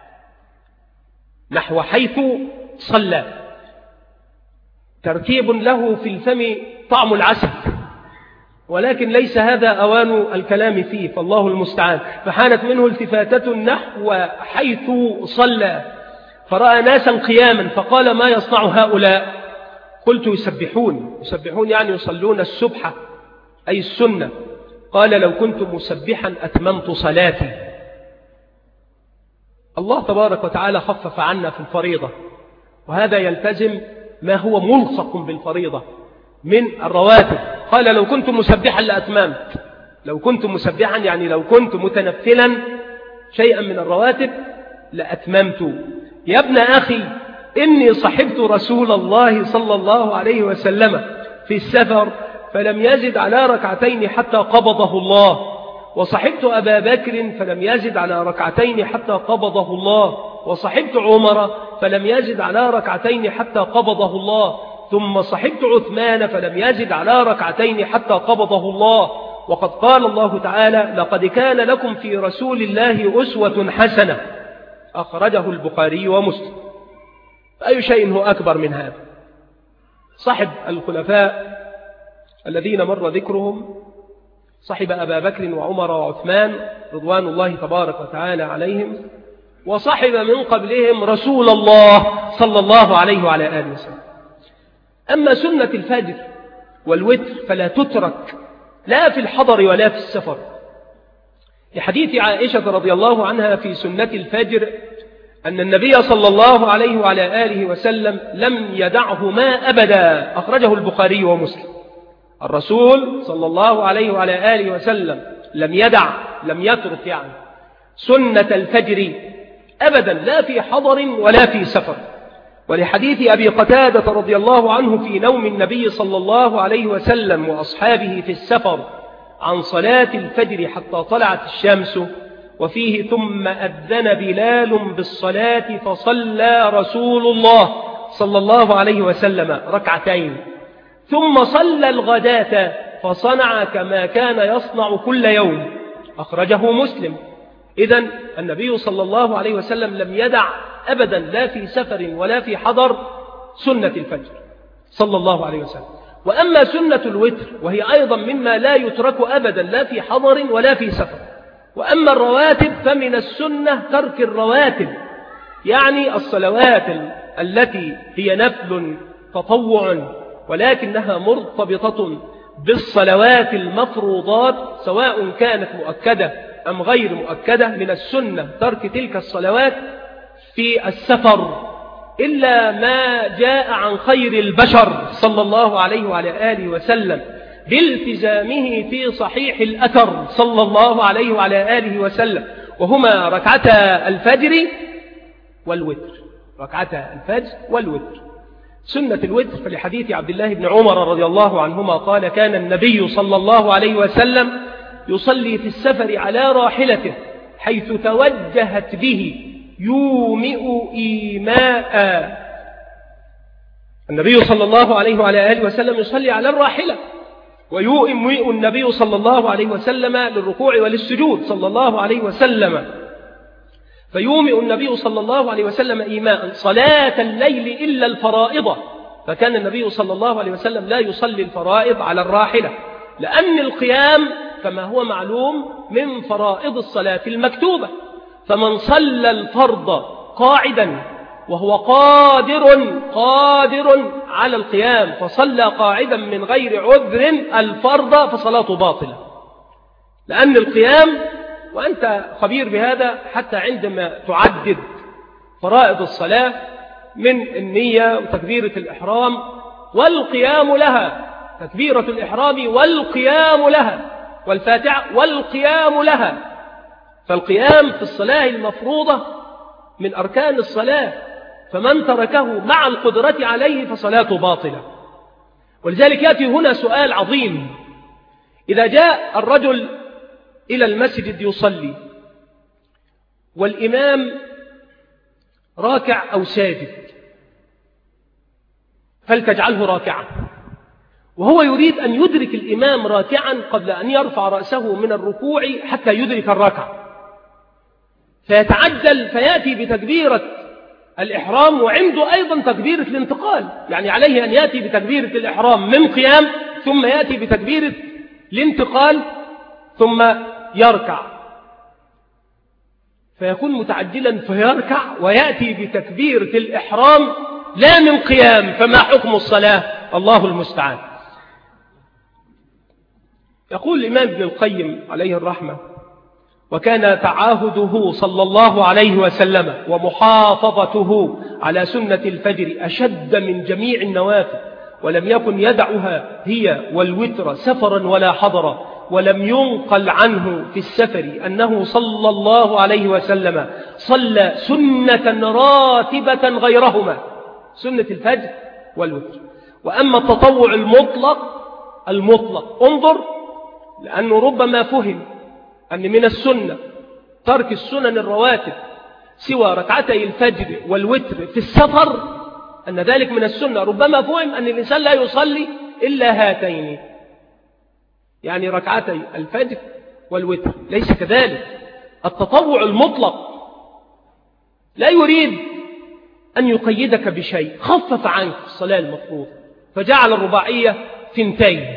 B: نحو حيث صلى ترتيب له في الفم طعم العسل ولكن ليس هذا أوان الكلام فيه فالله المستعان. فحانت منه التفاتة نحو حيث صلى فرأى ناسا قياما فقال ما يصنع هؤلاء؟ قلت يسبحون يسبحون يعني يصلون السبحة أي السنة. قال لو كنت مسبحا أتممت صلاتي. الله تبارك وتعالى خفف عنا في الفريضة وهذا يلتزم ما هو ملصق بالفريضة من الرواتب. قال لو كنت مسبحا لأتممت لو كنت مسبحا يعني لو كنت متنفلا شيئا من الرواتب لأتممت. يا ابن أخي إني صحبت رسول الله صلى الله عليه وسلم في السفر فلم يزد على ركعتين حتى قبضه الله وصحبت أبا بكر فلم يزد على ركعتين حتى قبضه الله وصحبت عمر فلم يزد على ركعتين حتى قبضه الله ثم صحبت عثمان فلم يزد على ركعتين حتى قبضه الله. وقد قال الله تعالى لقد كان لكم في رسول الله أسوة حسنة أخرجه البخاري ومسلم. أي شيء هو أكبر من هذا؟ صحب الخلفاء الذين مر ذكرهم صحب أبا بكر وعمر وعثمان رضوان الله تبارك وتعالى عليهم وصحب من قبلهم رسول الله صلى الله عليه وعلى آله وسلم. أما سنة الفجر والوتر فلا تترك لا في الحضر ولا في السفر لحديث عائشة رضي الله عنها في سنة الفجر أن النبي صلى الله عليه وعلى آله وسلم لم يدعهما أبدا أخرجه البخاري ومسلم. الرسول صلى الله عليه وعلى آله وسلم لم يدع لم يترك يعني سنة الفجر أبدا لا في حضر ولا في سفر. ولحديث أبي قتادة رضي الله عنه في نوم النبي صلى الله عليه وسلم وأصحابه في السفر عن صلاة الفجر حتى طلعت الشمس وفيه ثم أذن بلال بالصلاة فصلى رسول الله صلى الله عليه وسلم ركعتين ثم صلى الغداة فصنع كما كان يصنع كل يوم أخرجه مسلم. إذن النبي صلى الله عليه وسلم لم يدع أبدا لا في سفر ولا في حضر سنة الفجر صلى الله عليه وسلم. وأما سنة الوتر وهي أيضا مما لا يترك أبدا لا في حضر ولا في سفر. وأما الرواتب فمن السنة ترك الرواتب يعني الصلوات التي هي نفل تطوع ولكنها مرتبطة بالصلوات المفروضات سواء كانت مؤكدة أم غير مؤكدة. من السنة ترك تلك الصلوات في السفر إلا ما جاء عن خير البشر صلى الله عليه وعلى آله وسلم بالتزامه في صحيح الأثر صلى الله عليه وعلى آله وسلم وهما ركعتا الفجر والوتر ركعتا الفجر والوتر. سنة الوتر فلحديث عبد الله بن عمر رضي الله عنهما قال كان النبي صلى الله عليه وسلم يصلي في السفر على راحلته حيث توجهت به يومئ إيماء. النبي صلى الله عليه وعلى آله وسلم يصلي على الراحلة ويوئم النبي صلى الله عليه وسلم للركوع وللسجود صلى الله عليه وسلم فيومئ النبي صلى الله عليه وسلم إيماء صلاة الليل إلا الفرائض. فكان النبي صلى الله عليه وسلم لا يصلي الفرائض على الراحلة لأن القيام كما هو معلوم من فرائض الصلاة المكتوبة. فمن صلى الفرض قاعدا وهو قادر قادر على القيام فصلى قاعدا من غير عذر الفرض فصلاته باطلة لأن القيام وأنت خبير بهذا حتى عندما تعدد فرائض الصلاة من النية وتكبيرة الإحرام والقيام لها، تكبيرة الإحرام والقيام لها، والفاتحة والقيام لها. فالقيام في الصلاة المفروضة من أركان الصلاة، فمن تركه مع القدرة عليه فصلاته باطلة. ولذلك يأتي هنا سؤال عظيم: إذا جاء الرجل إلى المسجد يصلي والإمام راكع أو ساجد، فلتجعله راكعا، وهو يريد أن يدرك الإمام راكعا قبل أن يرفع رأسه من الركوع حتى يدرك الركعة، فيتعجل فيأتي بتكبيرة الإحرام وعنده أيضا تكبيرة الانتقال، يعني عليه أن يأتي بتكبيرة الإحرام من قيام ثم يأتي بتكبيرة الانتقال ثم يركع، فيكون متعجلا فيركع ويأتي بتكبيرة الإحرام لا من قيام. فما حكم الصلاة؟ الله المستعان. يقول الإمام ابن القيم عليه الرحمة: وكان تعاهده صلى الله عليه وسلم ومحافظته على سنة الفجر أشد من جميع النوافل، ولم يكن يدعها هي والوتر سفرا ولا حضرا، ولم ينقل عنه في السفر أنه صلى الله عليه وسلم صلى سنة راتبة غيرهما، سنة الفجر والوتر. وأما التطوع المطلق المطلق انظر، لأنه ربما فهم أن من السنة ترك السنن الرواتب سوى ركعتي الفجر والوتر في السفر، أن ذلك من السنة. ربما فهم أن الإنسان لا يصلي إلا هاتين، يعني ركعتي الفجر والوتر. ليس كذلك. التطوع المطلق لا يريد أن يقيدك بشيء، خفف عنك الصلاة المفروض فجعل الرباعية ثنتين،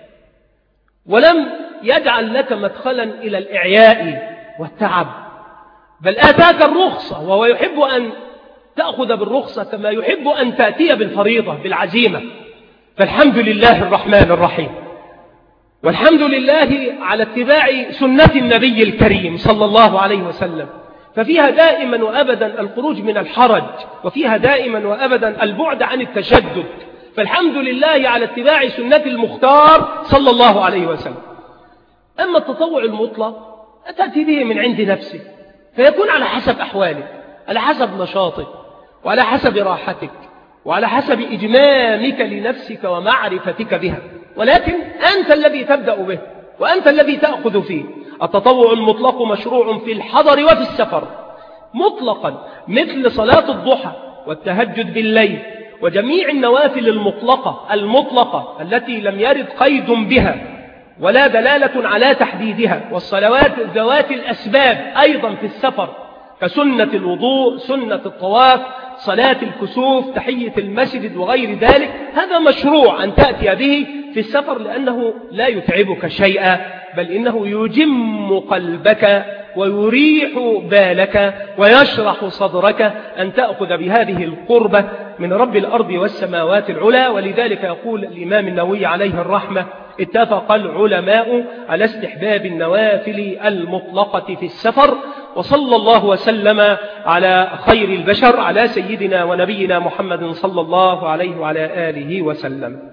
B: ولم يجعل لك مدخلا إلى الإعياء والتعب، بل آتاك الرخصة، وهو يحب أن تأخذ بالرخصة كما يحب أن تأتي بالفريضة بالعزيمة. فالحمد لله الرحمن الرحيم، والحمد لله على اتباع سنة النبي الكريم صلى الله عليه وسلم، ففيها دائما وأبدا الخروج من الحرج، وفيها دائما وأبدا البعد عن التشدد. فالحمد لله على اتباع سنة المختار صلى الله عليه وسلم. أما التطوع المطلق أتأتي به من عند نفسك، فيكون على حسب أحوالك، على حسب نشاطك، وعلى حسب راحتك، وعلى حسب إجمامك لنفسك ومعرفتك بها، ولكن أنت الذي تبدأ به وأنت الذي تأخذ فيه. التطوع المطلق مشروع في الحضر وفي السفر مطلقا، مثل صلاة الضحى والتهجد بالليل وجميع النوافل المطلقة المطلقة التي لم يرد قيد بها ولا دلالة على تحديدها، والصلوات ذوات الأسباب أيضا في السفر كسنة الوضوء، سنة الطواف، صلاة الكسوف، تحية المسجد وغير ذلك. هذا مشروع أن تأتي به في السفر، لأنه لا يتعبك شيئا، بل إنه يجم قلبك ويريح بالك ويشرح صدرك أن تأخذ بهذه القربة من رب الأرض والسماوات العلى. ولذلك يقول الإمام النووي عليه الرحمة: اتفق العلماء على استحباب النوافل المطلقة في السفر. وصلى الله وسلم على خير البشر، على سيدنا ونبينا محمد صلى الله عليه وعلى آله وسلم.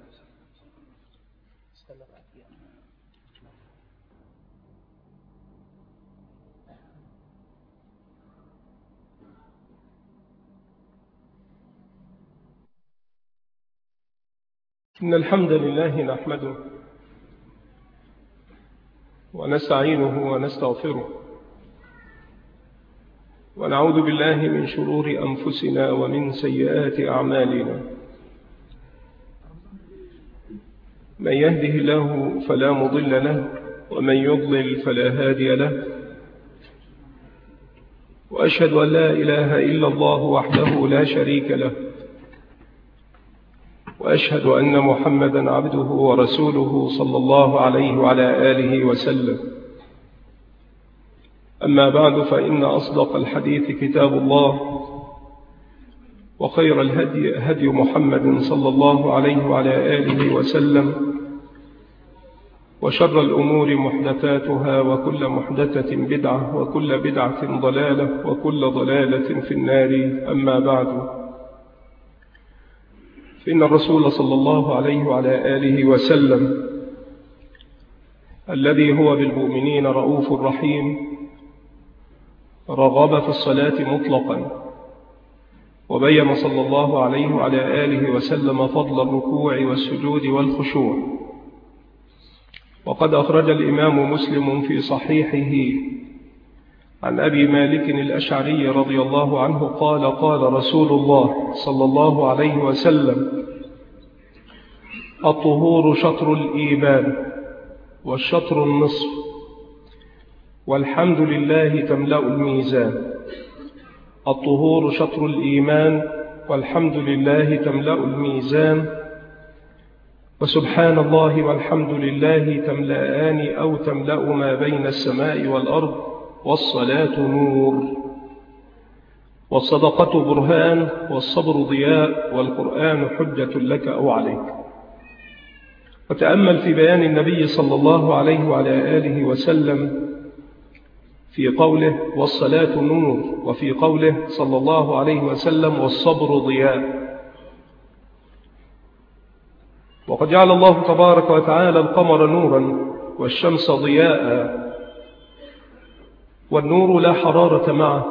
A: إن الحمد لله نحمده ونستعينه ونستغفره، ونعوذ بالله من شرور أنفسنا ومن سيئات أعمالنا. من يهده الله فلا مضل له، ومن يضلل فلا هادي له، وأشهد أن لا إله إلا الله وحده لا شريك له، وأشهد أن محمدا عبده ورسوله صلى الله عليه وعلى آله وسلم. أما بعد، فإن أصدق الحديث كتاب الله، وخير الهدي هدي محمد صلى الله عليه وعلى آله وسلم، وشر الأمور محدثاتها وكل محدثة بدعة وكل بدعة ضلالة وكل ضلالة في النار. أما بعد، فإن الرسول صلى الله عليه وعلى آله وسلم الذي هو بالمؤمنين رؤوف رحيم رغب في الصلاة مطلقا، وبين صلى الله عليه وعلى آله وسلم فضل الركوع والسجود والخشوع. وقد أخرج الإمام مسلم في صحيحه عن أبي مالك الأشعري رضي الله عنه قال: قال رسول الله صلى الله عليه وسلم: الطهور شطر الإيمان والشطر النصف، والحمد لله تملأ الميزان. الطهور شطر الإيمان والحمد لله تملأ الميزان، وسبحان الله والحمد لله تملأان أو تملأ ما بين السماء والأرض، والصلاة نور، والصدقة برهان، والصبر ضياء، والقرآن حجة لك أو عليك. وتأمل في بيان النبي صلى الله عليه وعلى آله وسلم في قوله والصلاة نور، وفي قوله صلى الله عليه وسلم والصبر ضياء. وقد جعل الله تبارك وتعالى القمر نورا والشمس ضياء، والنور لا حرارة معه،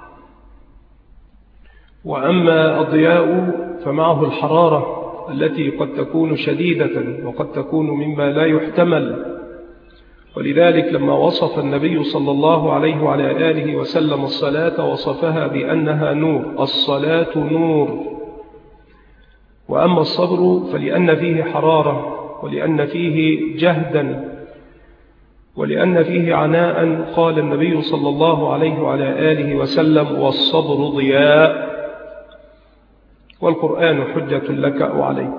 A: وأما الضياء فمعه الحرارة التي قد تكون شديدة وقد تكون مما لا يحتمل. ولذلك لما وصف النبي صلى الله عليه وعلى آله وسلم الصلاة وصفها بأنها نور. الصلاة نور. وأما الصبر فلأن فيه حرارة، ولأن فيه جهدا، ولأن فيه عناء، قال النبي صلى الله عليه وعلى آله وسلم والصبر ضياء، والقرآن حجة لك أو عليك.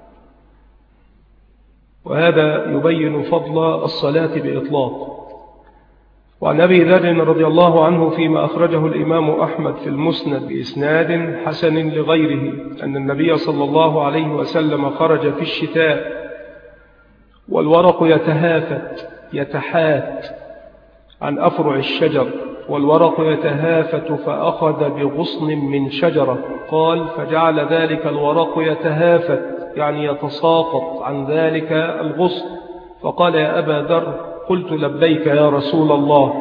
A: وهذا يبين فضل الصلاة بإطلاق. وعن أبي ذر رضي الله عنه فيما أخرجه الإمام أحمد في المسند بإسناد حسن لغيره أن النبي صلى الله عليه وسلم خرج في الشتاء والورق يتهافت يتحات عن أفرع الشجر، والورق يتهافت فأخذ بغصن من شجرة، قال: فجعل ذلك الورق يتهافت يعني يتساقط عن ذلك الغصن، فقال: يا أبا ذر، قلت: لبيك يا رسول الله.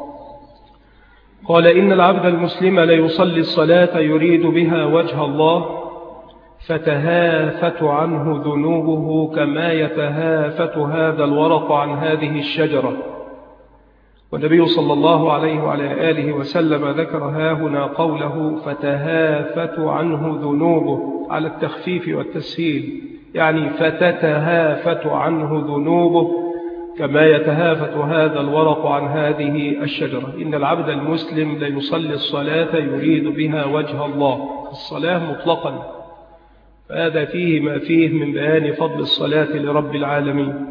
A: قال: إن العبد المسلم ليصلي الصلاة يريد بها وجه الله فتهافت عنه ذنوبه كما يتهافت هذا الورق عن هذه الشجرة. والنبي صلى الله عليه وعلى آله وسلم ذكر هاهنا قوله فتهافت عنه ذنوبه على التخفيف والتسهيل، يعني فتتهافت عنه ذنوبه كما يتهافت هذا الورق عن هذه الشجرة. إن العبد المسلم ليصلي الصلاة يريد بها وجه الله، الصلاة مطلقا، فهذا فيه ما فيه من بيان فضل الصلاة لرب العالمين.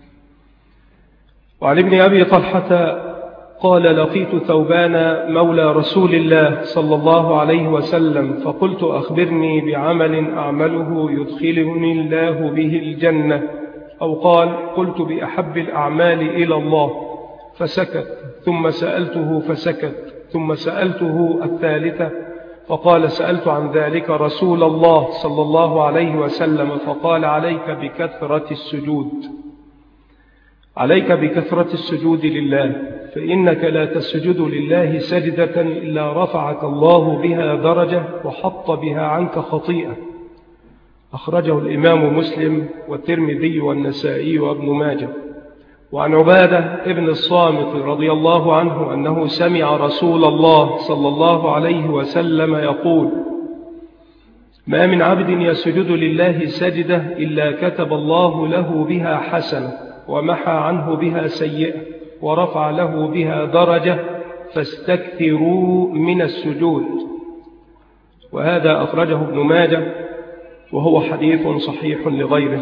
A: وعن ابن أبي طلحة قال: لقيت ثوبان مولى رسول الله صلى الله عليه وسلم فقلت: أخبرني بعمل أعمله يدخلني الله به الجنة، أو قال: قلت: بأحب الأعمال إلى الله، فسكت، ثم سألته فسكت، ثم سألته الثالثة فقال: سألت عن ذلك رسول الله صلى الله عليه وسلم فقال: عليك بكثرة السجود، عليك بكثرة السجود لله، فإنك لا تسجد لله سجدة إلا رفعك الله بها درجة وحط بها عنك خطيئة. أخرجه الإمام مسلم والترمذي والنسائي وابن ماجه. وعن عبادة ابن الصامت رضي الله عنه أنه سمع رسول الله صلى الله عليه وسلم يقول: ما من عبد يسجد لله سجدة إلا كتب الله له بها حسنة ومحى عنه بها سيئة ورفع له بها درجة، فاستكثروا من السجود. وهذا أخرجه ابن ماجه وهو حديث صحيح لغيره.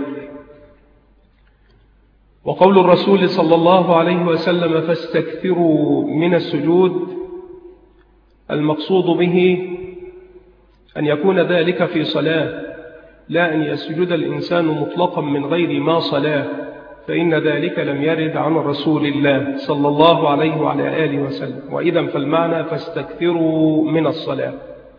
A: وقول الرسول صلى الله عليه وسلم فاستكثروا من السجود، المقصود به أن يكون ذلك في صلاة، لا أن يسجد الإنسان مطلقا من غير ما صلاة، فإن ذلك لم يرد عن رسول الله صلى الله عليه وعلى آله وسلم. وإذا فالمعنى فاستكثروا من الصلاة.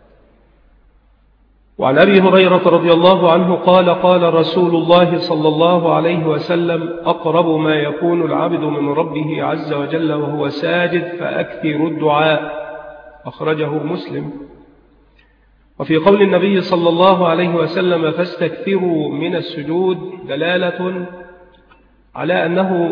A: وعن أبي هريرة رضي الله عنه قال قال رسول الله صلى الله عليه وسلم أقرب ما يكون العبد من ربه عز وجل وهو ساجد فأكثروا الدعاء، أخرجه مسلم. وفي قول النبي صلى الله عليه وسلم فاستكثروا من السجود دلالة على أنه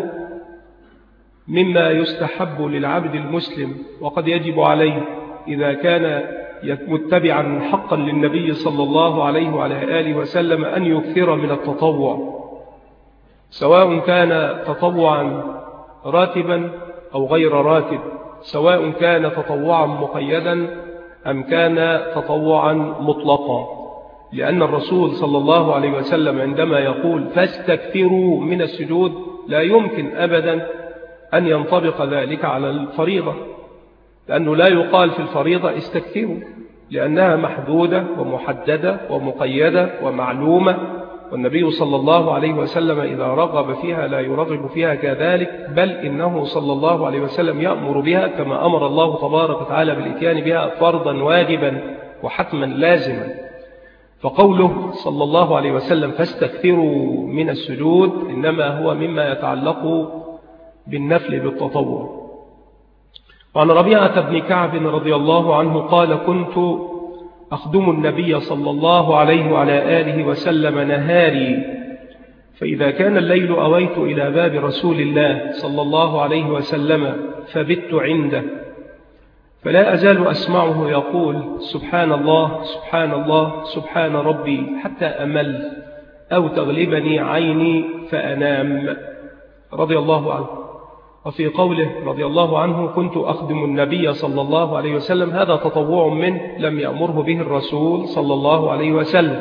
A: مما يستحب للعبد المسلم، وقد يجب عليه إذا كان متبعا حقا للنبي صلى الله عليه وعلى آله وسلم أن يكثر من التطوع، سواء كان تطوعا راتبا أو غير راتب، سواء كان تطوعا مقيدا أم كان تطوعا مطلقا، لأن الرسول صلى الله عليه وسلم عندما يقول فاستكثروا من السجود لا يمكن أبدا أن ينطبق ذلك على الفريضة، لأنه لا يقال في الفريضة استكثروا، لأنها محدودة ومحددة ومقيدة ومعلومة، والنبي صلى الله عليه وسلم إذا رغب فيها لا يرغب فيها كذلك، بل إنه صلى الله عليه وسلم يأمر بها كما أمر الله تبارك وتعالى بالإتيان بها فرضا واجبا وحتما لازما. فقوله صلى الله عليه وسلم فاستكثروا من السجود إنما هو مما يتعلق بالنفل بالتطوع. وعن ربيعة بن كعب رضي الله عنه قال كنت أخدم النبي صلى الله عليه وعلى آله وسلم نهاري، فإذا كان الليل أويت إلى باب رسول الله صلى الله عليه وسلم فبت عنده، فلا أزال أسمعه يقول سبحان الله سبحان الله سبحان ربي حتى أمل أو تغلبني عيني فأنام، رضي الله عنه. وفي قوله رضي الله عنه كنت أخدم النبي صلى الله عليه وسلم، هذا تطوع منه لم يأمره به الرسول صلى الله عليه وسلم.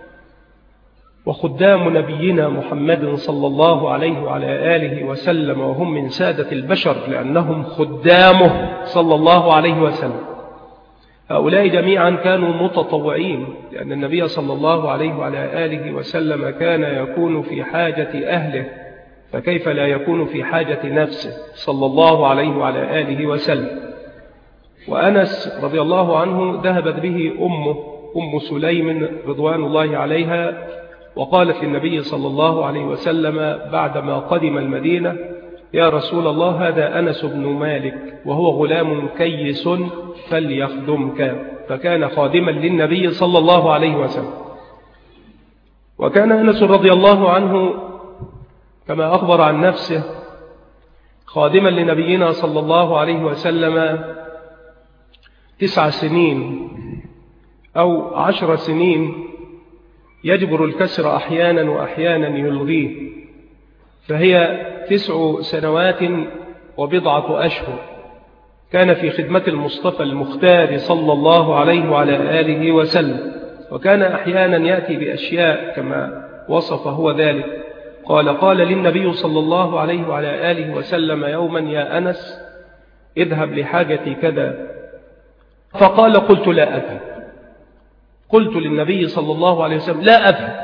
A: وخدام نبينا محمد صلى الله عليه وعلى آله وسلم وهم من سادة البشر لأنهم خدامه صلى الله عليه وسلم، هؤلاء جميعا كانوا متطوعين، لأن النبي صلى الله عليه وعلى آله وسلم كان يكون في حاجة أهله، فكيف لا يكون في حاجة نفسه صلى الله عليه وعلى آله وسلم. وأنس رضي الله عنه ذهبت به أمه أم سليم رضوان الله عليها، وقالت للنبي صلى الله عليه وسلم بعدما قدم المدينة يا رسول الله هذا أنس بن مالك وهو غلام كيس فليخدمك، فكان خادما للنبي صلى الله عليه وسلم. وكان أنس رضي الله عنه كما أخبر عن نفسه خادما لنبينا صلى الله عليه وسلم تسع سنين أو عشر سنين، يجبر الكسر أحيانا وأحيانا يلغيه، فهي تسع سنوات وبضعة أشهر كان في خدمة المصطفى المختار صلى الله عليه وعلى آله وسلم. وكان أحيانا يأتي بأشياء كما وصف هو ذلك، قال قال للنبي صلى الله عليه وعلى آله وسلم يوما يا أنس اذهب لحاجتي كذا، فقال قلت لا أذهب. قلت للنبي صلى الله عليه وسلم لا أذهب،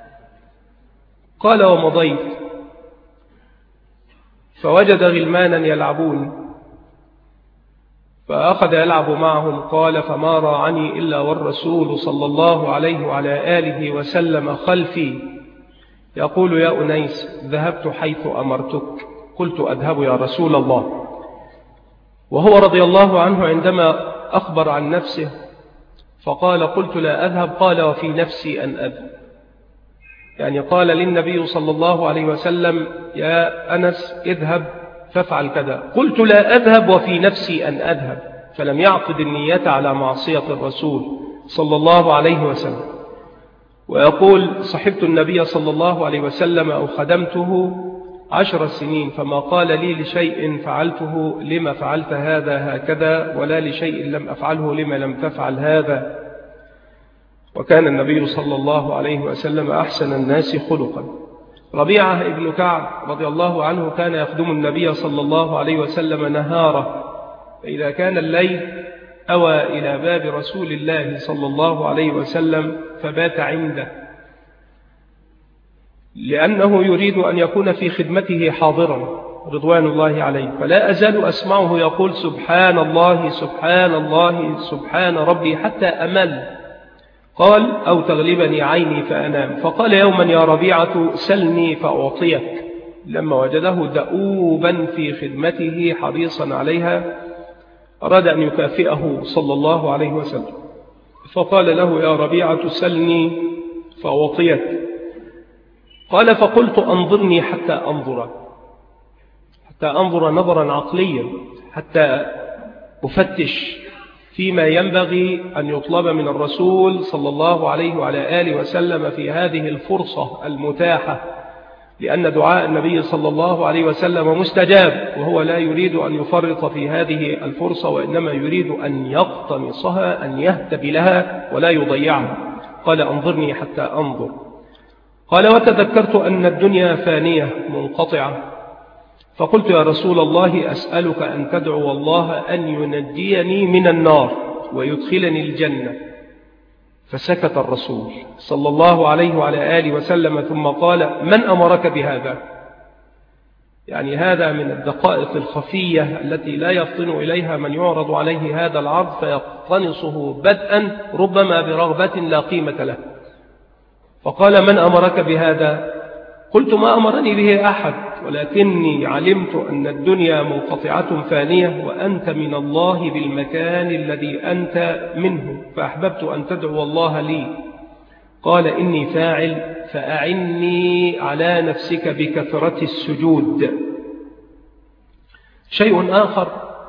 A: قال ومضيت فوجد غلمانا يلعبون فأخذ يلعب معهم، قال فما راعني إلا والرسول صلى الله عليه وعلى آله وسلم خلفي يقول يا أنيس ذهبت حيث أمرتك، قلت أذهب يا رسول الله. وهو رضي الله عنه عندما أخبر عن نفسه فقال قلت لا أذهب، قال وفي نفسي أن أذهب، يعني قال للنبي صلى الله عليه وسلم يا أنس اذهب فافعل كذا، قلت لا أذهب وفي نفسي أن أذهب، فلم يعقد النية على معصية الرسول صلى الله عليه وسلم. ويقول صحبت النبي صلى الله عليه وسلم أو خدمته عشر سنين فما قال لي لشيء فعلته لما فعلت هذا هكذا، ولا لشيء لم أفعله لما لم تفعل هذا. وكان النبي صلى الله عليه وسلم أحسن الناس خلقا. ربيعة ابن كعب رضي الله عنه كان يخدم النبي صلى الله عليه وسلم نهاره، فإذا كان الليل أوى إلى باب رسول الله صلى الله عليه وسلم فبات عنده، لأنه يريد أن يكون في خدمته حاضرا رضوان الله عليه، فلا أزال أسمعه يقول سبحان الله سبحان الله سبحان ربي حتى أمل. قال أو تغلبني عيني فأنام. فقال يوما يا ربيعة سلني فأعطيك، لما وجده دؤوبا في خدمته حريصا عليها أراد أن يكافئه صلى الله عليه وسلم، فقال له يا ربيعة سلني فأعطيك. قال فقلت أنظرني حتى أنظر حتى أنظر نظرا عقليا، حتى أفتش فيما ينبغي أن يطلب من الرسول صلى الله عليه وعلى آله وسلم في هذه الفرصة المتاحة، لأن دعاء النبي صلى الله عليه وسلم مستجاب، وهو لا يريد أن يفرط في هذه الفرصة، وإنما يريد أن يقتنصها، أن يهتدي لها ولا يضيعها. قال أنظرني حتى أنظر. قال وتذكرت أن الدنيا فانية منقطعة، فقلت يا رسول الله أسألك أن تدعو الله أن ينجيني من النار ويدخلني الجنة. فسكت الرسول صلى الله عليه وعلى آله وسلم ثم قال من أمرك بهذا؟ يعني هذا من الدقائق الخفية التي لا يفطن إليها من يعرض عليه هذا العرض فيقتنصه بدءا ربما برغبة لا قيمة له. فقال من أمرك بهذا؟ قلت ما أمرني به أحد، ولكني علمت أن الدنيا منقطعة فانية وأنت من الله بالمكان الذي أنت منه، فأحببت أن تدعو الله لي. قال إني فاعل فأعني على نفسك بكثرة السجود. شيء آخر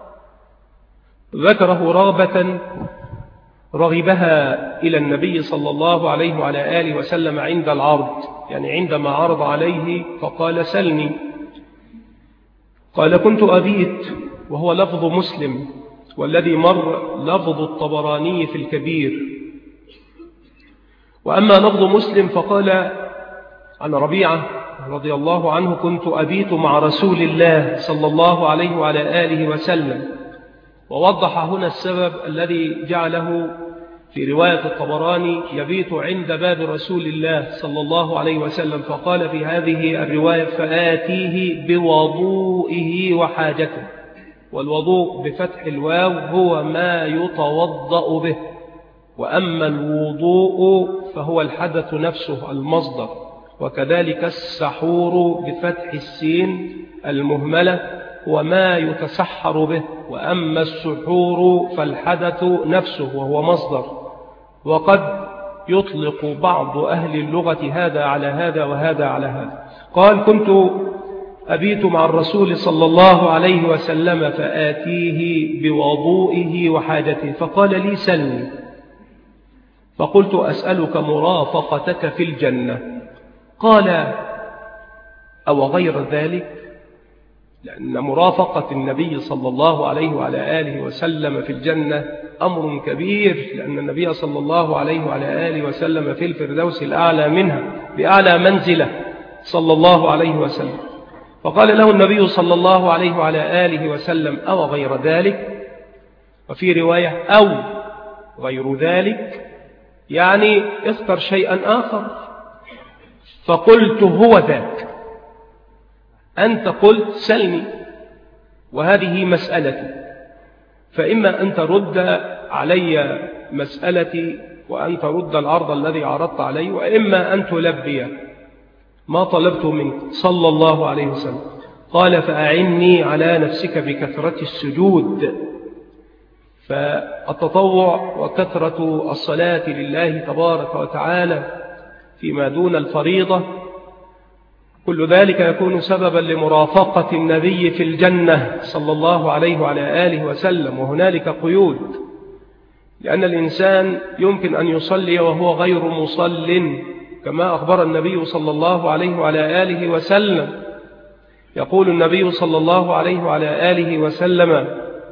A: ذكره رغبة رغبها إلى النبي صلى الله عليه وعلى آله وسلم عند العرض، يعني عندما عرض عليه فقال سلني. قال كنت أبيت، وهو لفظ مسلم، والذي مر لفظ الطبراني في الكبير. وأما لفظ مسلم فقال عن ربيعة رضي الله عنه كنت أبيت مع رسول الله صلى الله عليه وعلى آله وسلم، ووضح هنا السبب الذي جعله في رواية الطبراني يبيت عند باب رسول الله صلى الله عليه وسلم. فقال في هذه الرواية فآتيه بوضوئه وحاجته، والوضوء بفتح الواو هو ما يتوضأ به، وأما الوضوء فهو الحدث نفسه المصدر، وكذلك السحور بفتح السين المهملة وما يتسحر به، وأما السحور فالحدث نفسه وهو مصدر. وقد يطلق بعض أهل اللغة هذا على هذا وهذا على هذا. قال كنت أبيت مع الرسول صلى الله عليه وسلم فآتيه بوضوئه وحاجته، فقال لي سلني. فقلت أسألك مرافقتك في الجنة. قال أو غير ذلك، لأن مرافقة النبي صلى الله عليه وعلى آله وسلم في الجنة أمر كبير، لأن النبي صلى الله عليه وعلى آله وسلم في الفردوس الأعلى منها بأعلى منزلة صلى الله عليه وسلم. فقال له النبي صلى الله عليه وعلى آله وسلم أو غير ذلك، وفي رواية أو غير ذلك، يعني اختر شيئا آخر. فقلت هو ذاك، أنت قلت سلني وهذه مسألتي، فإما أن ترد علي مسألتي وأن ترد العرض الذي عرضت عليه، وإما أن تلبي ما طلبت منك صلى الله عليه وسلم. قال فأعني على نفسك بكثرة السجود. فالتطوع وكثرة الصلاة لله تبارك وتعالى فيما دون الفريضة كل ذلك يكون سببا لمرافقة النبي في الجنة صلى الله عليه وعلى آله وسلم. وهنالك قيود، لأن الإنسان يمكن أن يصلي وهو غير مصل، كما أخبر النبي صلى الله عليه وعلى آله وسلم. يقول النبي صلى الله عليه وعلى آله وسلم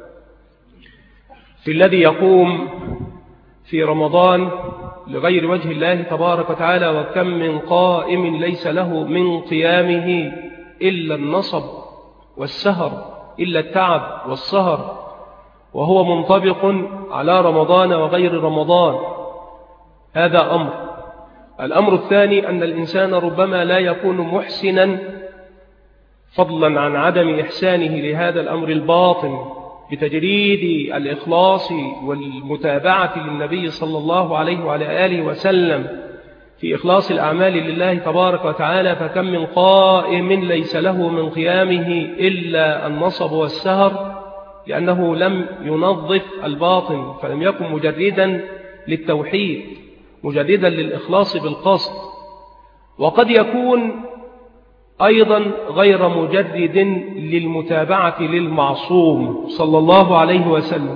A: في الذي يقوم في رمضان لغير وجه الله تبارك وتعالى: وكم من قائم ليس له من قيامه إلا النصب والسهر، إلا التعب والسهر، وهو منطبق على رمضان وغير رمضان. هذا أمر. الأمر الثاني أن الإنسان ربما لا يكون محسنا فضلا عن عدم إحسانه لهذا الأمر الباطن بتجريد الإخلاص والمتابعة للنبي صلى الله عليه وعلى آله وسلم في إخلاص الأعمال لله تبارك وتعالى، فكم من قائم ليس له من قيامه إلا النصب والسهر لأنه لم ينظف الباطن، فلم يكن مجردا للتوحيد مجردا للإخلاص بالقصد. وقد يكون أيضا غير مجرد للمتابعة للمعصوم صلى الله عليه وسلم،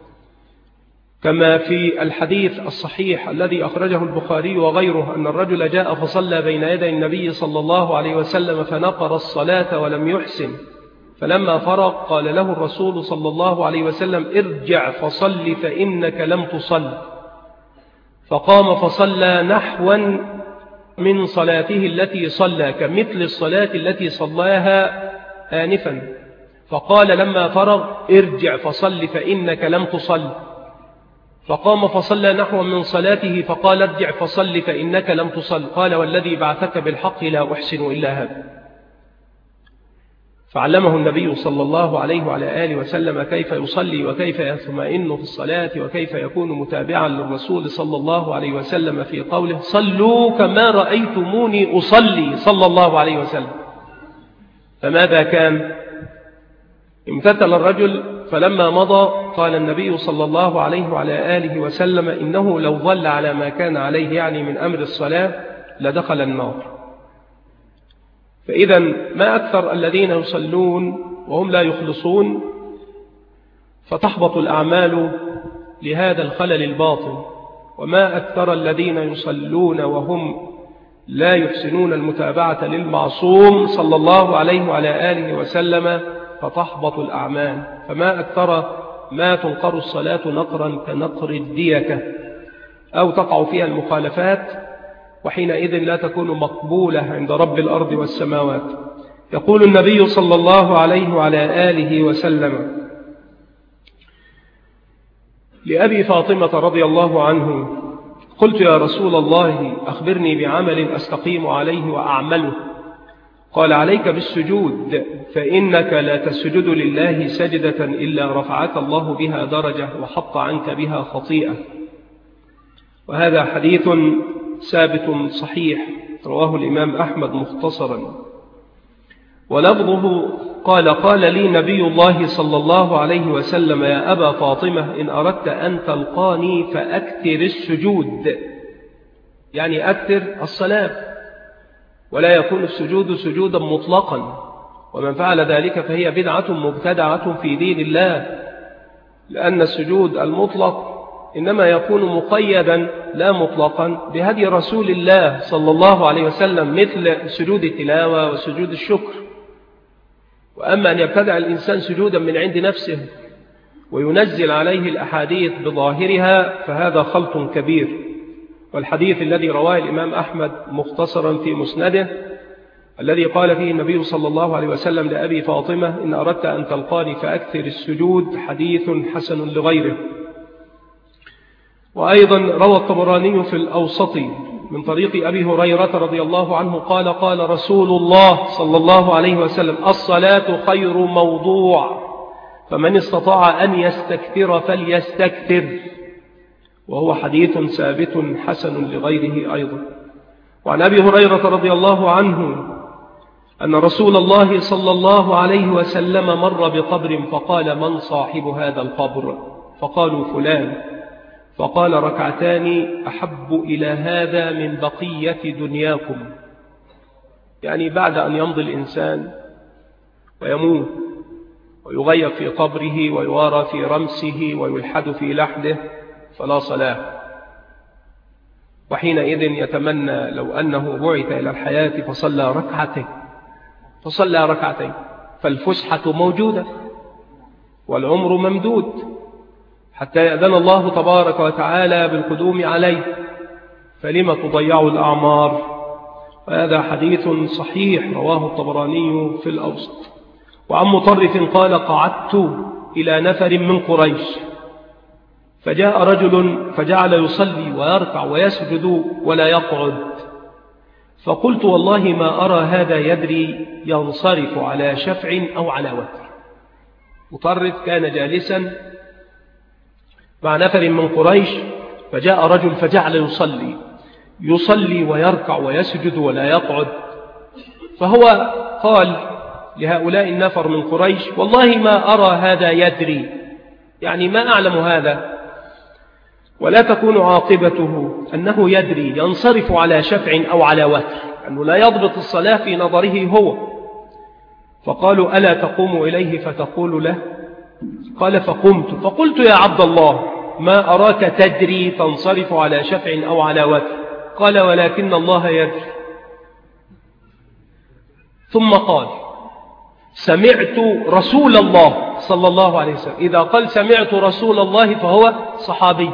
A: كما في الحديث الصحيح الذي أخرجه البخاري وغيره أن الرجل جاء فصلى بين يدي النبي صلى الله عليه وسلم فنقر الصلاة ولم يحسن، فلما فرغ قال له الرسول صلى الله عليه وسلم ارجع فصل فإنك لم تصل، فقام فصلى نحوا من صلاته التي صلى كمثل الصلاة التي صلاها آنفا، فقال لما فرغ ارجع فصل فإنك لم تصل، فقام فصلى نحو من صلاته فقال ارجع فصل فإنك لم تصل، قال والذي بعثك بالحق لا أحسن إلا هذا. فعلمه النبي صلى الله عليه وعلى آله وسلم كيف يصلي وكيف يطمئن في الصلاة وكيف يكون متابعا للرسول صلى الله عليه وسلم في قوله صلوا كما رأيتموني أصلي صلى الله عليه وسلم. فماذا كان؟ امتثل الرجل فلما مضى قال النبي صلى الله عليه وعلى آله وسلم إنه لو ظل على ما كان عليه يعني من أمر الصلاة لدخل النار. فإذا ما أكثر الذين يصلون وهم لا يخلصون فتحبط الأعمال لهذا الخلل الباطن، وما أكثر الذين يصلون وهم لا يحسنون المتابعة للمعصوم صلى الله عليه وعلى آله وسلم فتحبط الأعمال. فما أكثر ما تنقر الصلاة نقرا كنقر الديكة أو تقع فيها المخالفات، وحينئذ لا تكون مقبولة عند رب الأرض والسماوات. يقول النبي صلى الله عليه وعلى آله وسلم لأبي فاطمة رضي الله عنه قلت يا رسول الله أخبرني بعمل أستقيم عليه وأعمله، قال عليك بالسجود فإنك لا تسجد لله سجدة إلا رفعك الله بها درجة وحط عنك بها خطيئة. وهذا حديث ثابت صحيح رواه الإمام أحمد مختصرا، ولفظه قال قال لي نبي الله صلى الله عليه وسلم يا أبا فاطمة إن أردت أن تلقاني فأكثر السجود، يعني أكثر الصلاة، ولا يكون السجود سجودا مطلقا، ومن فعل ذلك فهي بدعة مبتدعة في دين الله، لأن السجود المطلق إنما يكون مقيدا لا مطلقا بهدي رسول الله صلى الله عليه وسلم مثل سجود التلاوة وسجود الشكر. وأما أن يبتدع الإنسان سجودا من عند نفسه وينزل عليه الأحاديث بظاهرها فهذا خلط كبير. والحديث الذي رواه الإمام أحمد مختصرا في مسنده الذي قال فيه النبي صلى الله عليه وسلم لأبي فاطمة إن أردت أن تلقاني فأكثر السجود حديث حسن لغيره. وأيضا روى الطبراني في الأوسط من طريق أبي هريرة رضي الله عنه قال قال رسول الله صلى الله عليه وسلم الصلاة خير موضوع فمن استطاع أن يستكثر فليستكثر، وهو حديث ثابت حسن لغيره أيضا. وعن أبي هريرة رضي الله عنه أن رسول الله صلى الله عليه وسلم مر بقبر فقال من صاحب هذا القبر؟ فقالوا فلان، فقال ركعتان أحب إلى هذا من بقية دنياكم، يعني بعد أن يمضي الإنسان ويموت ويغيب في قبره ويوارى في رمسه ويلحد في لحده فلا صلاة، وحينئذ يتمنى لو أنه بعث إلى الحياة فصلى ركعتين فصلى ركعتين فالفسحة موجودة والعمر ممدود حتى يأذن الله تبارك وتعالى بالقدوم عليه، فلما تضيع الأعمار؟ وهذا حديث صحيح رواه الطبراني في الأوسط. وعن مطرف قال قعدت إلى نفر من قريش فجاء رجل فجعل يصلي ويركع ويسجد ولا يقعد، فقلت والله ما أرى هذا يدري ينصرف على شفع أو على وتر. مطرف كان جالسا مع نفر من قريش، فجاء رجل فجعل يصلي يصلي ويركع ويسجد ولا يقعد، فهو قال لهؤلاء النفر من قريش والله ما أرى هذا يدري، يعني ما أعلم هذا، ولا تكون عاقبته أنه يدري ينصرف على شفع أو على وتر، أنه لا يضبط الصلاة في نظره هو. فقالوا ألا تقوم إليه فتقول له؟ قال فقمت فقلت يا عبد الله ما أراك تدري تنصرف على شفع أو على وتر؟ قال ولكن الله يدري. ثم قال سمعت رسول الله صلى الله عليه وسلم، إذا قال سمعت رسول الله فهو صحابي،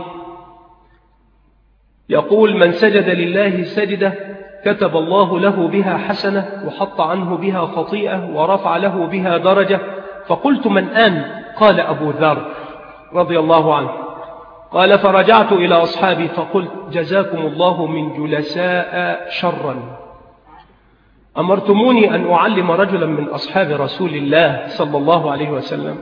A: يقول من سجد لله سجدة كتب الله له بها حسنة وحط عنه بها خطيئة ورفع له بها درجة. فقلت من أنت؟ قال أبو ذر رضي الله عنه. قال فرجعت إلى أصحابي فقلت جزاكم الله من جلساء شرا، أمرتموني أن أعلم رجلا من أصحاب رسول الله صلى الله عليه وسلم.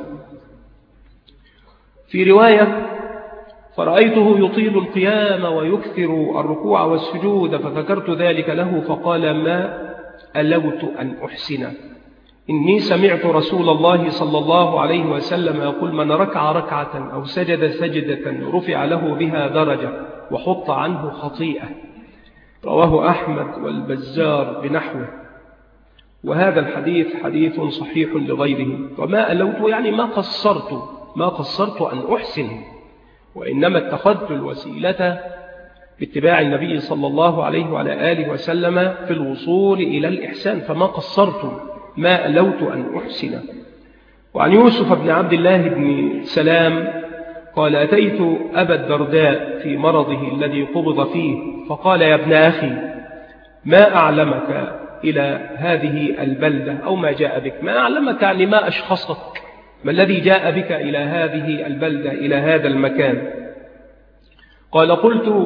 A: في رواية فرأيته يطيل القيام ويكثر الركوع والسجود، فذكرت ذلك له فقال ما ألوت أن أحسن، إني سمعت رسول الله صلى الله عليه وسلم يقول من ركع ركعة أو سجد سجدة رفع له بها درجة وحط عنه خطيئة. رواه أحمد والبزار بنحوه، وهذا الحديث حديث صحيح لغيره. وما ألوت يعني ما قصرت ما قصرت أن أحسن، وإنما اتخذت الوسيلة باتباع النبي صلى الله عليه وعلى آله وسلم في الوصول إلى الإحسان، فما قصرت ما ألوت أن أحسن. وعن يوسف بن عبد الله بن سلام قال أتيت أبا الدرداء في مرضه الذي قبض فيه فقال يا ابن أخي ما أعلمك إلى هذه البلدة أو ما جاء بك، ما أعلمك يعني ما أشخصك، ما الذي جاء بك إلى هذه البلدة إلى هذا المكان؟ قال قلت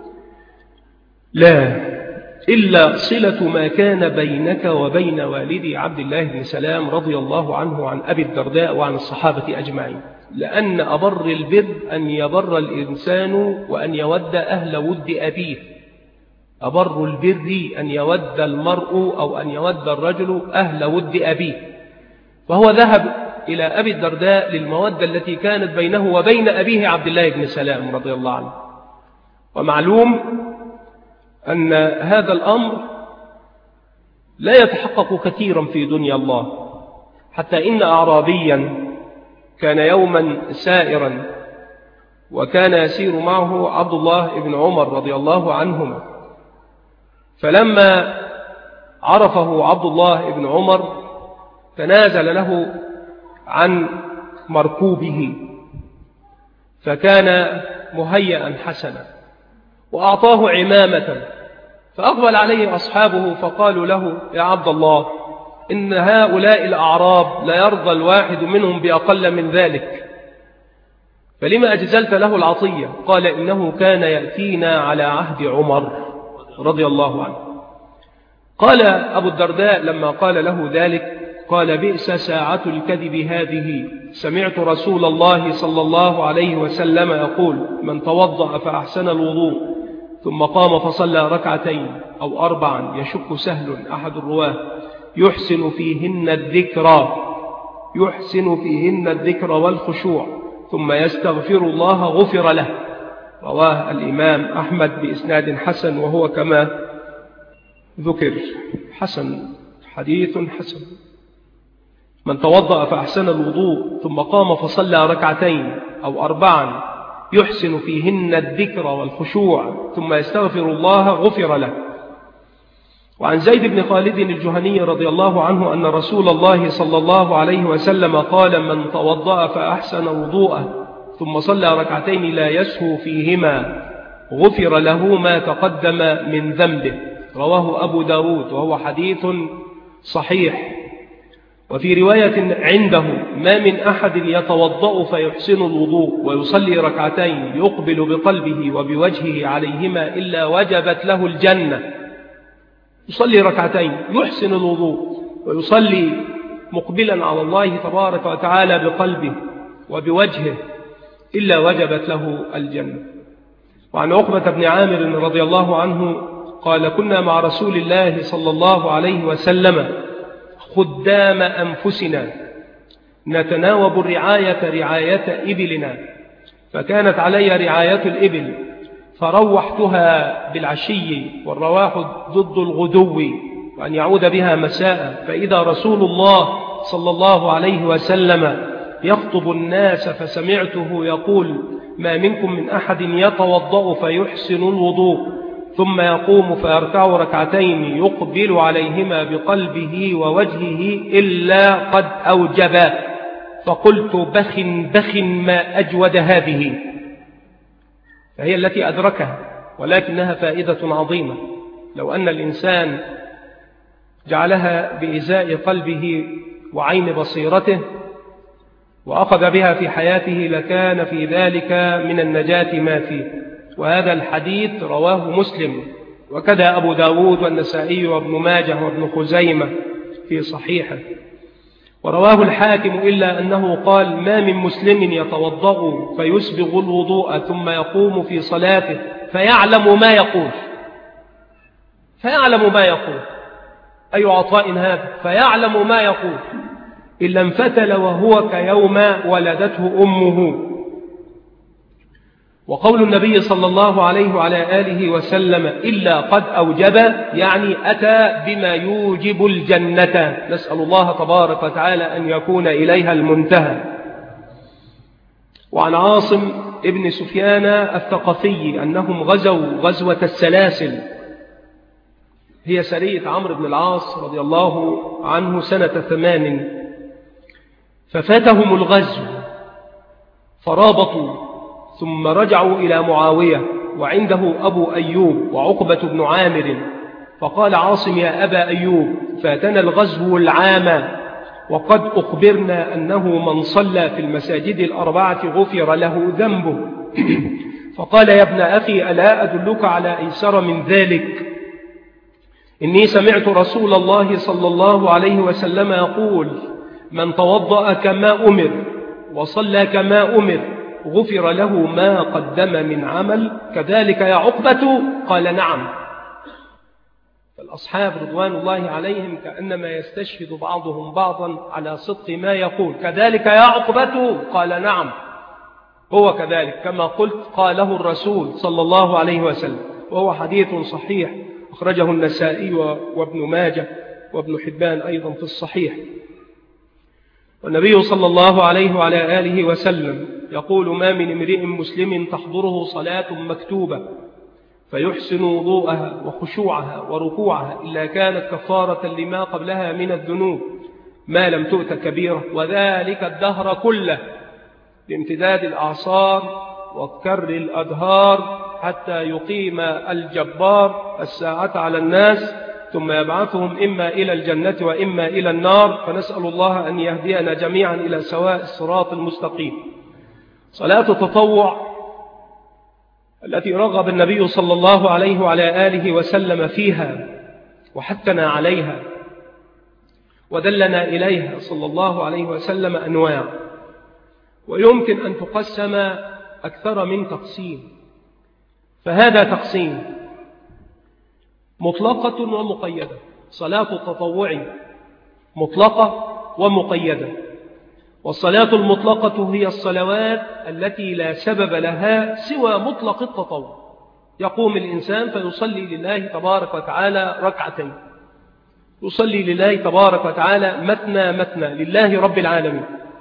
A: لا إلا صلة ما كان بينك وبين والدي عبد الله بن سلام رضي الله عنه عن أبي الدرداء وعن الصحابة أجمعين، لأن أبر البر أن يبر الإنسان وأن يود أهل ود أبيه. أبر البر أن يود المرء أو أن يود الرجل أهل ود أبيه، فهو ذهب إلى أبي الدرداء للمودة التي كانت بينه وبين أبيه عبد الله بن سلام رضي الله عنه. ومعلوم أن هذا الأمر لا يتحقق كثيرا في دنيا الله، حتى إن أعرابيا كان يوما سائرا وكان يسير معه عبد الله بن عمر رضي الله عنهما، فلما عرفه عبد الله بن عمر تنازل له عن مركوبه، فكان مهيئا حسنا وأعطاه عمامة، فأقبل عليه أصحابه فقالوا له يا عبد الله إن هؤلاء الأعراب لا يرضى الواحد منهم بأقل من ذلك، فلما أجزلت له العطية؟ قال إنه كان يأتينا على عهد عمر رضي الله عنه. قال أبو الدرداء لما قال له ذلك قال بئس ساعة الكذب هذه، سمعت رسول الله صلى الله عليه وسلم يقول من توضأ فأحسن الوضوء ثم قام فصلى ركعتين أو أربعا يشك سهل أحد الرواه يحسن فيهن الذكر يحسن فيهن الذكر والخشوع ثم يستغفر الله غفر له. رواه الإمام أحمد بإسناد حسن، وهو كما ذكر حسن، حديث حسن. من توضأ فأحسن الوضوء ثم قام فصلى ركعتين أو أربعا يحسن فيهن الذكر والخشوع ثم يستغفر الله غفر له. وعن زيد بن خالد الجهني رضي الله عنه أن رسول الله صلى الله عليه وسلم قال من توضأ فأحسن وضوءه ثم صلى ركعتين لا يسهو فيهما غفر له ما تقدم من ذنبه. رواه أبو داود وهو حديث صحيح. وفي رواية عنده: ما من أحد يتوضأ فيحسن الوضوء ويصلي ركعتين يقبل بقلبه وبوجهه عليهما إلا وجبت له الجنة. يصلي ركعتين يحسن الوضوء ويصلي مقبلا على الله تبارك وتعالى بقلبه وبوجهه إلا وجبت له الجنة. وعن عقبة بن عامر رضي الله عنه قال: كنا مع رسول الله صلى الله عليه وسلم خدام أنفسنا نتناوب الرعاية رعاية إبلنا، فكانت علي رعاية الإبل فروحتها بالعشي، والرواح ضد الغدو، وأن يعود بها مساء، فإذا رسول الله صلى الله عليه وسلم يخطب الناس فسمعته يقول: ما منكم من أحد يتوضأ فيحسن الوضوء ثم يقوم فيركع ركعتين يقبل عليهما بقلبه ووجهه إلا قد أوجب. فقلت: بخ بخ ما أجود هذه. فهي التي أدركها، ولكنها فائدة عظيمة. لو أن الإنسان جعلها بإزاء قلبه وعين بصيرته وأخذ بها في حياته لكان في ذلك من النجاة ما فيه. وهذا الحديث رواه مسلم، وكذا أبو داود والنسائي وابن ماجه وابن خزيمة في صحيحه، ورواه الحاكم إلا أنه قال: ما من مسلم يتوضأ فيسبغ الوضوء ثم يقوم في صلاته فيعلم ما يقول فيعلم ما يقول أي عطاء هذا، فيعلم ما يقول إلا انفتل وهو كيوم ولدته أمه. وقول النبي صلى الله عليه وعلى آله وسلم: إلا قد أوجب، يعني أتى بما يوجب الجنة. نسأل الله تبارك وتعالى أن يكون إليها المنتهى. وعن عاصم ابن سفيان الثقفي أنهم غزوا غزوة السلاسل، هي سرية عمرو بن العاص رضي الله عنه سنة ثمان، ففاتهم الغزو فرابطوا ثم رجعوا إلى معاوية وعنده أبو أيوب وعقبة بن عامر، فقال عاصم: يا أبا أيوب، فاتنا الغزو العام وقد أخبرنا أنه من صلى في المساجد الأربعة غفر له ذنبه. فقال: يا ابن أخي، ألا أدلك على أيسر من ذلك؟ إني سمعت رسول الله صلى الله عليه وسلم يقول: من توضأ كما أمر وصلى كما أمر غفر له ما قدم من عمل، كذلك يا عقبة؟ قال: نعم. فالأصحاب رضوان الله عليهم كأنما يستشهد بعضهم بعضا على صدق ما يقول: كذلك يا عقبة؟ قال: نعم، هو كذلك كما قلت قاله الرسول صلى الله عليه وسلم. وهو حديث صحيح أخرجه النسائي وابن ماجه وابن حبان أيضا في الصحيح. والنبي صلى الله عليه وعلى آله وسلم يقول: ما من امرئ مسلم تحضره صلاة مكتوبة فيحسن وضوءها وخشوعها وركوعها إلا كانت كفارة لما قبلها من الذنوب ما لم تؤت كبيرة، وذلك الدهر كله بامتداد الأعصار وكر الأدهار حتى يقيم الجبار الساعة على الناس ثم يبعثهم إما إلى الجنة وإما إلى النار. فنسأل الله أن يهدينا جميعا إلى سواء الصراط المستقيم. صلاة التطوع التي رغب النبي صلى الله عليه وعلى آله وسلم فيها وحثنا عليها ودلنا إليها صلى الله عليه وسلم أنواع، ويمكن أن تقسم أكثر من تقسيم. فهذا تقسيم: مطلقة ومقيدة. صلاة التطوع مطلقة ومقيدة. والصلاة المطلقة هي الصلوات التي لا سبب لها سوى مطلق التطوع. يقوم الإنسان فيصلي لله تبارك وتعالى ركعتين، يصلي لله تبارك وتعالى مثنى مثنى لله رب العالمين،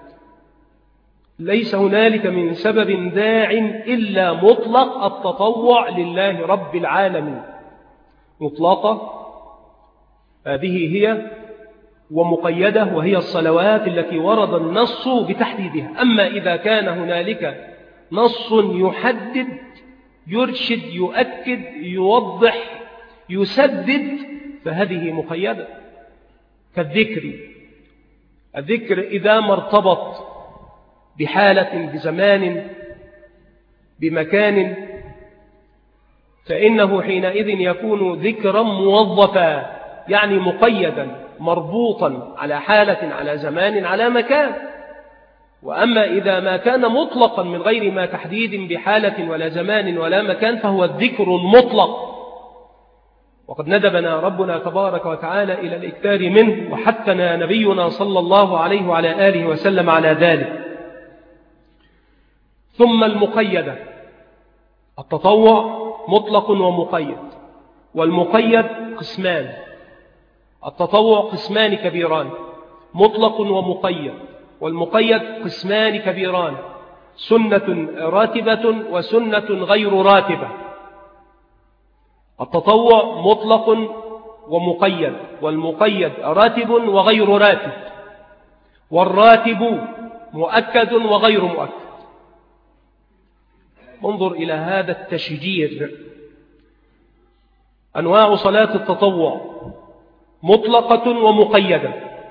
A: ليس هنالك من سبب داع إلا مطلق التطوع لله رب العالمين. مطلقة هذه هي، ومقيدة وهي الصلوات التي ورد النص بتحديدها. أما إذا كان هنالك نص يحدد يرشد يؤكد يوضح يسدد فهذه مقيدة، كالذكر
B: الذكر إذا ما ارتبط بحالة بزمان بمكان فإنه حينئذ يكون ذكرا موظفا، يعني مقيدا مربوطا على حالة على زمان على مكان. وأما إذا ما كان مطلقا من غير ما تحديد بحالة ولا زمان ولا مكان فهو الذكر المطلق. وقد ندبنا ربنا تبارك وتعالى إلى الإكثار منه، وحثنا نبينا صلى الله عليه وعلى آله وسلم على ذلك. ثم المقيدة، التطوع مطلق ومقيد، والمقيد قسمان. التطوع قسمان كبيران، مطلق ومقيد، والمقيد قسمان كبيران، سنة راتبة وسنة غير راتبة. التطوع مطلق ومقيد، والمقيد راتب وغير راتب، والراتب مؤكد وغير مؤكد. انظر إلى هذا التشجير. أنواع صلاة التطوع مطلقة ومقيدة.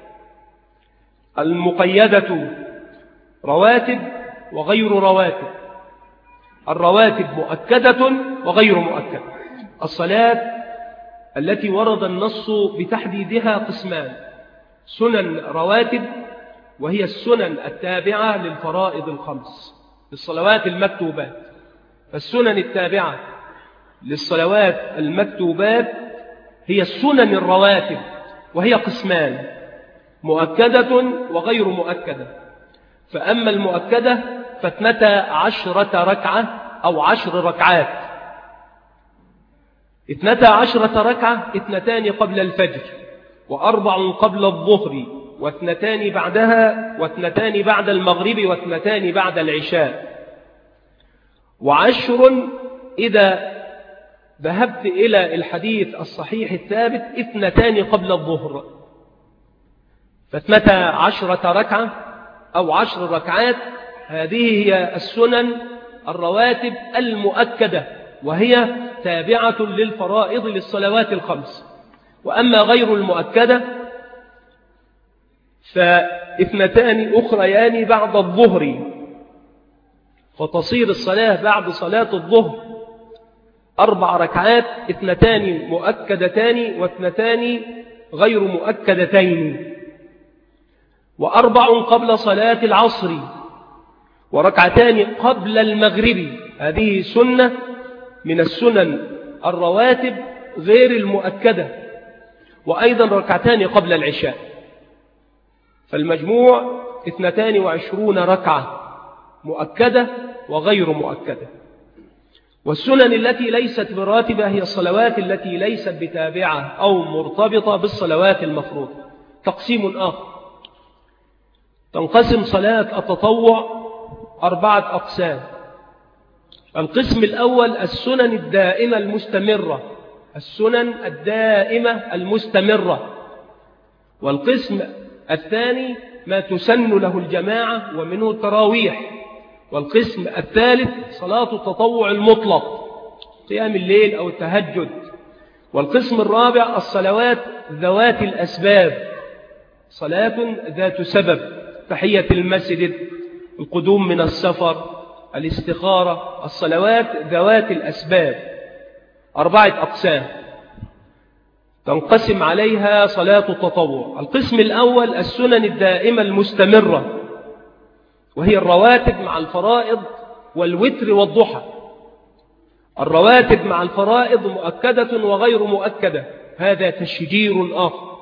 B: المقيدة رواتب وغير رواتب. الرواتب مؤكدة وغير مؤكدة. الصلاة التي ورد النص بتحديدها قسمان: سنن رواتب، وهي السنن التابعة للفرائض الخمس للصلوات المكتوبات. فالسنن التابعة للصلوات المكتوبات هي السنن الرواتب، وهي قسمان: مؤكدة وغير مؤكدة. فأما المؤكدة فاثنتا عشرة ركعة أو عشر ركعات. اثنتا عشرة ركعة: اثنتان قبل الفجر، وأربع قبل الظهر، واثنتان بعدها، واثنتان بعد المغرب، واثنتان بعد العشاء. وعشر إذا ذهبت إلى الحديث الصحيح الثابت اثنتان قبل الظهر. فاثنتا عشرة ركعة أو عشر ركعات هذه هي السنن الرواتب المؤكدة، وهي تابعة للفرائض للصلوات الخمس. وأما غير المؤكدة فاثنتان أخريان بعد الظهر، فتصير الصلاة بعد صلاة الظهر أربع ركعات: اثنتان مؤكدتان واثنتان غير مؤكدتين. وأربع قبل صلاة العصر، وركعتان قبل المغرب. هذه سنة من السنن الرواتب غير المؤكدة، وأيضا ركعتان قبل العشاء. فالمجموع اثنتان وعشرون ركعة مؤكدة وغير مؤكدة. والسنن التي ليست براتبة هي الصلوات التي ليست بتابعة أو مرتبطة بالصلوات المفروضة. تقسيم آخر: تنقسم صلاة التطوع أربعة أقسام. القسم الأول السنن الدائمة المستمرة، السنن الدائمة المستمرة. والقسم الثاني ما تسن له الجماعة ومنه التراويح. والقسم الثالث صلاة التطوع المطلق، قيام الليل أو التهجد. والقسم الرابع الصلوات ذوات الأسباب، صلاة ذات سبب: تحية المسجد، القدوم من السفر، الاستخارة. الصلوات ذوات الأسباب أربعة أقسام تنقسم عليها صلاة التطوع. القسم الأول السنن الدائمة المستمرة، وهي الرواتب مع الفرائض والوتر والضحى. الرواتب مع الفرائض مؤكدة وغير مؤكدة، هذا تشجير آخر.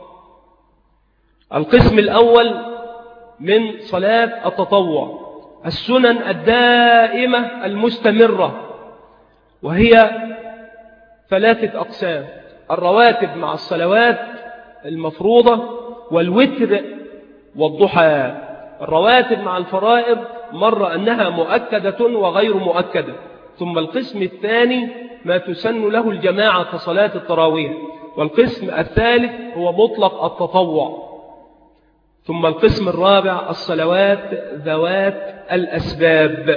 B: القسم الأول من صلاة التطوع السنن الدائمة المستمرة، وهي ثلاثة أقسام: الرواتب مع الصلوات المفروضة، والوتر والضحى. الرواتب مع الفرائض مر أنها مؤكدة وغير مؤكدة. ثم القسم الثاني ما تسن له الجماعة كصلاة التراويح. والقسم الثالث هو مطلق التطوع. ثم القسم الرابع الصلوات ذوات الأسباب.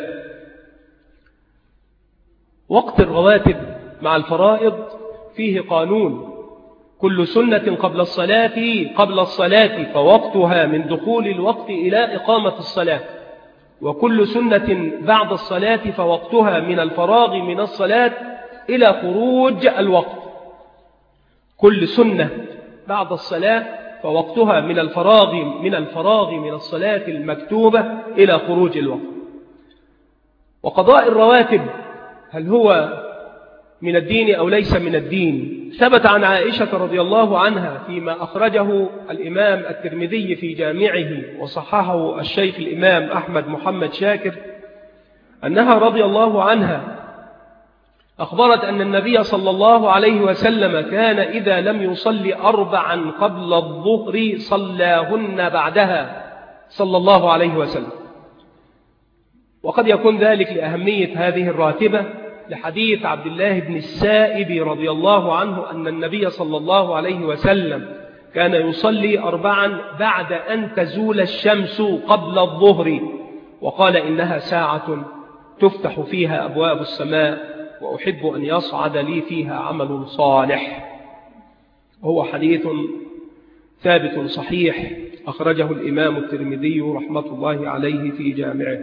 B: وقت الرواتب مع الفرائض فيه قانون، كل سنة قبل الصلاة قبل الصلاة فوقتها من دخول الوقت إلى إقامة الصلاة، وكل سنة بعد الصلاة فوقتها من الفراغ من الصلاة إلى خروج الوقت. كل سنة بعد الصلاة فوقتها من الفراغ من الفراغ من الصلاة المكتوبة إلى خروج الوقت. وقضاء الرواتب هل هو من الدين أو ليس من الدين؟ ثبت عن عائشة رضي الله عنها فيما أخرجه الإمام الترمذي في جامعه وصححه الشيخ الإمام أحمد محمد شاكر أنها رضي الله عنها أخبرت أن النبي صلى الله عليه وسلم كان إذا لم يصلي أربعا قبل الظهر صلاهن بعدها صلى الله عليه وسلم. وقد يكون ذلك لأهمية هذه الراتبة لحديث عبد الله بن السائب رضي الله عنه أن النبي صلى الله عليه وسلم كان يصلي أربعا بعد أن تزول الشمس قبل الظهر، وقال إنها ساعة تفتح فيها أبواب السماء وأحب أن يصعد لي فيها عمل صالح. هو حديث ثابت صحيح أخرجه الإمام الترمذي رحمة الله عليه في جامعه.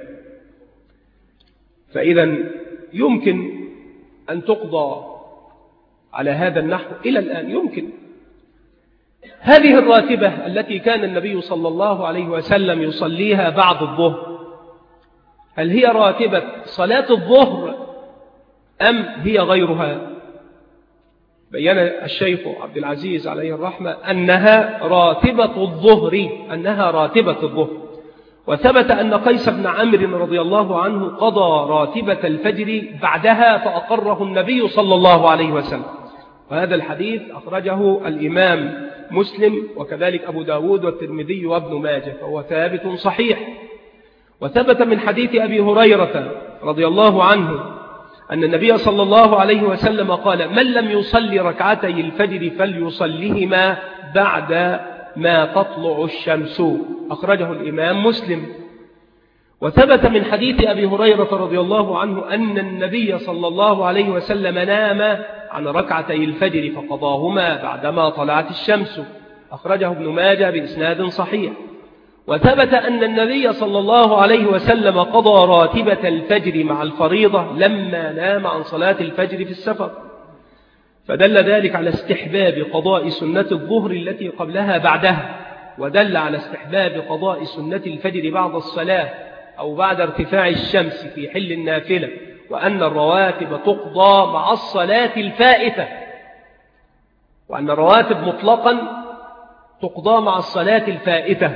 B: فإذا يمكن أن تقضى على هذا النحو إلى الآن. يمكن هذه الراتبة التي كان النبي صلى الله عليه وسلم يصليها بعد الظهر، هل هي راتبة صلاة الظهر أم هي غيرها؟ بيّن الشيخ عبد العزيز عليه الرحمة أنها راتبة الظهر أنها راتبة الظهر وثبت أن قيس بن عمرو رضي الله عنه قضى راتبة الفجر بعدها فأقره النبي صلى الله عليه وسلم. وهذا الحديث أخرجه الإمام مسلم وكذلك أبو داود والترمذي وابن ماجه، فهو ثابت صحيح. وثبت من حديث أبي هريرة رضي الله عنه أن النبي صلى الله عليه وسلم قال: من لم يصلي ركعتي الفجر فليصليهما بعد ما تطلع الشمس، أخرجه الإمام مسلم. وثبت من حديث أبي هريرة رضي الله عنه أن النبي صلى الله عليه وسلم نام عن ركعتي الفجر فقضاهما بعدما طلعت الشمس، أخرجه ابن ماجه بإسناد صحيح. وثبت أن النبي صلى الله عليه وسلم قضى راتبة الفجر مع الفريضة لما نام عن صلاة الفجر في السفر، فدل ذلك على استحباب قضاء سنة الظهر التي قبلها بعدها، ودل على استحباب قضاء سنة الفجر بعد الصلاة أو بعد ارتفاع الشمس في حل النافلة، وأن الرواتب تقضى مع الصلاة الفائتة، وأن الرواتب مطلقا تقضى مع الصلاة الفائتة.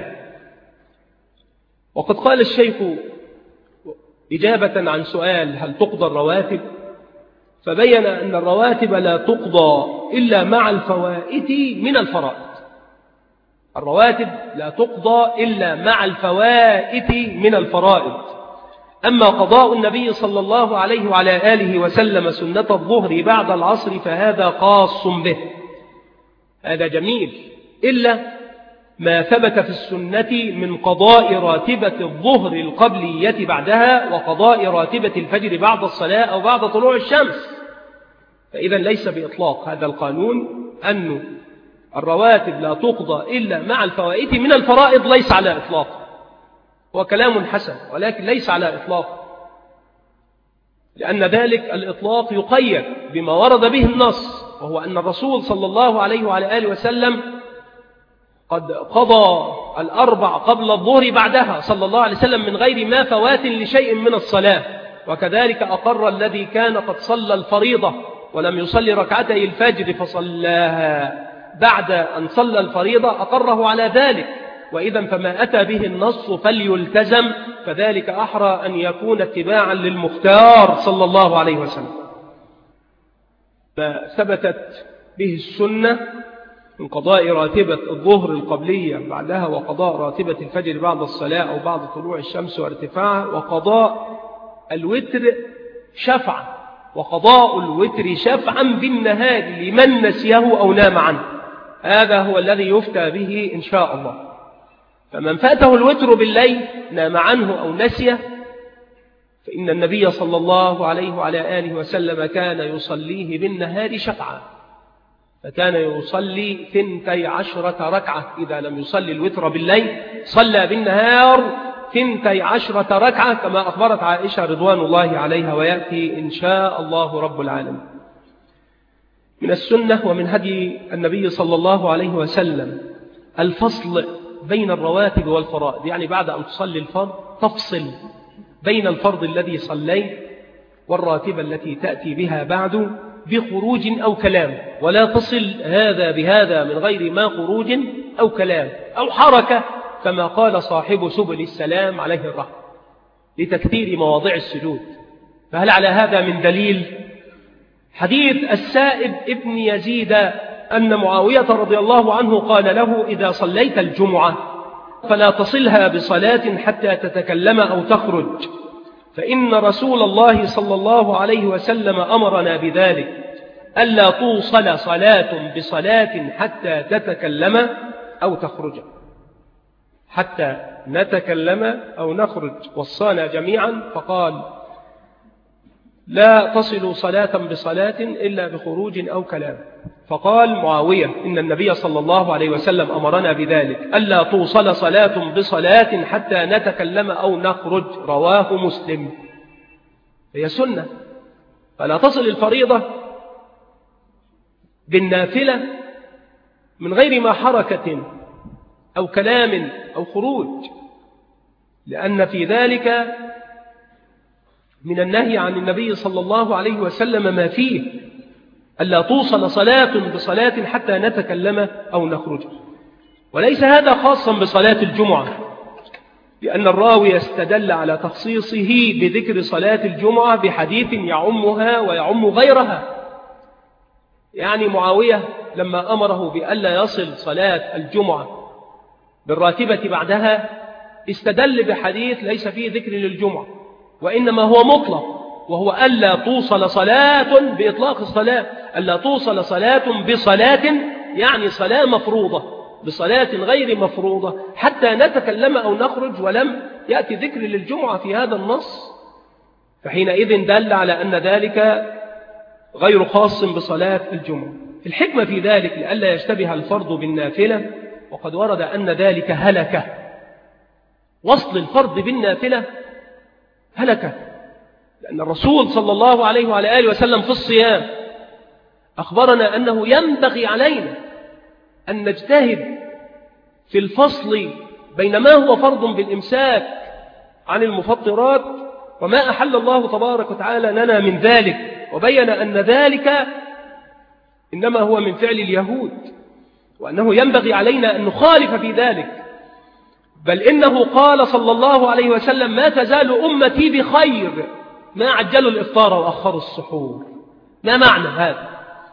B: وقد قال الشيخ إجابة عن سؤال هل تقضى الرواتب، فبين أن الرواتب لا تقضى إلا مع الفوائت من الفرائض. الرواتب لا تقضى إلا مع الفوائت من الفرائض. أما قضاء النبي صلى الله عليه وعلى آله وسلم سنة الظهر بعد العصر فهذا خاص به، هذا جميل، إلا ما ثبت في السنة من قضاء راتبة الظهر القبلية بعدها وقضاء راتبة الفجر بعد الصلاة أو بعد طلوع الشمس. فإذا ليس بإطلاق هذا القانون أن الرواتب لا تقضى إلا مع الفوائت من الفرائض، ليس على إطلاق، هو كلام حسن ولكن ليس على إطلاق، لأن ذلك الإطلاق يقيد بما ورد به النص، وهو أن الرسول صلى الله عليه وعلى آله وسلم قد قضى الأربع قبل الظهر بعدها صلى الله عليه وسلم من غير ما فوات لشيء من الصلاة. وكذلك أقر الذي كان قد صلى الفريضة ولم يصلي ركعتي الفجر فصلاها بعد أن صلى الفريضة، أقره على ذلك. وإذا فما أتى به النص فليلتزم، فذلك أحرى أن يكون اتباعا للمختار صلى الله عليه وسلم. ما ثبتت به السنة من قضاء راتبة الظهر القبلية بعدها وقضاء راتبة الفجر بعد الصلاة أو بعد طلوع الشمس وارتفاعها، وقضاء الوتر شفعا، وقضاء الوتر شفعا بالنهار لمن نسيه أو نام عنه، هذا هو الذي يفتى به إن شاء الله. فمن فاته الوتر بالليل نام عنه أو نسيه فإن النبي صلى الله عليه وعلى آله وسلم كان يصليه بالنهار شفعا، فكان يصلي ثنتي عشرة ركعة، إذا لم يصلي الوتر بالليل صلى بالنهار ثنتي عشرة ركعة كما أخبرت عائشة رضوان الله عليها، ويأتي إن شاء الله رب العالمين. من السنة ومن هدي النبي صلى الله عليه وسلم الفصل بين الرواتب والفرائض، يعني بعد أن تصلي الفرض تفصل بين الفرض الذي صليت والراتبة التي تأتي بها بعد بخروج أو كلام، ولا تصل هذا بهذا من غير ما خروج أو كلام أو حركة، كما قال صاحب سبل السلام عليه الرحمة لتكثير مواضع السجود. فهل على هذا من دليل؟ حديث السائب ابن يزيد أن معاوية رضي الله عنه قال له: إذا صليت الجمعة فلا تصلها بصلاة حتى تتكلم أو تخرج، فإن رسول الله صلى الله عليه وسلم أمرنا بذلك، ألا توصل صلاة بصلاة حتى تتكلم أو تخرج. حتى نتكلم أو نخرج وصانا جميعا، فقال: لا تصل صلاة بصلاة إلا بخروج أو كلام. فقال معاوية: إن النبي صلى الله عليه وسلم أمرنا بذلك، ألا توصل صلاة بصلاة حتى نتكلم أو نخرج. رواه مسلم. هي سنة، فلا تصل الفريضة بالنافلة من غير ما حركة أو كلام أو خروج، لأن في ذلك من النهي عن النبي صلى الله عليه وسلم ما فيه، ألا توصل صلاة بصلاة حتى نتكلم أو نخرج. وليس هذا خاصا بصلاة الجمعة، لأن الراوي استدل على تخصيصه بذكر صلاة الجمعة بحديث يعمها ويعم غيرها. يعني معاوية لما أمره بألا يصل صلاة الجمعة بالراتبة بعدها استدل بحديث ليس فيه ذكر للجمعة، وإنما هو مطلق، وهو ألا توصل صلاة بإطلاق الصلاة، ألا توصل صلاة بصلاة، يعني صلاة مفروضة بصلاة غير مفروضة حتى نتكلم أو نخرج، ولم يأتي ذكر للجمعة في هذا النص، فحينئذ دل على أن ذلك غير خاص بصلاة الجمعة. الحكمة في ذلك لئلا يشتبه الفرض بالنافلة، وقد ورد أن ذلك هلكة، وصل الفرض بالنافلة هلكة، لأن الرسول صلى الله عليه وعلى آله وسلم في الصيام أخبرنا أنه ينبغي علينا أن نجتهد في الفصل بين ما هو فرض بالإمساك عن المفطرات وما أحل الله تبارك وتعالى لنا من ذلك، وبين أن ذلك إنما هو من فعل اليهود، وأنه ينبغي علينا أن نخالف في ذلك. بل إنه قال صلى الله عليه وسلم: ما تزال أمتي بخير ما عجلوا الإفطار وأخروا السحور. ما معنى هذا؟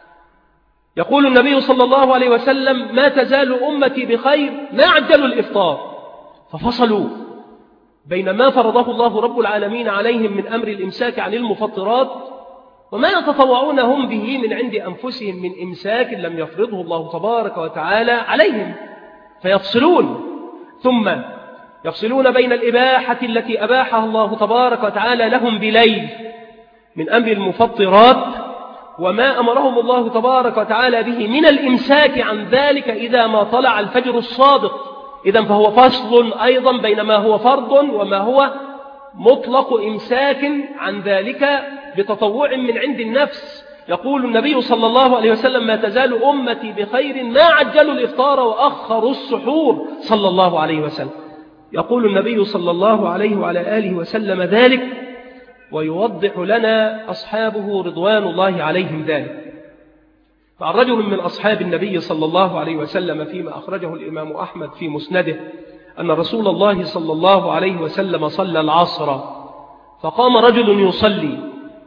B: يقول النبي صلى الله عليه وسلم: ما تزال أمتي بخير ما عجلوا الإفطار، ففصلوا بين ما فرضه الله رب العالمين عليهم من أمر الإمساك عن المفطرات وما يتطوعون هم به من عند أنفسهم من إمساك لم يفرضه الله تبارك وتعالى عليهم، فيفصلون، ثم يفصلون بين الإباحة التي أباحها الله تبارك وتعالى لهم بليل من أمر المفطرات وما أمرهم الله تبارك وتعالى به من الإمساك عن ذلك إذا ما طلع الفجر الصادق. إذن فهو فصل أيضا بين ما هو فرض وما هو مطلق إمساك عن ذلك بتطوع من عند النفس. يقول النبي صلى الله عليه وسلم: ما تزال أمتي بخير ما عجلوا الإفطار وأخروا السحور صلى الله عليه وسلم. يقول النبي صلى الله عليه وعلى آله وسلم ذلك، ويوضح لنا أصحابه رضوان الله عليهم ذلك. فعن رجل من أصحاب النبي صلى الله عليه وسلم فيما أخرجه الإمام أحمد في مسنده أن رسول الله صلى الله عليه وسلم صلى العصر، فقام رجل يصلي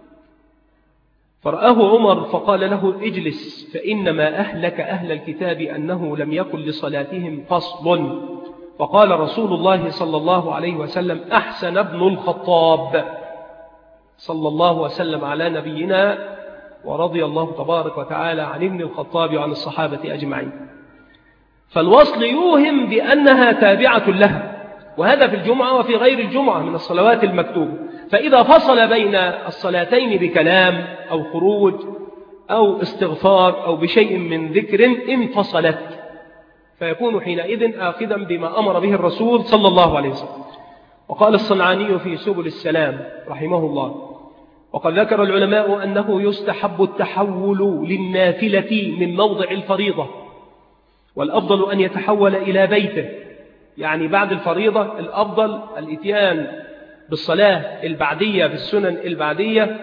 B: فرآه عمر فقال له: اجلس، فإنما أهلك أهل الكتاب أنه لم يكن لصلاتهم فصل. فقال رسول الله صلى الله عليه وسلم: أحسن ابن الخطاب. صلى الله وسلم على نبينا، ورضي الله تبارك وتعالى عن ابن الخطاب وعن الصحابة أجمعين. فالوصل يوهم بأنها تابعة لها، وهذا في الجمعة وفي غير الجمعة من الصلوات المكتوبة. فإذا فصل بين الصلاتين بكلام أو خروج أو استغفار أو بشيء من ذكر انفصلت، فيكون حينئذ آخذا بما أمر به الرسول صلى الله عليه وسلم. وقال الصنعاني في سبل السلام رحمه الله: وقد ذكر العلماء أنه يستحب التحول للنافلة من موضع الفريضة، والأفضل أن يتحول إلى بيته، يعني بعد الفريضة الأفضل الإتيان بالصلاة البعدية بالسنن البعدية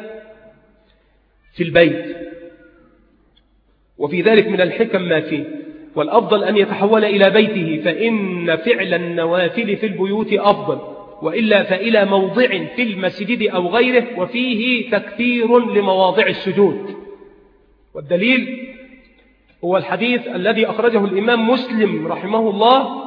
B: في البيت، وفي ذلك من الحكم ما فيه. والأفضل أن يتحول إلى بيته، فإن فعل النوافل في البيوت أفضل، وإلا فإلى موضع في المسجد أو غيره، وفيه تكثير لمواضع السجود. والدليل هو الحديث الذي أخرجه الإمام مسلم رحمه الله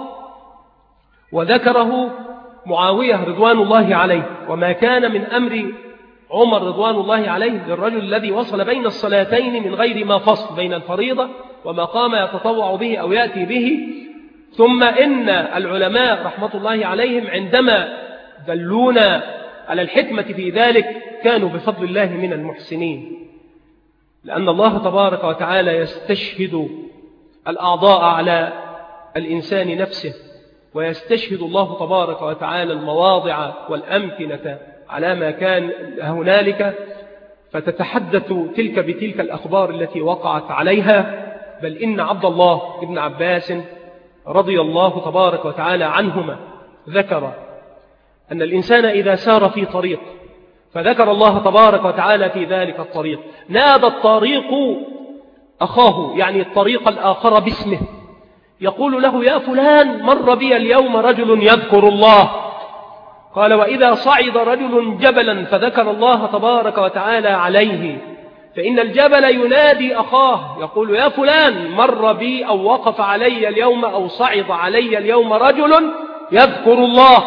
B: وذكره معاوية رضوان الله عليه، وما كان من أمر عمر رضوان الله عليه للرجل الذي وصل بين الصلاتين من غير ما فصل بين الفريضة وما قام يتطوع به أو يأتي به. ثم إن العلماء رحمة الله عليهم عندما دلونا على الحكمة في ذلك كانوا بفضل الله من المحسنين، لأن الله تبارك وتعالى يستشهد الأعضاء على الإنسان نفسه، ويستشهد الله تبارك وتعالى المواضع والأمكنة على ما كان هنالك، فتتحدث تلك بتلك الأخبار التي وقعت عليها. بل إن عبد الله ابن عباس رضي الله تبارك وتعالى عنهما ذكر أن الإنسان إذا سار في طريق فذكر الله تبارك وتعالى في ذلك الطريق، نادى الطريق أخاه، يعني الطريق الآخر باسمه، يقول له: يا فلان، مر بي اليوم رجل يذكر الله. قال: وإذا صعد رجل جبلا فذكر الله تبارك وتعالى عليه، فإن الجبل ينادي أخاه يقول: يا فلان، مر بي أو وقف علي اليوم أو صعد علي اليوم رجل يذكر الله.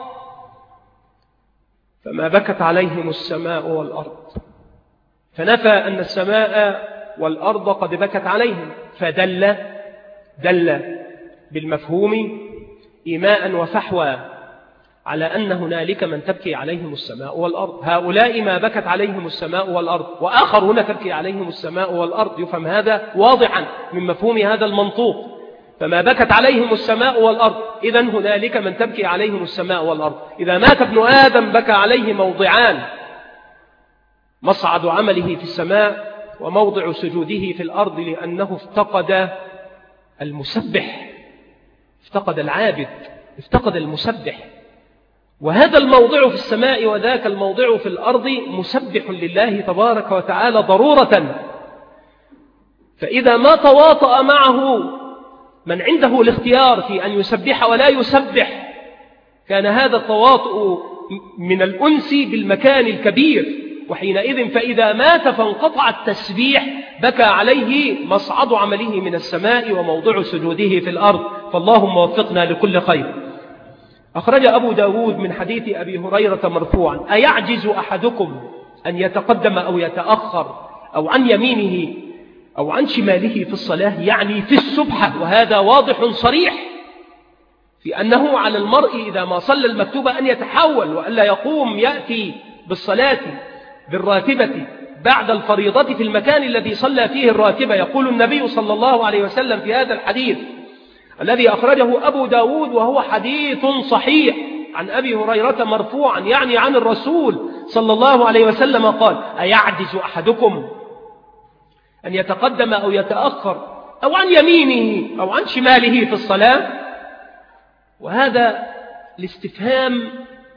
B: فما بكت عليهم السماء والأرض، فنفى أن السماء والأرض قد بكت عليهم، فدل دل بالمفهوم إيماء وفحوى على أن هنالك من تبكي عليهم السماء والأرض. هؤلاء ما بكت عليهم السماء والأرض، وآخرون تبكي عليهم السماء والأرض. يفهم هذا واضحا من مفهوم هذا المنطوق. فما بكت عليهم السماء والأرض، إذن هنالك من تبكي عليهم السماء والأرض. إذا مات ابن آدم بكى عليه موضعان: مصعد عمله في السماء وموضع سجوده في الأرض، لأنه افتقد المسبح، افتقد العابد، افتقد المسبح. وهذا الموضع في السماء وذاك الموضع في الأرض مسبح لله تبارك وتعالى ضرورة. فإذا ما تواطأ معه من عنده الاختيار في أن يسبح ولا يسبح، كان هذا التواطؤ من الأنس بالمكان الكبير، وحينئذ فإذا مات فانقطع التسبيح بكى عليه مصعد عمله من السماء وموضع سجوده في الأرض. فاللهم وفقنا لكل خير. أخرج أبو داود من حديث أبي هريرة مرفوعا: أيعجز أحدكم أن يتقدم أو يتأخر أو عن يمينه أو عن شماله في الصلاة، يعني في السبحة. وهذا واضح صريح في أنه على المرء إذا ما صلى المكتوبة أن يتحول، وألا يقوم يأتي بالصلاة بالراتبة بعد الفريضة في المكان الذي صلى فيه الراتبة. يقول النبي صلى الله عليه وسلم في هذا الحديث الذي أخرجه أبو داود، وهو حديث صحيح عن أبي هريرة مرفوعا، يعني عن الرسول صلى الله عليه وسلم قال: أيعجز أحدكم أن يتقدم أو يتأخر أو عن يمينه أو عن شماله في الصلاة؟ وهذا الاستفهام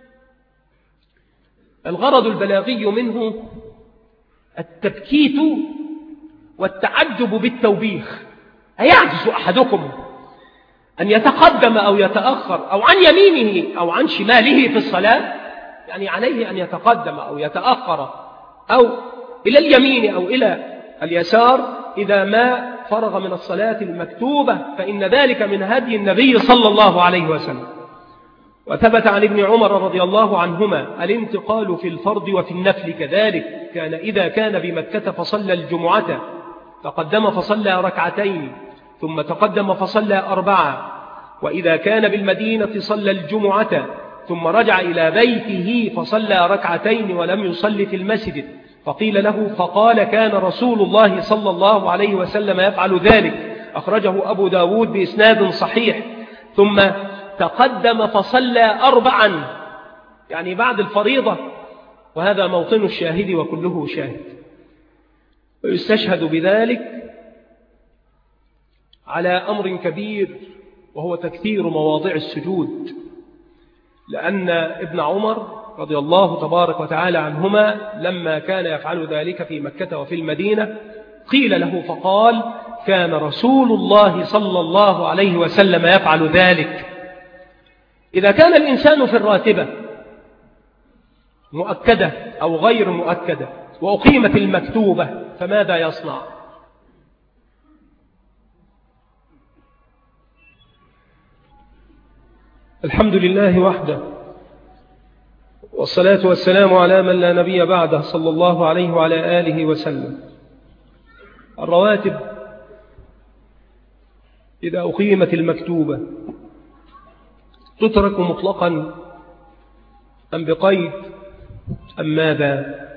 B: الغرض البلاغي منه التبكيت والتعجب بالتوبيخ. أيعجز أحدكم أن يتقدم أو يتأخر أو عن يمينه أو عن شماله في الصلاة؟ يعني عليه أن يتقدم أو يتأخر أو إلى اليمين أو إلى اليسار إذا ما فرغ من الصلاة المكتوبة، فإن ذلك من هدي النبي صلى الله عليه وسلم. وثبت عن ابن عمر رضي الله عنهما الانتقال في الفرض وفي النفل كذلك، كان إذا كان بمكة فصلى الجمعة تقدم فصلى ركعتين ثم تقدم فصلى أربعة، وإذا كان بالمدينة صلى الجمعة ثم رجع إلى بيته فصلى ركعتين ولم يصلي في المسجد، فقيل له فقال كان رسول الله صلى الله عليه وسلم يفعل ذلك، أخرجه أبو داود بإسناد صحيح. ثم تقدم فصلى أربعا، يعني بعد الفريضة، وهذا موطن الشاهد وكله شاهد. ويستشهد بذلك على أمر كبير وهو تكثير مواضع السجود، لأن ابن عمر رضي الله تبارك وتعالى عنهما لما كان يفعل ذلك في مكة وفي المدينة قيل له فقال كان رسول الله صلى الله عليه وسلم يفعل ذلك. إذا كان الإنسان في الراتبة مؤكدة أو غير مؤكدة وأقيمت المكتوبة فماذا يصنع؟
A: الحمد لله وحده، والصلاة والسلام على من لا نبي بعده صلى الله عليه وعلى آله وسلم. الرواتب إذا أقيمت المكتوبة تترك مطلقا أم بقيد أم ماذا؟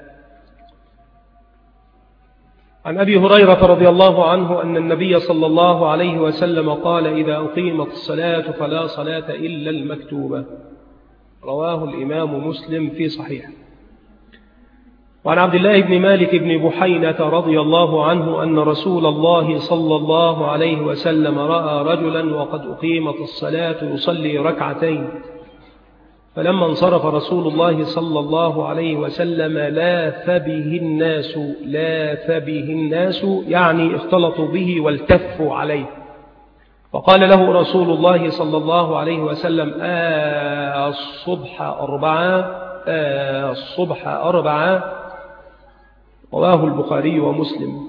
A: عن أبي هريرة رضي الله عنه أن النبي صلى الله عليه وسلم قال إذا أقيمت الصلاة فلا صلاة إلا المكتوبة، رواه الإمام مسلم في صحيح. وعن عبد الله بن مالك بن بحينة رضي الله عنه أن رسول الله صلى الله عليه وسلم رأى رجلا وقد أقيمت الصلاة يصلي ركعتين، فلما انصرف رسول الله صلى الله عليه وسلم لاث به الناس لاث به الناس يعني اختلطوا به والتفوا عليه، فقال له رسول الله صلى الله عليه وسلم آه الصبح أربعة آه الصبح أربعة، رواه البخاري ومسلم.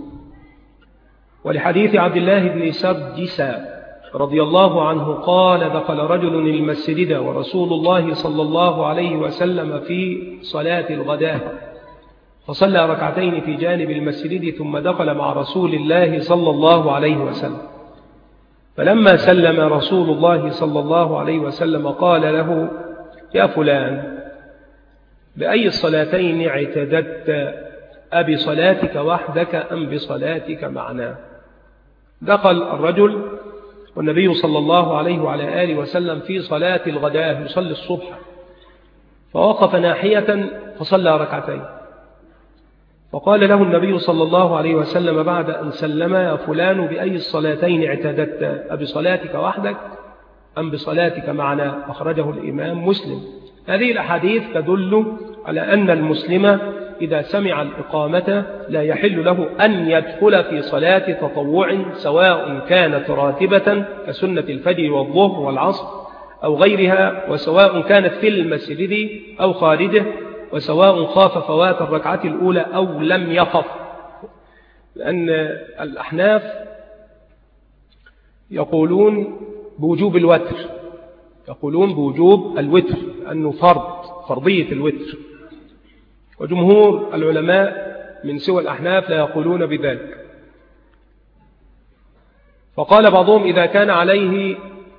A: ولحديث عبد الله بن سرجس رضي الله عنه قال دخل رجل المسجد ورسول الله صلى الله عليه وسلم في صلاة الغداء، فصلى ركعتين في جانب المسجد ثم دخل مع رسول الله صلى الله عليه وسلم، فلما سلم رسول الله صلى الله عليه وسلم قال له يا فلان بأي الصلاتين اعتددت، أبي صلاتك وحدك أم بصلاتك معنا؟ دخل الرجل والنبي صلى الله عليه وعلى آله وسلم في صلاة الغداء يصلي الصبح، فوقف ناحية فصلى ركعتين، فقال له النبي صلى الله عليه وسلم بعد أن سلم يا فلان بأي الصلاتين اعتددت، أبي صلاتك وحدك أم بصلاتك معنا؟ أخرجه الإمام مسلم. هذه الأحاديث تدل على أن المسلم إذا سمع الإقامة لا يحل له أن يدخل في صلاة تطوع سواء كانت راتبة كسنة الفجر والظهر والعصر أو غيرها، وسواء كانت في المسجد أو خارجه، وسواء خاف فوات الركعة الأولى أو لم يخف، لأن الأحناف يقولون بوجوب الوتر يقولون بوجوب الوتر أنه فرض فرضية الوتر، وجمهور العلماء من سوى الأحناف لا يقولون بذلك. فقال بعضهم إذا كان عليه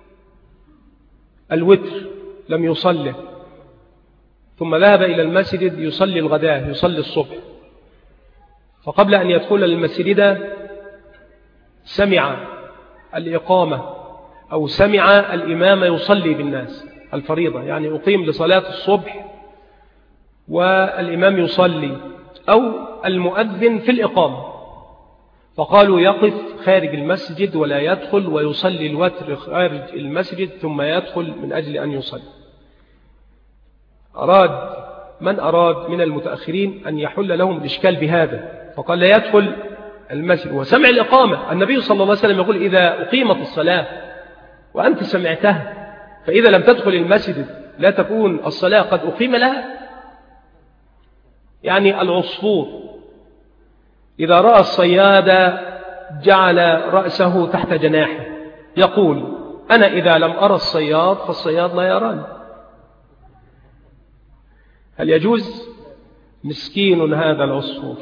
A: الوتر لم يصلي ثم ذهب إلى المسجد يصلي الغداء يصلي الصبح، فقبل أن يدخل المسجد سمع الإقامة أو سمع الإمام يصلي بالناس الفريضة، يعني أقيم لصلاة الصبح والإمام يصلي أو المؤذن في الإقامة، فقالوا يقف خارج المسجد ولا يدخل ويصلي الوتر خارج المسجد ثم يدخل من أجل أن يصلي. أراد من أراد من المتأخرين أن يحل لهم الإشكال بهذا، فقال لا يدخل المسجد وسمع الإقامة. النبي صلى الله عليه وسلم يقول إذا أقيمت الصلاة وأنت سمعتها فإذا لم تدخل المسجد لا تكون الصلاة قد أقيم لها. يعني العصفور إذا رأى الصياد جعل رأسه تحت جناحه يقول أنا إذا لم أرى الصياد فالصياد لا يراني. هل يجوز؟ مسكين هذا العصفور.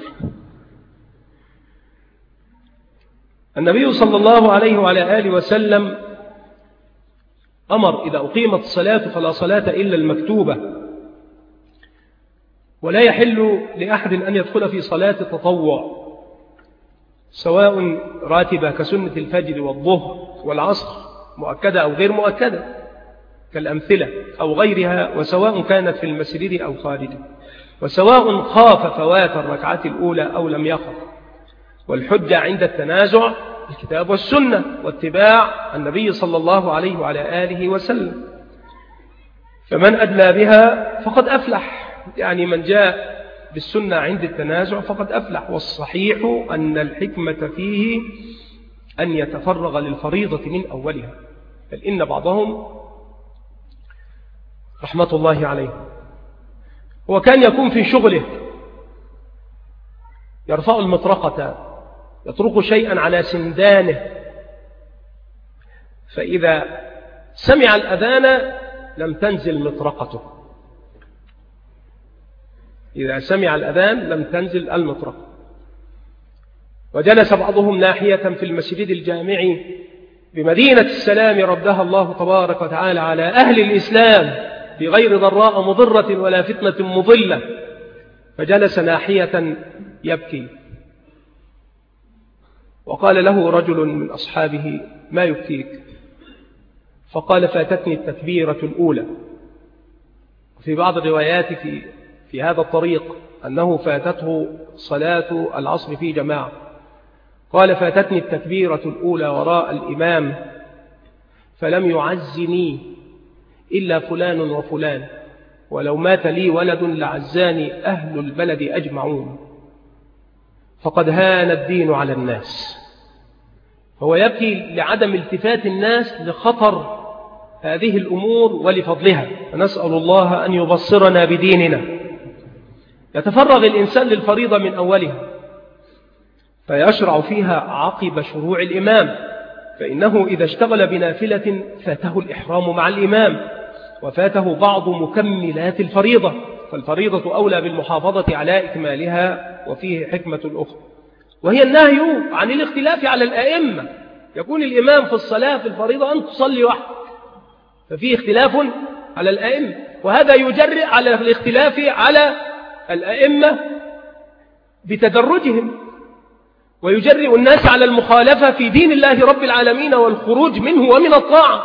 A: النبي صلى الله عليه وعلى آله وسلم أمر إذا أقيمت الصلاة فلا صلاة إلا المكتوبة، ولا يحل لأحد أن يدخل في صلاة التطوع سواء راتبة كسنة الفجر والظهر والعصر مؤكدة أو غير مؤكدة كالأمثلة أو غيرها، وسواء كانت في المسجد أو خارجه، وسواء خاف فوات الركعة الأولى أو لم يخف. والحجة عند التنازع الكتاب والسنة واتباع النبي صلى الله عليه وعلى آله وسلم. فمن أدلى بها فقد أفلح، يعني من جاء بالسنة عند التنازع فقد أفلح. والصحيح أن الحكمة فيه أن يتفرغ للفريضة من أولها، بل إن بعضهم رحمة الله عليه هو كان يكون في شغله يرفع المطرقة يطرق شيئا على سندانه، فإذا سمع الأذان لم تنزل مطرقته، إذا سمع الأذان لم تنزل المطرقة. وجلس بعضهم ناحية في المسجد الجامع بمدينة السلام ردها الله تبارك وتعالى على أهل الإسلام بغير ضراء مضرة ولا فتنة مضلة، فجلس ناحية يبكي، وقال له رجل من أصحابه: ما يبكيك؟ فقال: فاتتني التكبيرة الأولى. في بعض الروايات في, في هذا الطريق أنه فاتته صلاة العصر في جماعة، قال: فاتتني التكبيرة الأولى وراء الإمام فلم يعزني إلا فلان وفلان، ولو مات لي ولد لعزاني أهل البلد أجمعون، فقد هان الدين على الناس. هو يبكي لعدم التفات الناس لخطر هذه الأمور ولفضلها، ونسأل الله أن يبصرنا بديننا. يتفرغ الإنسان للفريضة من أولها فيشرع فيها عقب شروع الإمام، فإنه إذا اشتغل بنافلة فاته الإحرام مع الإمام وفاته بعض مكملات الفريضة، فالفريضة أولى بالمحافظة على إكمالها. وفيه حكمة أخرى وهي النهي عن الاختلاف على الأئمة. يكون الإمام في الصلاة في الفريضة أن تصلي وحدك، ففيه اختلاف على الأئمة، وهذا يجرئ على الاختلاف على الأئمة بتدرجهم، ويجرئ الناس على المخالفة في دين الله رب العالمين والخروج منه ومن الطاعة،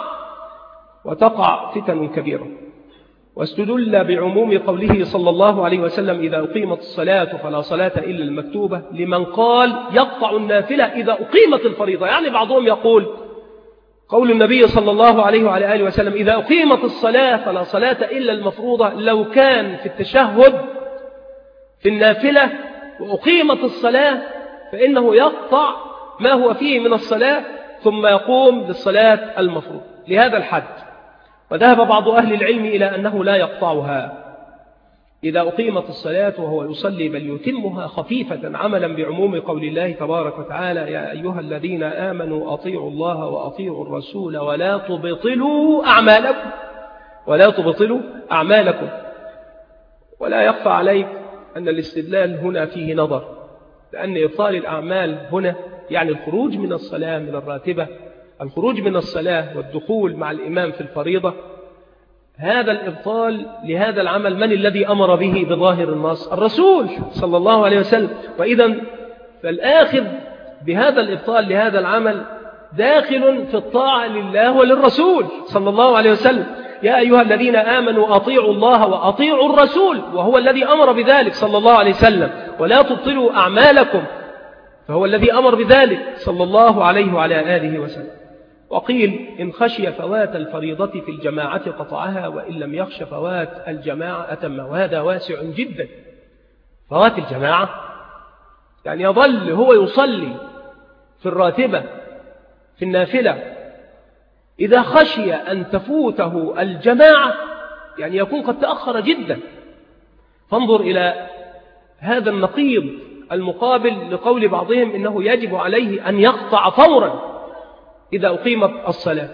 A: وتقع فتن كبيرة. واستدل بعموم قوله صلى الله عليه وسلم: إذا أقيمت الصلاة فلا صلاة إلا المكتوبة، لمن قال يقطع النافلة إذا أقيمت الفريضة. يعني بعضهم يقول قول النبي صلى الله عليه وعلى آله وسلم: إذا أقيمت الصلاة فلا صلاة إلا المفروضة، لو كان في التشهد في النافلة وأقيمت الصلاة فإنه يقطع ما هو فيه من الصلاة ثم يقوم للصلاة المفروض لهذا الحد. وذهب بعض أهل العلم إلى أنه لا يقطعها إذا أقيمت الصلاة وهو يصلي، بل يتمها خفيفة عملا بعموم قول الله تبارك وتعالى: يا أيها الذين آمنوا أطيعوا الله وأطيعوا الرسول ولا تبطلوا أعمالكم ولا تبطلوا أعمالكم. ولا يخفى عليك أن الاستدلال هنا فيه نظر، لأن إبطال الأعمال هنا يعني الخروج من الصلاة من الراتبة، الخروج من الصلاة والدخول مع الإمام في الفريضة. هذا الإبطال لهذا العمل من الذي أمر به بظاهر النص؟ الرسول صلى الله عليه وسلم. وإذا فالآخذ بهذا الإبطال لهذا العمل داخل في الطاعة لله وللرسول صلى الله عليه وسلم. يا أيها الذين آمنوا أطيعوا الله وأطيعوا الرسول، وهو الذي أمر بذلك صلى الله عليه وسلم. ولا تبطلوا أعمالكم، فهو الذي أمر بذلك صلى الله عليه وعلى آله وسلم. وقيل إن خشي فوات الفريضة في الجماعة قطعها، وإن لم يخش فوات الجماعة أتم، وهذا واسع جدا. فوات الجماعة يعني يظل هو يصلي في الراتبة في النافلة، إذا خشي أن تفوته الجماعة يعني يكون قد تأخر جدا. فانظر إلى هذا النقيض المقابل لقول بعضهم إنه يجب عليه أن يقطع فورا إذا أقيمت الصلاة،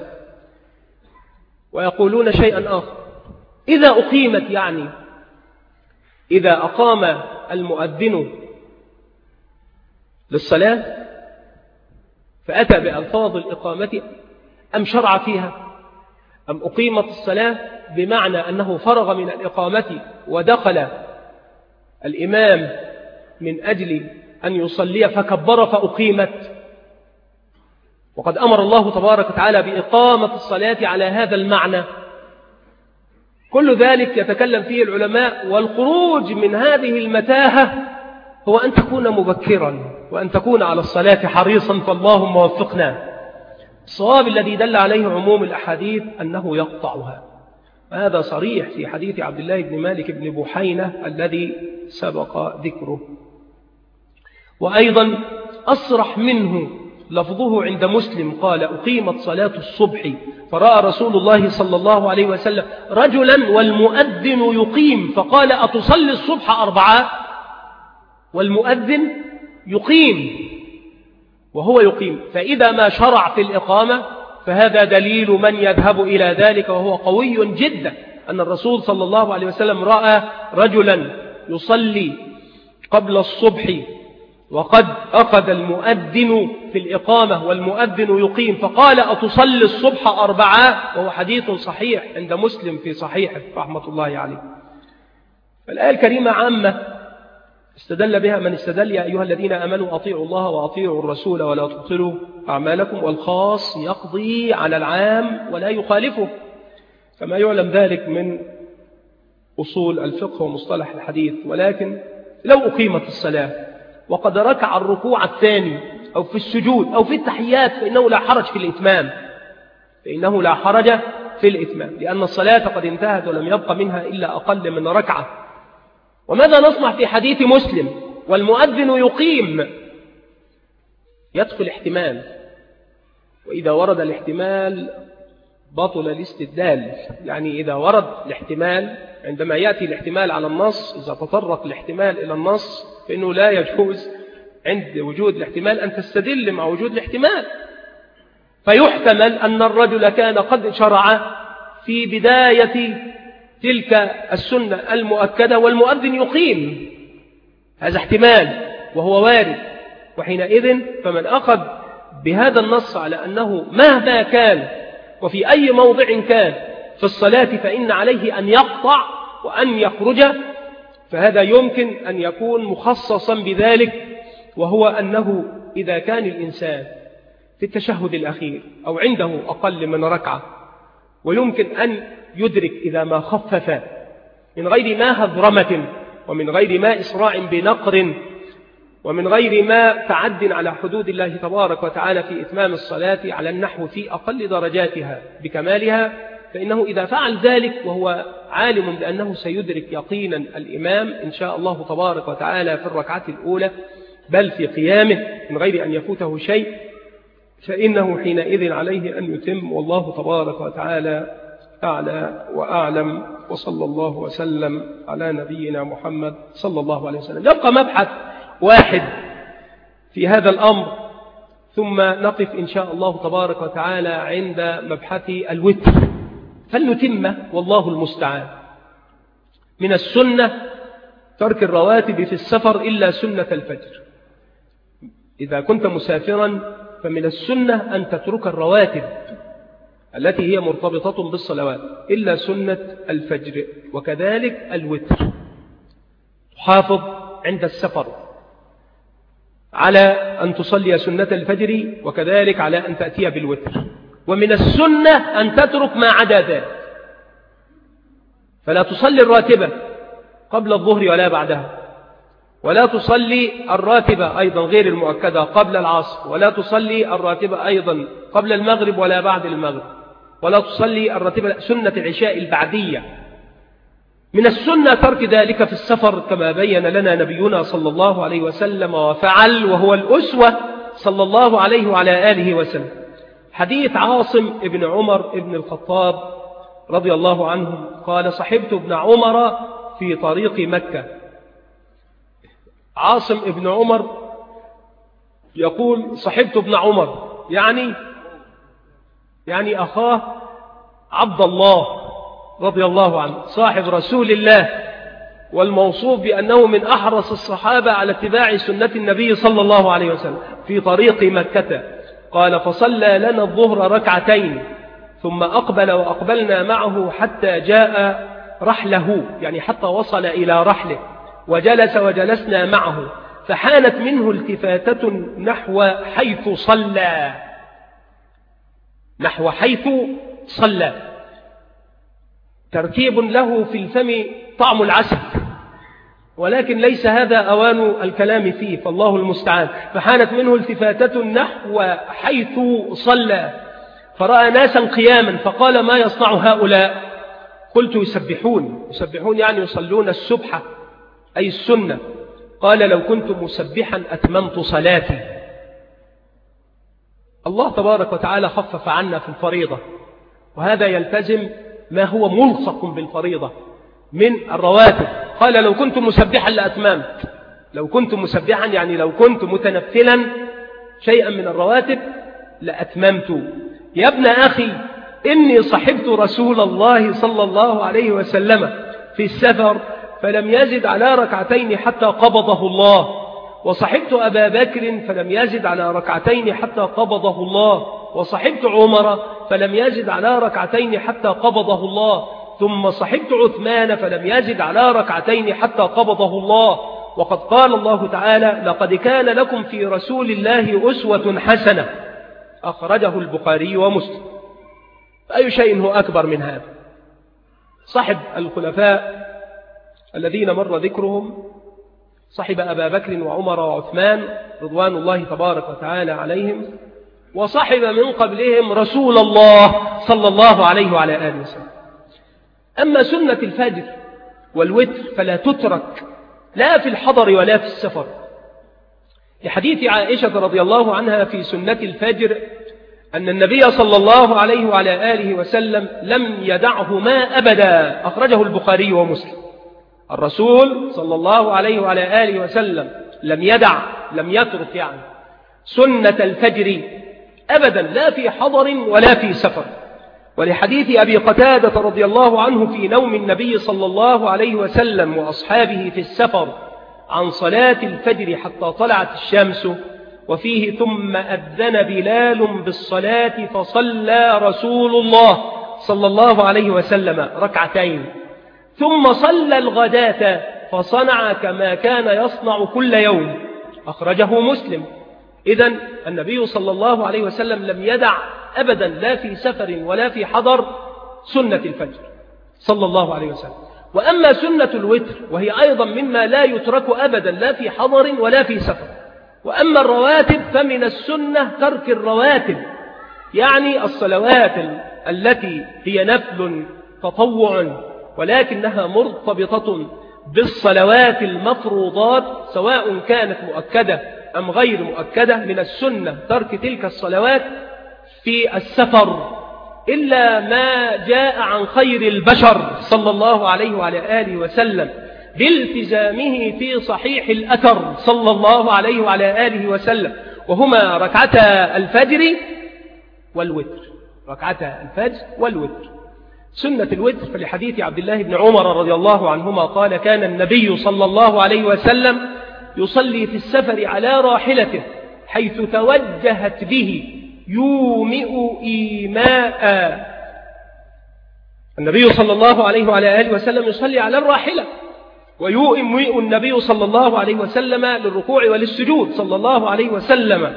A: ويقولون شيئا آخر: إذا أقيمت يعني إذا أقام المؤذن للصلاة فأتى بألفاظ الإقامة أم شرع فيها، أم أقيمت الصلاة بمعنى أنه فرغ من الإقامة ودخل
B: الإمام من أجل أن يصلي فكبر فأقيمت، وقد أمر الله تبارك وتعالى بإقامة الصلاة على هذا المعنى. كل ذلك يتكلم فيه العلماء، والخروج من هذه المتاهة هو أن تكون مبكرا وأن تكون على الصلاة حريصا، فاللهم وفقنا. الصواب الذي دل عليه عموم الأحاديث أنه يقطعها، هذا صريح في حديث عبد الله بن مالك بن بحينة الذي سبق ذكره. وأيضا أصرح منه لفظه عند مسلم قال: أقيمت صلاة الصبح فرأى رسول الله صلى الله عليه وسلم رجلا والمؤذن يقيم فقال: أتصلي الصبح أربعة؟ والمؤذن يقيم وهو يقيم، فإذا ما شرع في الإقامة فهذا دليل من يذهب إلى ذلك، وهو قوي جدا، أن الرسول صلى الله عليه وسلم رأى رجلا يصلي قبل الصبح وقد أخذ المؤذن في الإقامة والمؤذن يقيم فقال: أتصلي الصبح أربعة؟ وهو حديث صحيح عند مسلم في صحيحه رحمة الله عليه. الآية الكريمة عامة استدل بها من استدل: يا أيها الذين آمنوا أطيعوا الله وأطيعوا الرسول ولا تبطلوا أعمالكم. والخاص يقضي على العام ولا يخالفه، كما يعلم ذلك من أصول الفقه ومصطلح الحديث. ولكن لو أقيمت الصلاة وقد ركع الركوع الثاني أو في السجود أو في التحيات فإنه لا حرج في الإتمام، فإنه لا حرج في الإتمام، لأن الصلاة قد انتهت ولم يبق منها إلا أقل من ركعة. وماذا نصنع في حديث مسلم والمؤذن يقيم؟ يدخل احتمال، وإذا ورد الاحتمال بطل الاستدلال. يعني إذا ورد الاحتمال، عندما يأتي الاحتمال على النص، إذا تطرق الاحتمال إلى النص فإنه لا يجوز عند وجود الاحتمال أن تستدل مع وجود الاحتمال. فيحتمل أن الرجل كان قد شرع في بداية تلك السنة المؤكدة والمؤذن يقيم، هذا احتمال وهو وارد. وحينئذ فمن أخذ بهذا النص على أنه مهما كان وفي أي موضع كان في الصلاة فإن عليه أن يقطع وأن يخرج، فهذا يمكن أن يكون مخصصا بذلك، وهو أنه إذا كان الإنسان في التشهد الأخير أو عنده أقل من ركعة ويمكن أن يدرك إذا ما خفف من غير ما هذرمة ومن غير ما إسراع بنقر ومن غير ما تعد على حدود الله تبارك وتعالى في إتمام الصلاة على النحو في أقل درجاتها بكمالها، فإنه إذا فعل ذلك وهو عالم بأنه سيدرك يقينا الإمام إن شاء الله تبارك وتعالى في الركعة الأولى بل في قيامه من غير أن يفوته شيء، فإنه حينئذ عليه أن يتم. والله تبارك وتعالى أعلى وأعلم، وصلى الله وسلم على نبينا محمد صلى الله عليه وسلم. يبقى مبحث واحد في هذا الأمر ثم نقف إن شاء الله تبارك وتعالى عند مبحث الوتر، فلنتم والله المستعان. من السنة ترك الرواتب في السفر إلا سنة الفجر. إذا كنت مسافرا فمن السنة أن تترك الرواتب التي هي مرتبطة بالصلوات إلا سنة الفجر، وكذلك الوتر. تحافظ عند السفر على أن تصلي سنة الفجر وكذلك على أن تأتي بالوتر. ومن السنة أن تترك ما عدا ذلك، فلا تصلي الراتبة قبل الظهر ولا بعدها، ولا تصلي الراتبة أيضا غير المؤكدة قبل العصر، ولا تصلي الراتبة أيضا قبل المغرب ولا بعد المغرب، ولا تصلي الراتبة سنة العشاء البعدية. من السنة ترك ذلك في السفر كما بين لنا نبينا صلى الله عليه وسلم وفعل، وهو الأسوة صلى الله عليه وعلى آله وسلم. حديث عاصم ابن عمر ابن الخطاب رضي الله عنه قال: صحبت ابن عمر في طريق مكة. عاصم ابن عمر يقول: صحبت ابن عمر، يعني يعني أخاه عبد الله رضي الله عنه صاحب رسول الله، والموصوف بأنه من أحرص الصحابة على اتباع سنة النبي صلى الله عليه وسلم، في طريق مكة. قال: فصلى لنا الظهر ركعتين ثم أقبل وأقبلنا معه حتى جاء رحله، يعني حتى وصل إلى رحله، وجلس وجلسنا معه، فحانت منه التفاتة نحو حيث صلى، نحو حيث صلى، تركيب له في الفم طعم العسل، ولكن ليس هذا أوان الكلام فيه، فالله المستعان. فحانت منه التفاتة نحو حيث صلى، فرأى ناسا قياما فقال: ما يصنع هؤلاء؟ قلت: يسبحون. يسبحون يعني يصلون السبحة أي السنة. قال: لو كنت مسبحا أتممت صلاتي. الله تبارك وتعالى خفف عنا في الفريضة، وهذا يلتزم ما هو ملصق بالفريضة من الرواتب. قال: لو كنت مسبحا لأتممت. لو كنت مسبحا يعني لو كنت متنفلا شيئا من الرواتب لأتممت. يا ابن أخي، إني صحبت رسول الله صلى الله عليه وسلم في السفر فلم يزد على ركعتين حتى قبضه الله، وصحبت أبا بكر فلم يزد على ركعتين حتى قبضه الله، وصحبت عمر فلم يزد على ركعتين حتى قبضه الله، ثم صحبت عثمان فلم يزد على ركعتين حتى قبضه الله. وقد قال الله تعالى: لقد كان لكم في رسول الله أسوة حسنة، أخرجه البخاري ومسلم. أي شيء هو أكبر من هذا؟ صحب الخلفاء الذين مر ذكرهم، صحب أبا بكر وعمر وعثمان رضوان الله تبارك وتعالى عليهم، وصحب من قبلهم رسول الله صلى الله عليه وعلى آله وسلم. أما سنة الفجر والوتر فلا تترك لا في الحضر ولا في السفر، لحديث عائشة رضي الله عنها في سنة الفجر أن النبي صلى الله عليه وعلى آله وسلم لم يدعهما أبدا، أخرجه البخاري ومسلم. الرسول صلى الله عليه وعلى آله وسلم لم يدع، لم يترك يعني سنة الفجر أبدا، لا في حضر ولا في سفر. ولحديث أبي قتادة رضي الله عنه في نوم النبي صلى الله عليه وسلم وأصحابه في السفر عن صلاة الفجر حتى طلعت الشمس، وفيه: ثم أذن بلال بالصلاة فصلى رسول الله صلى الله عليه وسلم ركعتين، ثم صلى الغداة فصنع كما كان يصنع كل يوم، أخرجه مسلم. إذن النبي صلى الله عليه وسلم لم يدع أبدا لا في سفر ولا في حضر سنة الفجر صلى الله عليه وسلم. وأما سنة الوتر وهي أيضا مما لا يترك أبدا لا في حضر ولا في سفر. وأما الرواتب فمن السنة ترك الرواتب، يعني الصلوات التي هي نفل تطوع ولكنها مرتبطة بالصلوات المفروضات سواء كانت مؤكدة أم غير مؤكدة، من السنة ترك تلك الصلوات في السفر إلا ما جاء عن خير البشر صلى الله عليه وعلى آله وسلم بالتزامه في صحيح الأثر صلى الله عليه وعلى آله وسلم، وهما ركعتا الفجر والوتر. ركعتا الفجر والوتر. سنة الوتر فلحديث عبد الله بن عمر رضي الله عنهما قال: كان النبي صلى الله عليه وسلم يصلي في السفر على راحلته حيث توجهت به يومئ إيماء. النبي صلى الله عليه وعلى آله وسلم يصلي على الراحلة، ويوئم النبي صلى الله عليه وسلم للركوع وللسجود صلى الله عليه وسلم،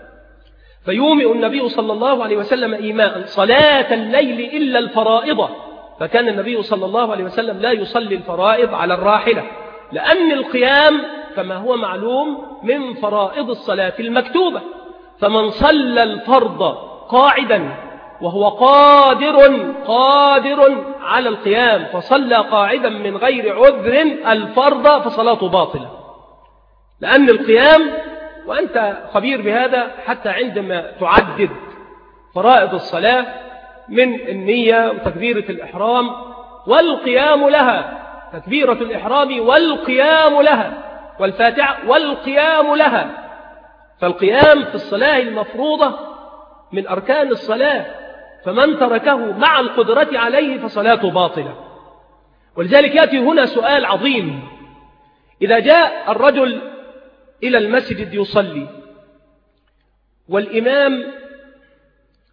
B: فيومئ النبي صلى الله عليه وسلم إيماء صلاة الليل إلا الفرائض، فكان النبي صلى الله عليه وسلم لا يصلي الفرائض على الراحلة، لأن القيام كما هو معلوم من فرائض الصلاة المكتوبة، فمن صلى الفرض قاعدا وهو قادر قادر على القيام فصلى قاعدا من غير عذر الفرض فصلاته باطلة، لأن القيام، وأنت خبير بهذا حتى عندما تعدد فرائض الصلاة من النية وتكبيرة الإحرام والقيام لها، تكبيرة الإحرام والقيام لها، والفاتحة والقيام لها، فالقيام في الصلاة المفروضة من أركان الصلاة، فمن تركه مع القدرة عليه فصلاته باطلة. ولذلك يأتي هنا سؤال عظيم: إذا جاء الرجل إلى المسجد يصلي والإمام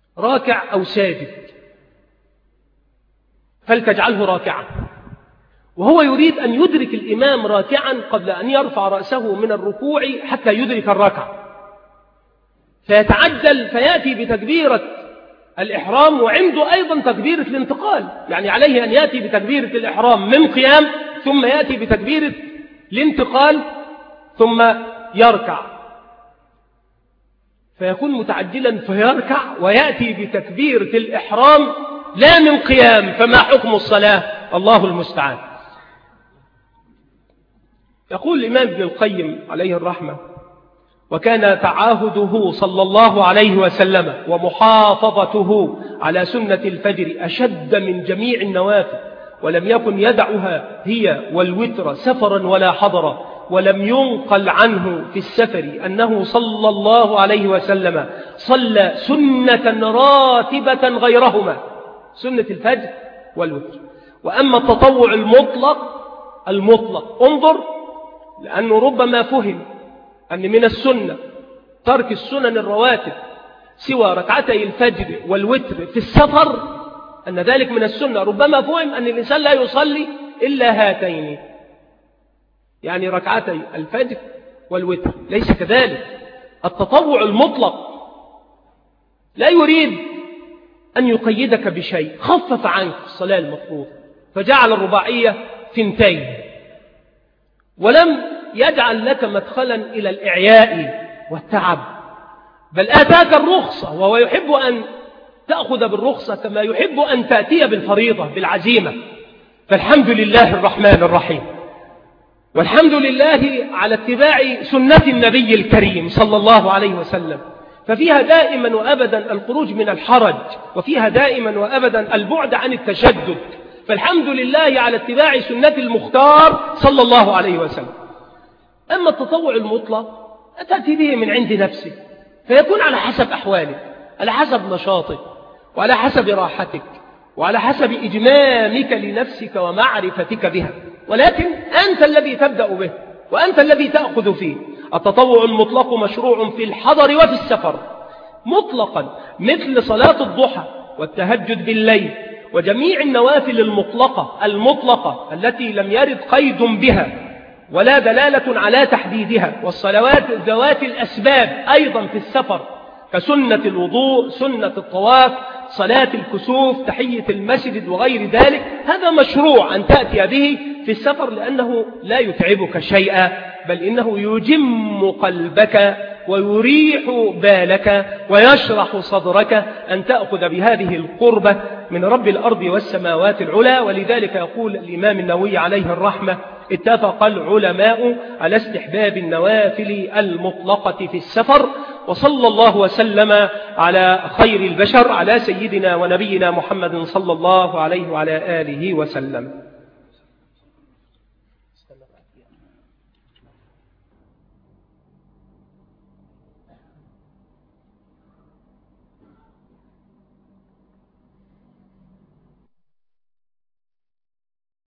B: راكع أو ساجد فلتجعله راكعا، وهو يريد أن يدرك الإمام راكعا قبل أن يرفع رأسه من الركوع حتى يدرك الركعة، فيتعجل فيأتي بتكبيرة الإحرام وعنده أيضا تكبيرة الانتقال، يعني عليه أن يأتي بتكبيرة الإحرام من قيام ثم يأتي بتكبيرة الانتقال ثم يركع، فيكون متعجلا فيركع ويأتي بتكبيرة الإحرام لا من قيام. فما حكم الصلاة؟ الله المستعان. يقول الإمام ابن القيم عليه الرحمة: وكان تعاهده صلى الله عليه وسلم ومحافظته على سنة الفجر أشد من جميع النوافل، ولم يكن يدعها هي والوتر سفرا ولا حضرا، ولم ينقل عنه في السفر أنه صلى الله عليه وسلم صلى سنة راتبة غيرهما، سنة الفجر والوتر. وأما التطوع المطلق المطلق انظر، لأنه ربما فهم أن من السنة ترك السنن الرواتب سوى ركعتي الفجر والوتر في السفر، أن ذلك من السنة. ربما فهم أن الإنسان لا يصلي إلا هاتين، يعني ركعتي الفجر والوتر. ليس كذلك. التطوع المطلق لا يريد أن يقيدك بشيء، خفف عنك الصلاة المفروض فجعل الرباعية ثنتين، ولم يجعل لك مدخلا إلى الإعياء والتعب، بل آتاك الرخصة، وهو يحب أن تأخذ بالرخصة كما يحب أن تأتي بالفريضة بالعزيمة. فالحمد لله الرحمن الرحيم، والحمد لله على اتباع سنة النبي الكريم صلى الله عليه وسلم، ففيها دائما وأبدا الخروج من الحرج، وفيها دائما وأبدا البعد عن التشدد. فالحمد لله على اتباع سنة المختار صلى الله عليه وسلم. أما التطوع المطلق تأتي به من عند نفسك، فيكون على حسب أحوالك، على حسب نشاطك، وعلى حسب راحتك، وعلى حسب إجمامك لنفسك ومعرفتك بها، ولكن أنت الذي تبدأ به وأنت الذي تأخذ فيه. التطوع المطلق مشروع في الحضر وفي السفر مطلقا، مثل صلاة الضحى والتهجد بالليل وجميع النوافل المطلقة المطلقة التي لم يرد قيد بها ولا دلالة على تحديدها، والصلوات ذوات الأسباب أيضا في السفر كسنة الوضوء، سنة الطواف، صلاة الكسوف، تحية المسجد وغير ذلك. هذا مشروع أن تأتي به في السفر، لأنه لا يتعبك شيئا، بل إنه يجم قلبك ويريح بالك ويشرح صدرك أن تأخذ بهذه القربة من رب الأرض والسماوات العلى. ولذلك يقول الإمام النووي عليه الرحمة: اتفق العلماء على استحباب النوافل المطلقة في السفر. وصلى الله وسلم على خير البشر، على سيدنا ونبينا محمد صلى الله عليه وعلى آله وسلم.